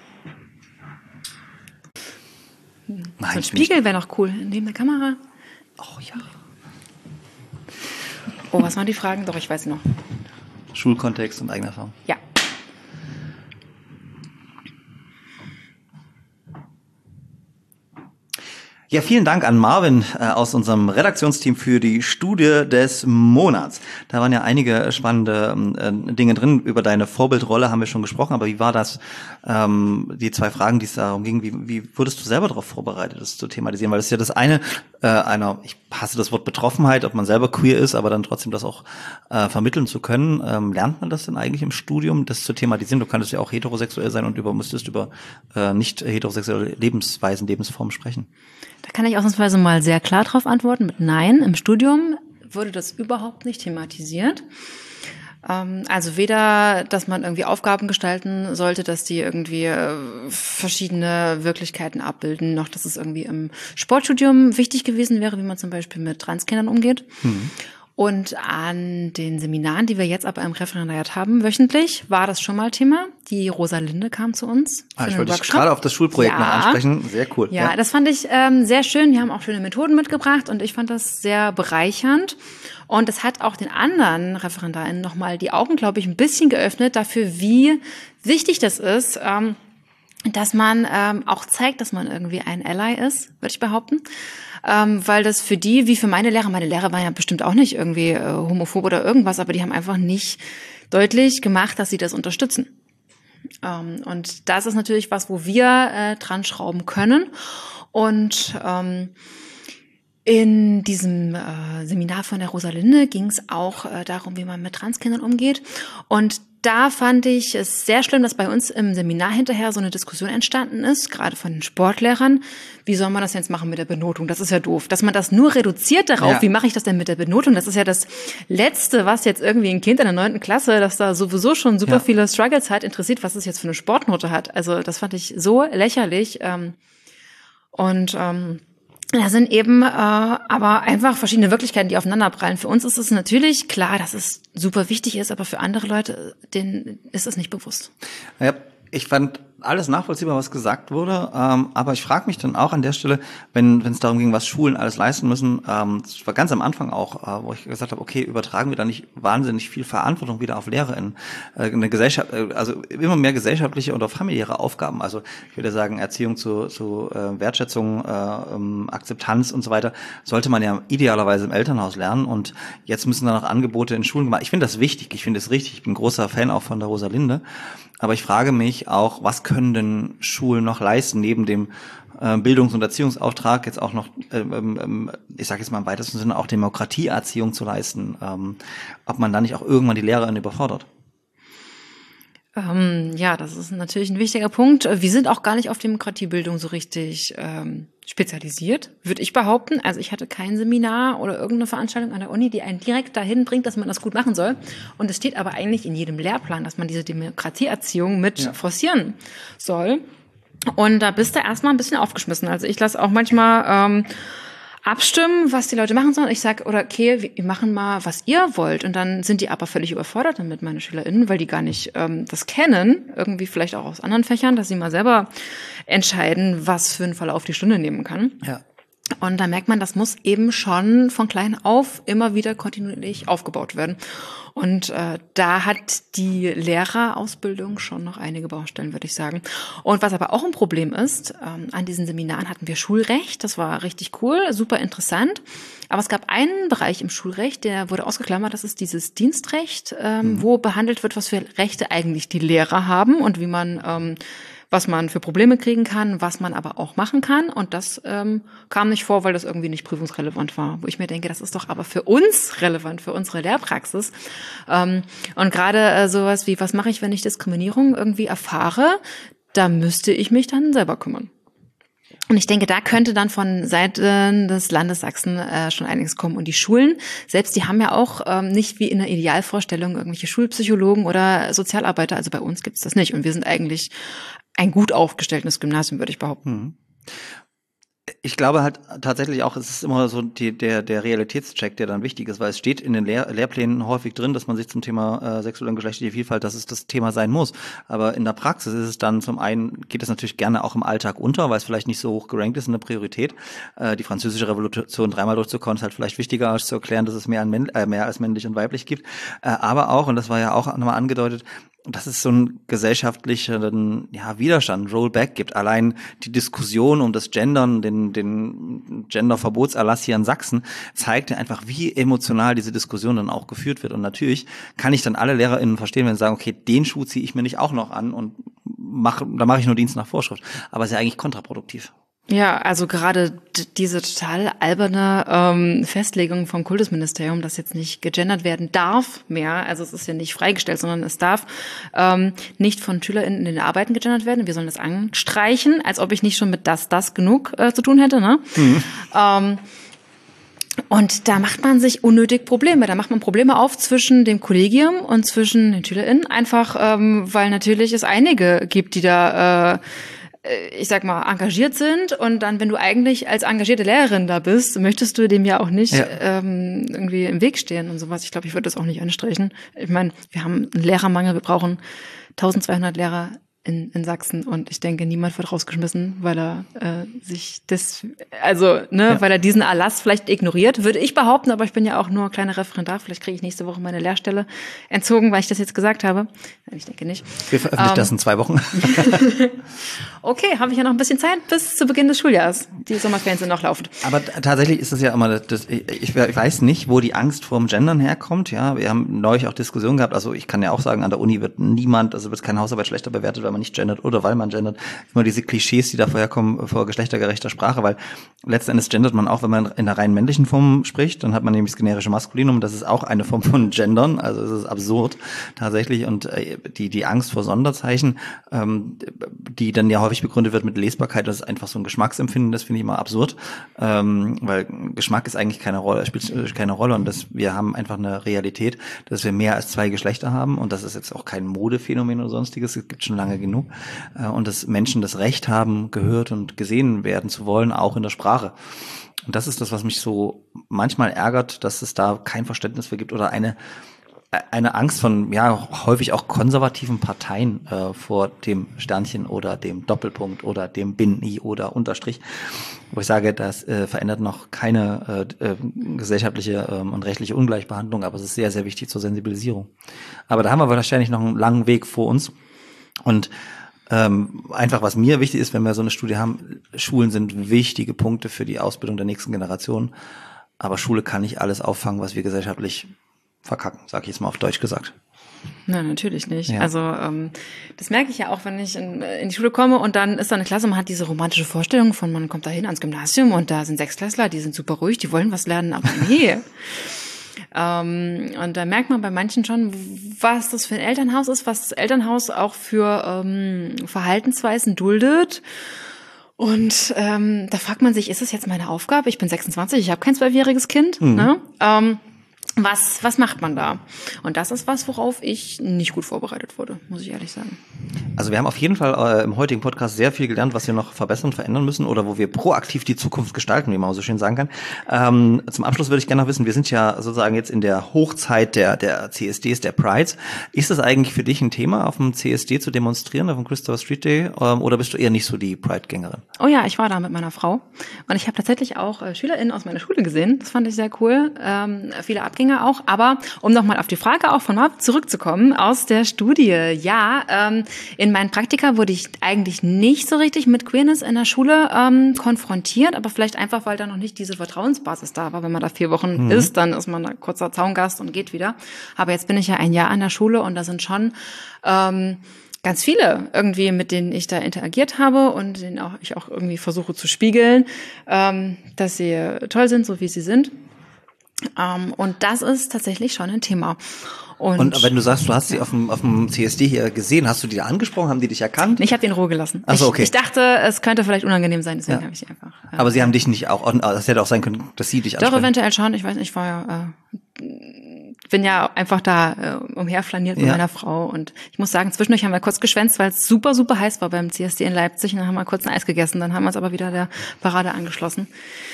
Nein, so ein Spiegel wäre noch cool, neben der Kamera. Oh ja. Oh, was waren die Fragen? Doch, ich weiß sie noch. Schulkontext und eigene Erfahrung. Ja. Ja, vielen Dank an Marvin äh, aus unserem Redaktionsteam für die Studie des Monats. Da waren ja einige spannende äh, Dinge drin. Über deine Vorbildrolle haben wir schon gesprochen, aber wie war das, ähm, die zwei Fragen, die es darum ging, wie, wie wurdest du selber darauf vorbereitet, das zu thematisieren? Weil das ist ja das eine, äh, einer, ich hasse das Wort Betroffenheit, ob man selber queer ist, aber dann trotzdem das auch äh, vermitteln zu können. Ähm, lernt man das denn eigentlich im Studium, das zu thematisieren? Du könntest ja auch heterosexuell sein und über müsstest über äh, nicht heterosexuelle Lebensweisen, Lebensformen sprechen. Da kann ich ausnahmsweise mal sehr klar drauf antworten mit Nein. Im Studium wurde das überhaupt nicht thematisiert. Ähm, also weder, dass man irgendwie Aufgaben gestalten sollte, dass die irgendwie äh, verschiedene Wirklichkeiten abbilden, noch dass es irgendwie im Sportstudium wichtig gewesen wäre, wie man zum Beispiel mit Transkindern umgeht. Mhm. Und an den Seminaren, die wir jetzt aber im Referendariat haben, wöchentlich, war das schon mal Thema. Die Rosalinde kam zu uns. Ah, ich wollte dich gerade auf das Schulprojekt ja. noch ansprechen. Sehr cool. Ja, ja. Das fand ich ähm, sehr schön. Die haben auch schöne Methoden mitgebracht und ich fand das sehr bereichernd. Und es hat auch den anderen ReferendarInnen nochmal die Augen, glaube ich, ein bisschen geöffnet dafür, wie wichtig das ist, ähm, dass man ähm, auch zeigt, dass man irgendwie ein Ally ist, würde ich behaupten. Ähm, weil das für die, wie für meine Lehrer, meine Lehrer waren ja bestimmt auch nicht irgendwie äh, homophob oder irgendwas, aber die haben einfach nicht deutlich gemacht, dass sie das unterstützen. Ähm, und das ist natürlich was, wo wir äh, dran schrauben können. Und ähm, in diesem äh, Seminar von der Rosalinde ging es auch äh, darum, wie man mit Transkindern umgeht. Und da fand ich es sehr schlimm, dass bei uns im Seminar hinterher so eine Diskussion entstanden ist, gerade von den Sportlehrern. Wie soll man das jetzt machen mit der Benotung? Das ist ja doof. Dass man das nur reduziert darauf, ja. Wie mache ich das denn mit der Benotung? Das ist ja das Letzte, was jetzt irgendwie ein Kind in der neunten Klasse, das da sowieso schon super ja. viele Struggles hat, interessiert, was es jetzt für eine Sportnote hat. Also das fand ich so lächerlich. Und ähm, da sind eben äh, aber einfach verschiedene Wirklichkeiten, die aufeinanderprallen. Für uns ist es natürlich klar, dass es super wichtig ist, aber für andere Leute, denen ist es nicht bewusst. Ja, ich fand alles nachvollziehbar, was gesagt wurde, ähm, aber ich frage mich dann auch an der Stelle, wenn wenn es darum ging, was Schulen alles leisten müssen, ähm, das war ganz am Anfang auch, äh, wo ich gesagt habe, okay, übertragen wir da nicht wahnsinnig viel Verantwortung wieder auf LehrerInnen, äh, eine Gesellschaft, äh, also immer mehr gesellschaftliche oder familiäre Aufgaben, also ich würde sagen, Erziehung zu zu äh, Wertschätzung, äh, ähm, Akzeptanz und so weiter, sollte man ja idealerweise im Elternhaus lernen und jetzt müssen da noch Angebote in Schulen gemacht. Ich finde das wichtig, ich finde es richtig, ich bin großer Fan auch von der Rosalinde. Aber ich frage mich auch, was können denn Schulen noch leisten, neben dem äh, Bildungs- und Erziehungsauftrag jetzt auch noch, ähm, ähm, ich sage jetzt mal im weitesten Sinne, auch Demokratieerziehung zu leisten, ähm, ob man da nicht auch irgendwann die LehrerInnen überfordert? Ähm, ja, das ist natürlich ein wichtiger Punkt. Wir sind auch gar nicht auf Demokratiebildung so richtig ähm, spezialisiert, würde ich behaupten. Also ich hatte kein Seminar oder irgendeine Veranstaltung an der Uni, die einen direkt dahin bringt, dass man das gut machen soll. Und es steht aber eigentlich in jedem Lehrplan, dass man diese Demokratieerziehung mit ja. forcieren soll. Und da bist du erstmal ein bisschen aufgeschmissen. Also ich lasse auch manchmal ähm, abstimmen, was die Leute machen sollen. Ich sage, oder okay, wir machen mal, was ihr wollt. Und dann sind die aber völlig überfordert damit, meine SchülerInnen, weil die gar nicht ähm, das kennen, irgendwie vielleicht auch aus anderen Fächern, dass sie mal selber entscheiden, was für einen Verlauf die Stunde nehmen kann. Ja. Und da merkt man, das muss eben schon von klein auf immer wieder kontinuierlich aufgebaut werden. Und äh, da hat die Lehrerausbildung schon noch einige Baustellen, würde ich sagen. Und was aber auch ein Problem ist, ähm, an diesen Seminaren hatten wir Schulrecht. Das war richtig cool, super interessant. Aber es gab einen Bereich im Schulrecht, der wurde ausgeklammert. Das ist dieses Dienstrecht, ähm, mhm. wo behandelt wird, was für Rechte eigentlich die Lehrer haben und wie man ähm, was man für Probleme kriegen kann, was man aber auch machen kann. Und das ähm, kam nicht vor, weil das irgendwie nicht prüfungsrelevant war. Wo ich mir denke, das ist doch aber für uns relevant, für unsere Lehrpraxis. Ähm, und gerade äh, sowas wie, was mache ich, wenn ich Diskriminierung irgendwie erfahre, da müsste ich mich dann selber kümmern. Und ich denke, da könnte dann von Seiten des Landes Sachsen äh, schon einiges kommen. Und die Schulen, selbst die haben ja auch ähm, nicht wie in der Idealvorstellung irgendwelche Schulpsychologen oder Sozialarbeiter. Also bei uns gibt's das nicht. Und wir sind eigentlich ein gut aufgestelltes Gymnasium, würde ich behaupten. Ich glaube halt tatsächlich auch, es ist immer so die, der der Realitätscheck, der dann wichtig ist, weil es steht in den Lehr- Lehrplänen häufig drin, dass man sich zum Thema äh, sexuelle und geschlechtliche Vielfalt, dass es das Thema sein muss. Aber in der Praxis ist es dann zum einen, geht es natürlich gerne auch im Alltag unter, weil es vielleicht nicht so hoch gerankt ist in der Priorität. Äh, die französische Revolution dreimal durchzukommen, ist halt vielleicht wichtiger, als zu erklären, dass es mehr, an Männ- äh, mehr als männlich und weiblich gibt. Äh, aber auch, und das war ja auch nochmal angedeutet, dass es so einen gesellschaftlichen ja, Widerstand, Rollback gibt. Allein die Diskussion um das Gendern, den, den Gender-Verbotserlass hier in Sachsen, zeigt ja einfach, wie emotional diese Diskussion dann auch geführt wird. Und natürlich kann ich dann alle LehrerInnen verstehen, wenn sie sagen, okay, den Schuh ziehe ich mir nicht auch noch an und mach, da mache ich nur Dienst nach Vorschrift. Aber es ist ja eigentlich kontraproduktiv. Ja, also gerade d- diese total alberne ähm, Festlegung vom Kultusministerium, dass jetzt nicht gegendert werden darf mehr, also es ist ja nicht freigestellt, sondern es darf ähm, nicht von SchülerInnen in den Arbeiten gegendert werden. Wir sollen das anstreichen, als ob ich nicht schon mit das, das genug äh, zu tun hätte, ne? Mhm. Ähm, Und da macht man sich unnötig Probleme. Da macht man Probleme auf zwischen dem Kollegium und zwischen den SchülerInnen. Einfach, ähm, weil natürlich es einige gibt, die da äh, ich sag mal, engagiert sind und dann, wenn du eigentlich als engagierte Lehrerin da bist, möchtest du dem ja auch nicht ja. ähm, irgendwie im Weg stehen und sowas. Ich glaube, ich würde das auch nicht anstreichen. Ich meine, wir haben einen Lehrermangel, wir brauchen eintausendzweihundert Lehrer in, in Sachsen und ich denke, niemand wird rausgeschmissen, weil er äh, sich das, also ne, ja. weil er diesen Erlass vielleicht ignoriert, würde ich behaupten, aber ich bin ja auch nur kleiner Referendar, vielleicht kriege ich nächste Woche meine Lehrstelle entzogen, weil ich das jetzt gesagt habe. Ich denke nicht. Wir veröffentlichen ähm, das in zwei Wochen. Okay, habe ich ja noch ein bisschen Zeit bis zu Beginn des Schuljahres. Die Sommerferien sind noch laufend. Aber tatsächlich ist es ja immer, das, ich, ich weiß nicht, wo die Angst vorm Gendern herkommt. Ja, wir haben neulich auch Diskussionen gehabt. Also ich kann ja auch sagen, an der Uni wird niemand, also wird keine Hausarbeit schlechter bewertet, weil man nicht gendert oder weil man gendert. Immer diese Klischees, die da vorher kommen vor geschlechtergerechter Sprache, weil letzten Endes gendert man auch, wenn man in der rein männlichen Form spricht, dann hat man nämlich das generische Maskulinum. Das ist auch eine Form von Gendern. Also es ist absurd tatsächlich. Und die die Angst vor Sonderzeichen, ähm, die dann ja häufig begründet wird mit Lesbarkeit, das ist einfach so ein Geschmacksempfinden, das finde ich immer absurd, ähm, weil Geschmack ist eigentlich keine Rolle, spielt keine Rolle und das, wir haben einfach eine Realität, dass wir mehr als zwei Geschlechter haben und das ist jetzt auch kein Modephänomen oder sonstiges, es gibt schon lange genug äh, und dass Menschen das Recht haben, gehört und gesehen werden zu wollen, auch in der Sprache. Und das ist das, was mich so manchmal ärgert, dass es da kein Verständnis für gibt oder eine eine Angst von, ja, häufig auch konservativen Parteien äh, vor dem Sternchen oder dem Doppelpunkt oder dem Bin-I oder Unterstrich, wo ich sage, das äh, verändert noch keine äh, äh, gesellschaftliche äh, und rechtliche Ungleichbehandlung, aber es ist sehr, sehr wichtig zur Sensibilisierung. Aber da haben wir wahrscheinlich noch einen langen Weg vor uns und ähm, einfach, was mir wichtig ist, wenn wir so eine Studie haben, Schulen sind wichtige Punkte für die Ausbildung der nächsten Generation, aber Schule kann nicht alles auffangen, was wir gesellschaftlich verkacken, sag ich jetzt mal auf Deutsch gesagt. Nein, natürlich nicht. Ja. Also ähm, das merke ich ja auch, wenn ich in, in die Schule komme und dann ist da eine Klasse, man hat diese romantische Vorstellung von, man kommt da hin ans Gymnasium und da sind Sechsklässler, die sind super ruhig, die wollen was lernen, aber nee. ähm, und da merkt man bei manchen schon, was das für ein Elternhaus ist, was das Elternhaus auch für ähm, Verhaltensweisen duldet. Und ähm, da fragt man sich, ist es jetzt meine Aufgabe? Ich bin sechsundzwanzig, ich habe kein zwölfjähriges Kind. Mhm. Ne? Ähm, Was, was macht man da? Und das ist was, worauf ich nicht gut vorbereitet wurde, muss ich ehrlich sagen. Also wir haben auf jeden Fall äh, im heutigen Podcast sehr viel gelernt, was wir noch verbessern, verändern müssen oder wo wir proaktiv die Zukunft gestalten, wie man so schön sagen kann. Ähm, zum Abschluss würde ich gerne noch wissen, wir sind ja sozusagen jetzt in der Hochzeit der, der C S Ds, der Prides. Ist das eigentlich für dich ein Thema, auf dem C S D zu demonstrieren, auf dem Christopher Street Day, ähm, oder bist du eher nicht so die Pride-Gängerin? Oh ja, ich war da mit meiner Frau und ich habe tatsächlich auch äh, SchülerInnen aus meiner Schule gesehen. Das fand ich sehr cool. Ähm, viele Abgänger auch, aber um nochmal auf die Frage auch von Marv zurückzukommen, aus der Studie, ja, ähm, in meinen Praktika wurde ich eigentlich nicht so richtig mit Queerness in der Schule ähm, konfrontiert, aber vielleicht einfach, weil da noch nicht diese Vertrauensbasis da war. Wenn man da vier Wochen mhm. ist, dann ist man da kurzer Zaungast und geht wieder. Aber jetzt bin ich ja ein Jahr an der Schule und da sind schon ähm, ganz viele irgendwie, mit denen ich da interagiert habe und denen auch ich auch irgendwie versuche zu spiegeln, ähm, dass sie toll sind, so wie sie sind. Um, und das ist tatsächlich schon ein Thema. Und, und wenn du sagst, du hast sie auf dem, auf dem C S D hier gesehen, hast du die da angesprochen? Haben die dich erkannt? Ich habe die in Ruhe gelassen. Ach so, okay. Ich, ich dachte, es könnte vielleicht unangenehm sein, deswegen ja. habe ich sie einfach. Äh, Aber sie haben dich nicht auch, das hätte auch sein können, dass sie dich ansprechen. Doch, eventuell schon. Ich weiß nicht, ich war ja, äh, bin ja einfach da äh, umherflaniert mit ja. meiner Frau und ich muss sagen, zwischendurch haben wir kurz geschwänzt, weil es super, super heiß war beim C S D in Leipzig und dann haben wir kurz ein Eis gegessen, dann haben wir uns aber wieder der Parade angeschlossen.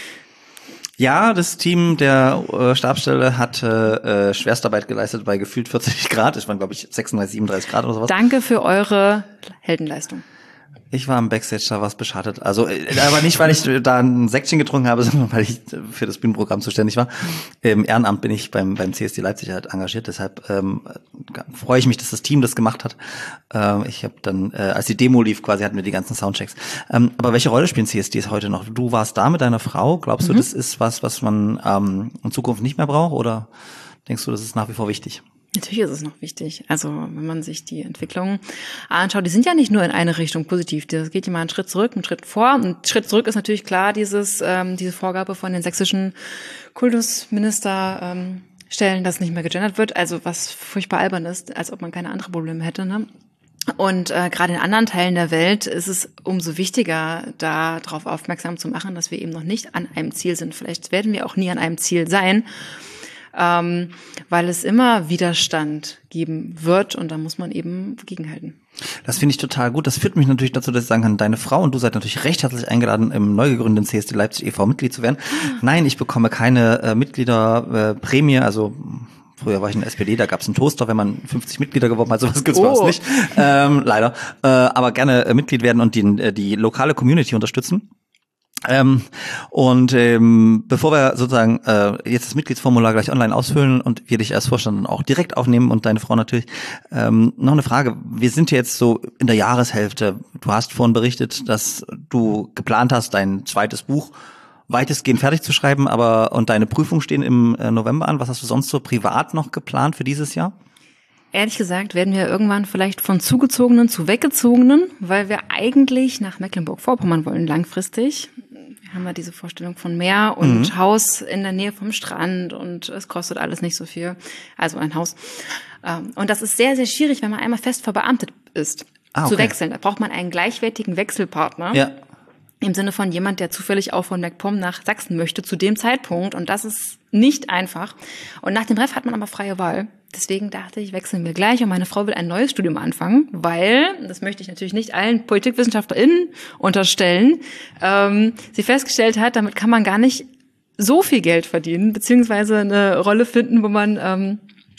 Ja, das Team der äh, Stabsstelle hat äh, Schwerstarbeit geleistet bei gefühlt vierzig Grad. Es waren, glaube ich, sechsunddreißig, siebenunddreißig Grad oder sowas. Danke für eure Heldenleistung. Ich war im Backstage, da war es beschadet. Also, aber nicht, weil ich da ein Säckchen getrunken habe, sondern weil ich für das Bühnenprogramm zuständig war. Im Ehrenamt bin ich beim beim C S D Leipzig halt engagiert, deshalb ähm, freue ich mich, dass das Team das gemacht hat. Ähm, ich habe dann, äh, als die Demo lief, quasi hatten wir die ganzen Soundchecks. Ähm, aber welche Rolle spielen C S Ds heute noch? Du warst da mit deiner Frau. Glaubst du, mhm. das ist was, was man ähm, in Zukunft nicht mehr braucht? Oder denkst du, das ist nach wie vor wichtig? Natürlich ist es noch wichtig. Also wenn man sich die Entwicklungen anschaut, die sind ja nicht nur in eine Richtung positiv. Das geht ja mal einen Schritt zurück, einen Schritt vor. Und ein Schritt zurück ist natürlich klar dieses ähm, diese Vorgabe von den sächsischen Kultusministerstellen, ähm, dass nicht mehr gegendert wird. Also was furchtbar albern ist, als ob man keine anderen Probleme hätte. Ne? Und äh, gerade in anderen Teilen der Welt ist es umso wichtiger, da darauf aufmerksam zu machen, dass wir eben noch nicht an einem Ziel sind. Vielleicht werden wir auch nie an einem Ziel sein. Ähm, weil es immer Widerstand geben wird und da muss man eben gegenhalten. Das finde ich total gut. Das führt mich natürlich dazu, dass ich sagen kann, deine Frau und du seid natürlich recht herzlich eingeladen, im neu gegründeten C S D Leipzig e V Mitglied zu werden. Nein, ich bekomme keine äh, Mitgliederprämie, äh, also früher war ich in der S P D, da gab es einen Toaster, wenn man fünfzig Mitglieder geworben hat, sowas gibt's bei uns Oh. nicht, ähm, leider. Äh, aber gerne äh, Mitglied werden und die, die lokale Community unterstützen. Ähm, und ähm, bevor wir sozusagen äh, jetzt das Mitgliedsformular gleich online ausfüllen und wir dich als Vorstand dann auch direkt aufnehmen und deine Frau natürlich, ähm, noch eine Frage. Wir sind jetzt so in der Jahreshälfte. Du hast vorhin berichtet, dass du geplant hast, dein zweites Buch weitestgehend fertig zu schreiben, aber und deine Prüfungen stehen im äh, November an. Was hast du sonst so privat noch geplant für dieses Jahr? Ehrlich gesagt werden wir irgendwann vielleicht von Zugezogenen zu Weggezogenen, weil wir eigentlich nach Mecklenburg-Vorpommern wollen langfristig. Wir haben ja diese Vorstellung von Meer und mhm. Haus in der Nähe vom Strand und es kostet alles nicht so viel, also ein Haus. Und das ist sehr, sehr schwierig, wenn man einmal fest verbeamtet ist, ah, okay. zu wechseln. Da braucht man einen gleichwertigen Wechselpartner. Ja. Im Sinne von jemand, der zufällig auch von MacPom nach Sachsen möchte zu dem Zeitpunkt. Und das ist nicht einfach. Und nach dem Ref hat man aber freie Wahl. Deswegen dachte ich, wechseln wir gleich. Und meine Frau will ein neues Studium anfangen, weil, das möchte ich natürlich nicht allen PolitikwissenschaftlerInnen unterstellen, ähm, sie festgestellt hat, damit kann man gar nicht so viel Geld verdienen, beziehungsweise eine Rolle finden, wo man ähm,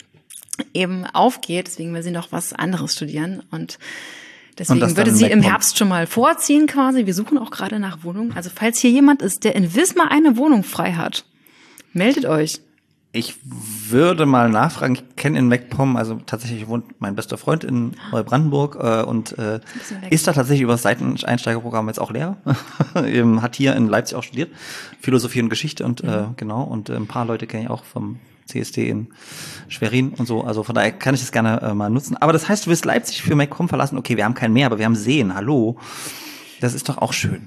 eben aufgeht. Deswegen will sie noch was anderes studieren. Und deswegen würde sie im Herbst schon mal vorziehen quasi. Wir suchen auch gerade nach Wohnungen. Also falls hier jemand ist, der in Wismar eine Wohnung frei hat, meldet euch. Ich würde mal nachfragen, ich kenne in MacPom, also tatsächlich wohnt mein bester Freund in Neubrandenburg äh, und äh, ist da tatsächlich über das Seiteneinsteigerprogramm jetzt auch Lehrer. Hat hier in Leipzig auch studiert, Philosophie und Geschichte und mhm. äh, genau, und äh, ein paar Leute kenne ich auch vom C S D in Schwerin und so, also von daher kann ich das gerne äh, mal nutzen. Aber das heißt, du wirst Leipzig für MacPom verlassen, okay, wir haben kein Meer, aber wir haben Seen, hallo, das ist doch auch schön.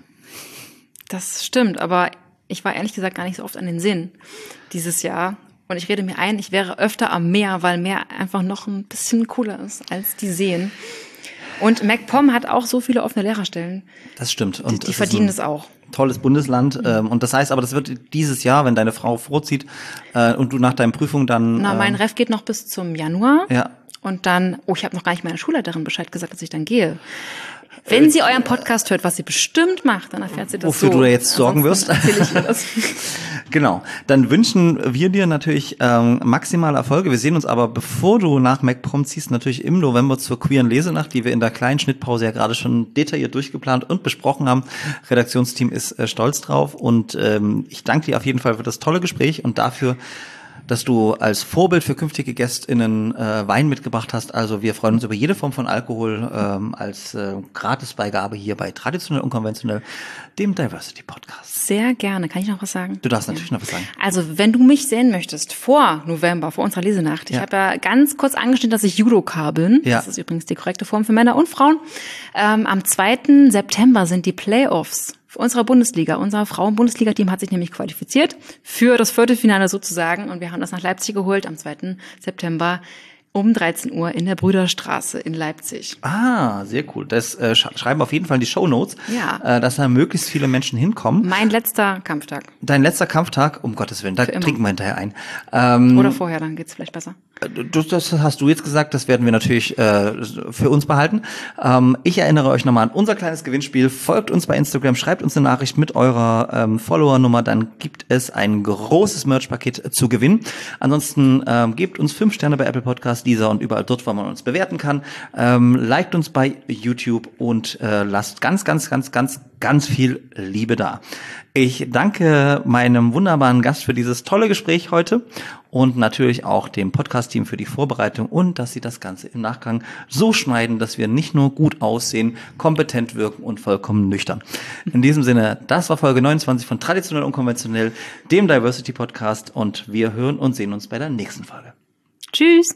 Das stimmt, aber ich war ehrlich gesagt gar nicht so oft an den Seen dieses Jahr. Und ich rede mir ein, ich wäre öfter am Meer, weil Meer einfach noch ein bisschen cooler ist als die Seen. Und MacPom hat auch so viele offene Lehrerstellen. Das stimmt. Und die die verdienen es auch. Tolles Bundesland. Mhm. Und das heißt aber, das wird dieses Jahr, wenn deine Frau vorzieht äh, und du nach deinen Prüfungen dann... Na, mein äh, Ref geht noch bis zum Januar. Ja. Und dann, oh, ich habe noch gar nicht meiner Schulleiterin Bescheid gesagt, dass ich dann gehe. Wenn sie euren Podcast hört, was sie bestimmt macht, dann erfährt sie das wofür so. du jetzt sorgen wirst. Erzähle ich ihr das. Genau. Dann wünschen wir dir natürlich ähm, maximale Erfolge. Wir sehen uns aber, bevor du nach MacPom ziehst, natürlich im November zur queeren Lesenacht, die wir in der kleinen Schnittpause ja gerade schon detailliert durchgeplant und besprochen haben. Redaktionsteam ist äh, stolz drauf und ähm, ich danke dir auf jeden Fall für das tolle Gespräch und dafür, dass du als Vorbild für künftige GästInnen äh, Wein mitgebracht hast. Also wir freuen uns über jede Form von Alkohol ähm, als äh, Gratisbeigabe hier bei Traditionell Unkonventionell, dem Diversity Podcast. Sehr gerne. Kann ich noch was sagen? Du darfst natürlich ja. noch was sagen. Also wenn du mich sehen möchtest vor November, vor unserer Lesenacht, ich ja. habe ja ganz kurz angeschnitten, dass ich Judoka bin. Ja. Das ist übrigens die korrekte Form für Männer und Frauen. Ähm, am zweiten September sind die Playoffs unserer Bundesliga. Unser Frauen-Bundesliga-Team hat sich nämlich qualifiziert für das Viertelfinale sozusagen und wir haben das nach Leipzig geholt am zweiten September um dreizehn Uhr in der Brüderstraße in Leipzig. Ah, sehr cool. Das äh, sch- schreiben wir auf jeden Fall in die Shownotes, ja. äh, dass da möglichst viele Menschen hinkommen. Mein letzter Kampftag. Dein letzter Kampftag, um Gottes Willen, da trinken wir hinterher ein. Ähm, Oder vorher, dann geht's vielleicht besser. Das, das hast du jetzt gesagt, das werden wir natürlich äh, für uns behalten. Ähm, ich erinnere euch nochmal an unser kleines Gewinnspiel. Folgt uns bei Instagram, schreibt uns eine Nachricht mit eurer ähm, Follower-Nummer, dann gibt es ein großes Merch-Paket zu gewinnen. Ansonsten ähm, gebt uns fünf Sterne bei Apple Podcasts, Deezer und überall dort, wo man uns bewerten kann. Ähm, liked uns bei YouTube und äh, lasst ganz, ganz, ganz, ganz, ganz viel Liebe da. Ich danke meinem wunderbaren Gast für dieses tolle Gespräch heute und natürlich auch dem Podcast-Team für die Vorbereitung und dass sie das Ganze im Nachgang so schneiden, dass wir nicht nur gut aussehen, kompetent wirken und vollkommen nüchtern. In diesem Sinne, das war Folge neunundzwanzig von Traditionell Unkonventionell, dem Diversity Podcast und wir hören und sehen uns bei der nächsten Folge. Tschüss!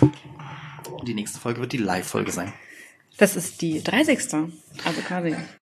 Die nächste Folge wird die Live-Folge sein. Das ist die dreißigste Also quasi.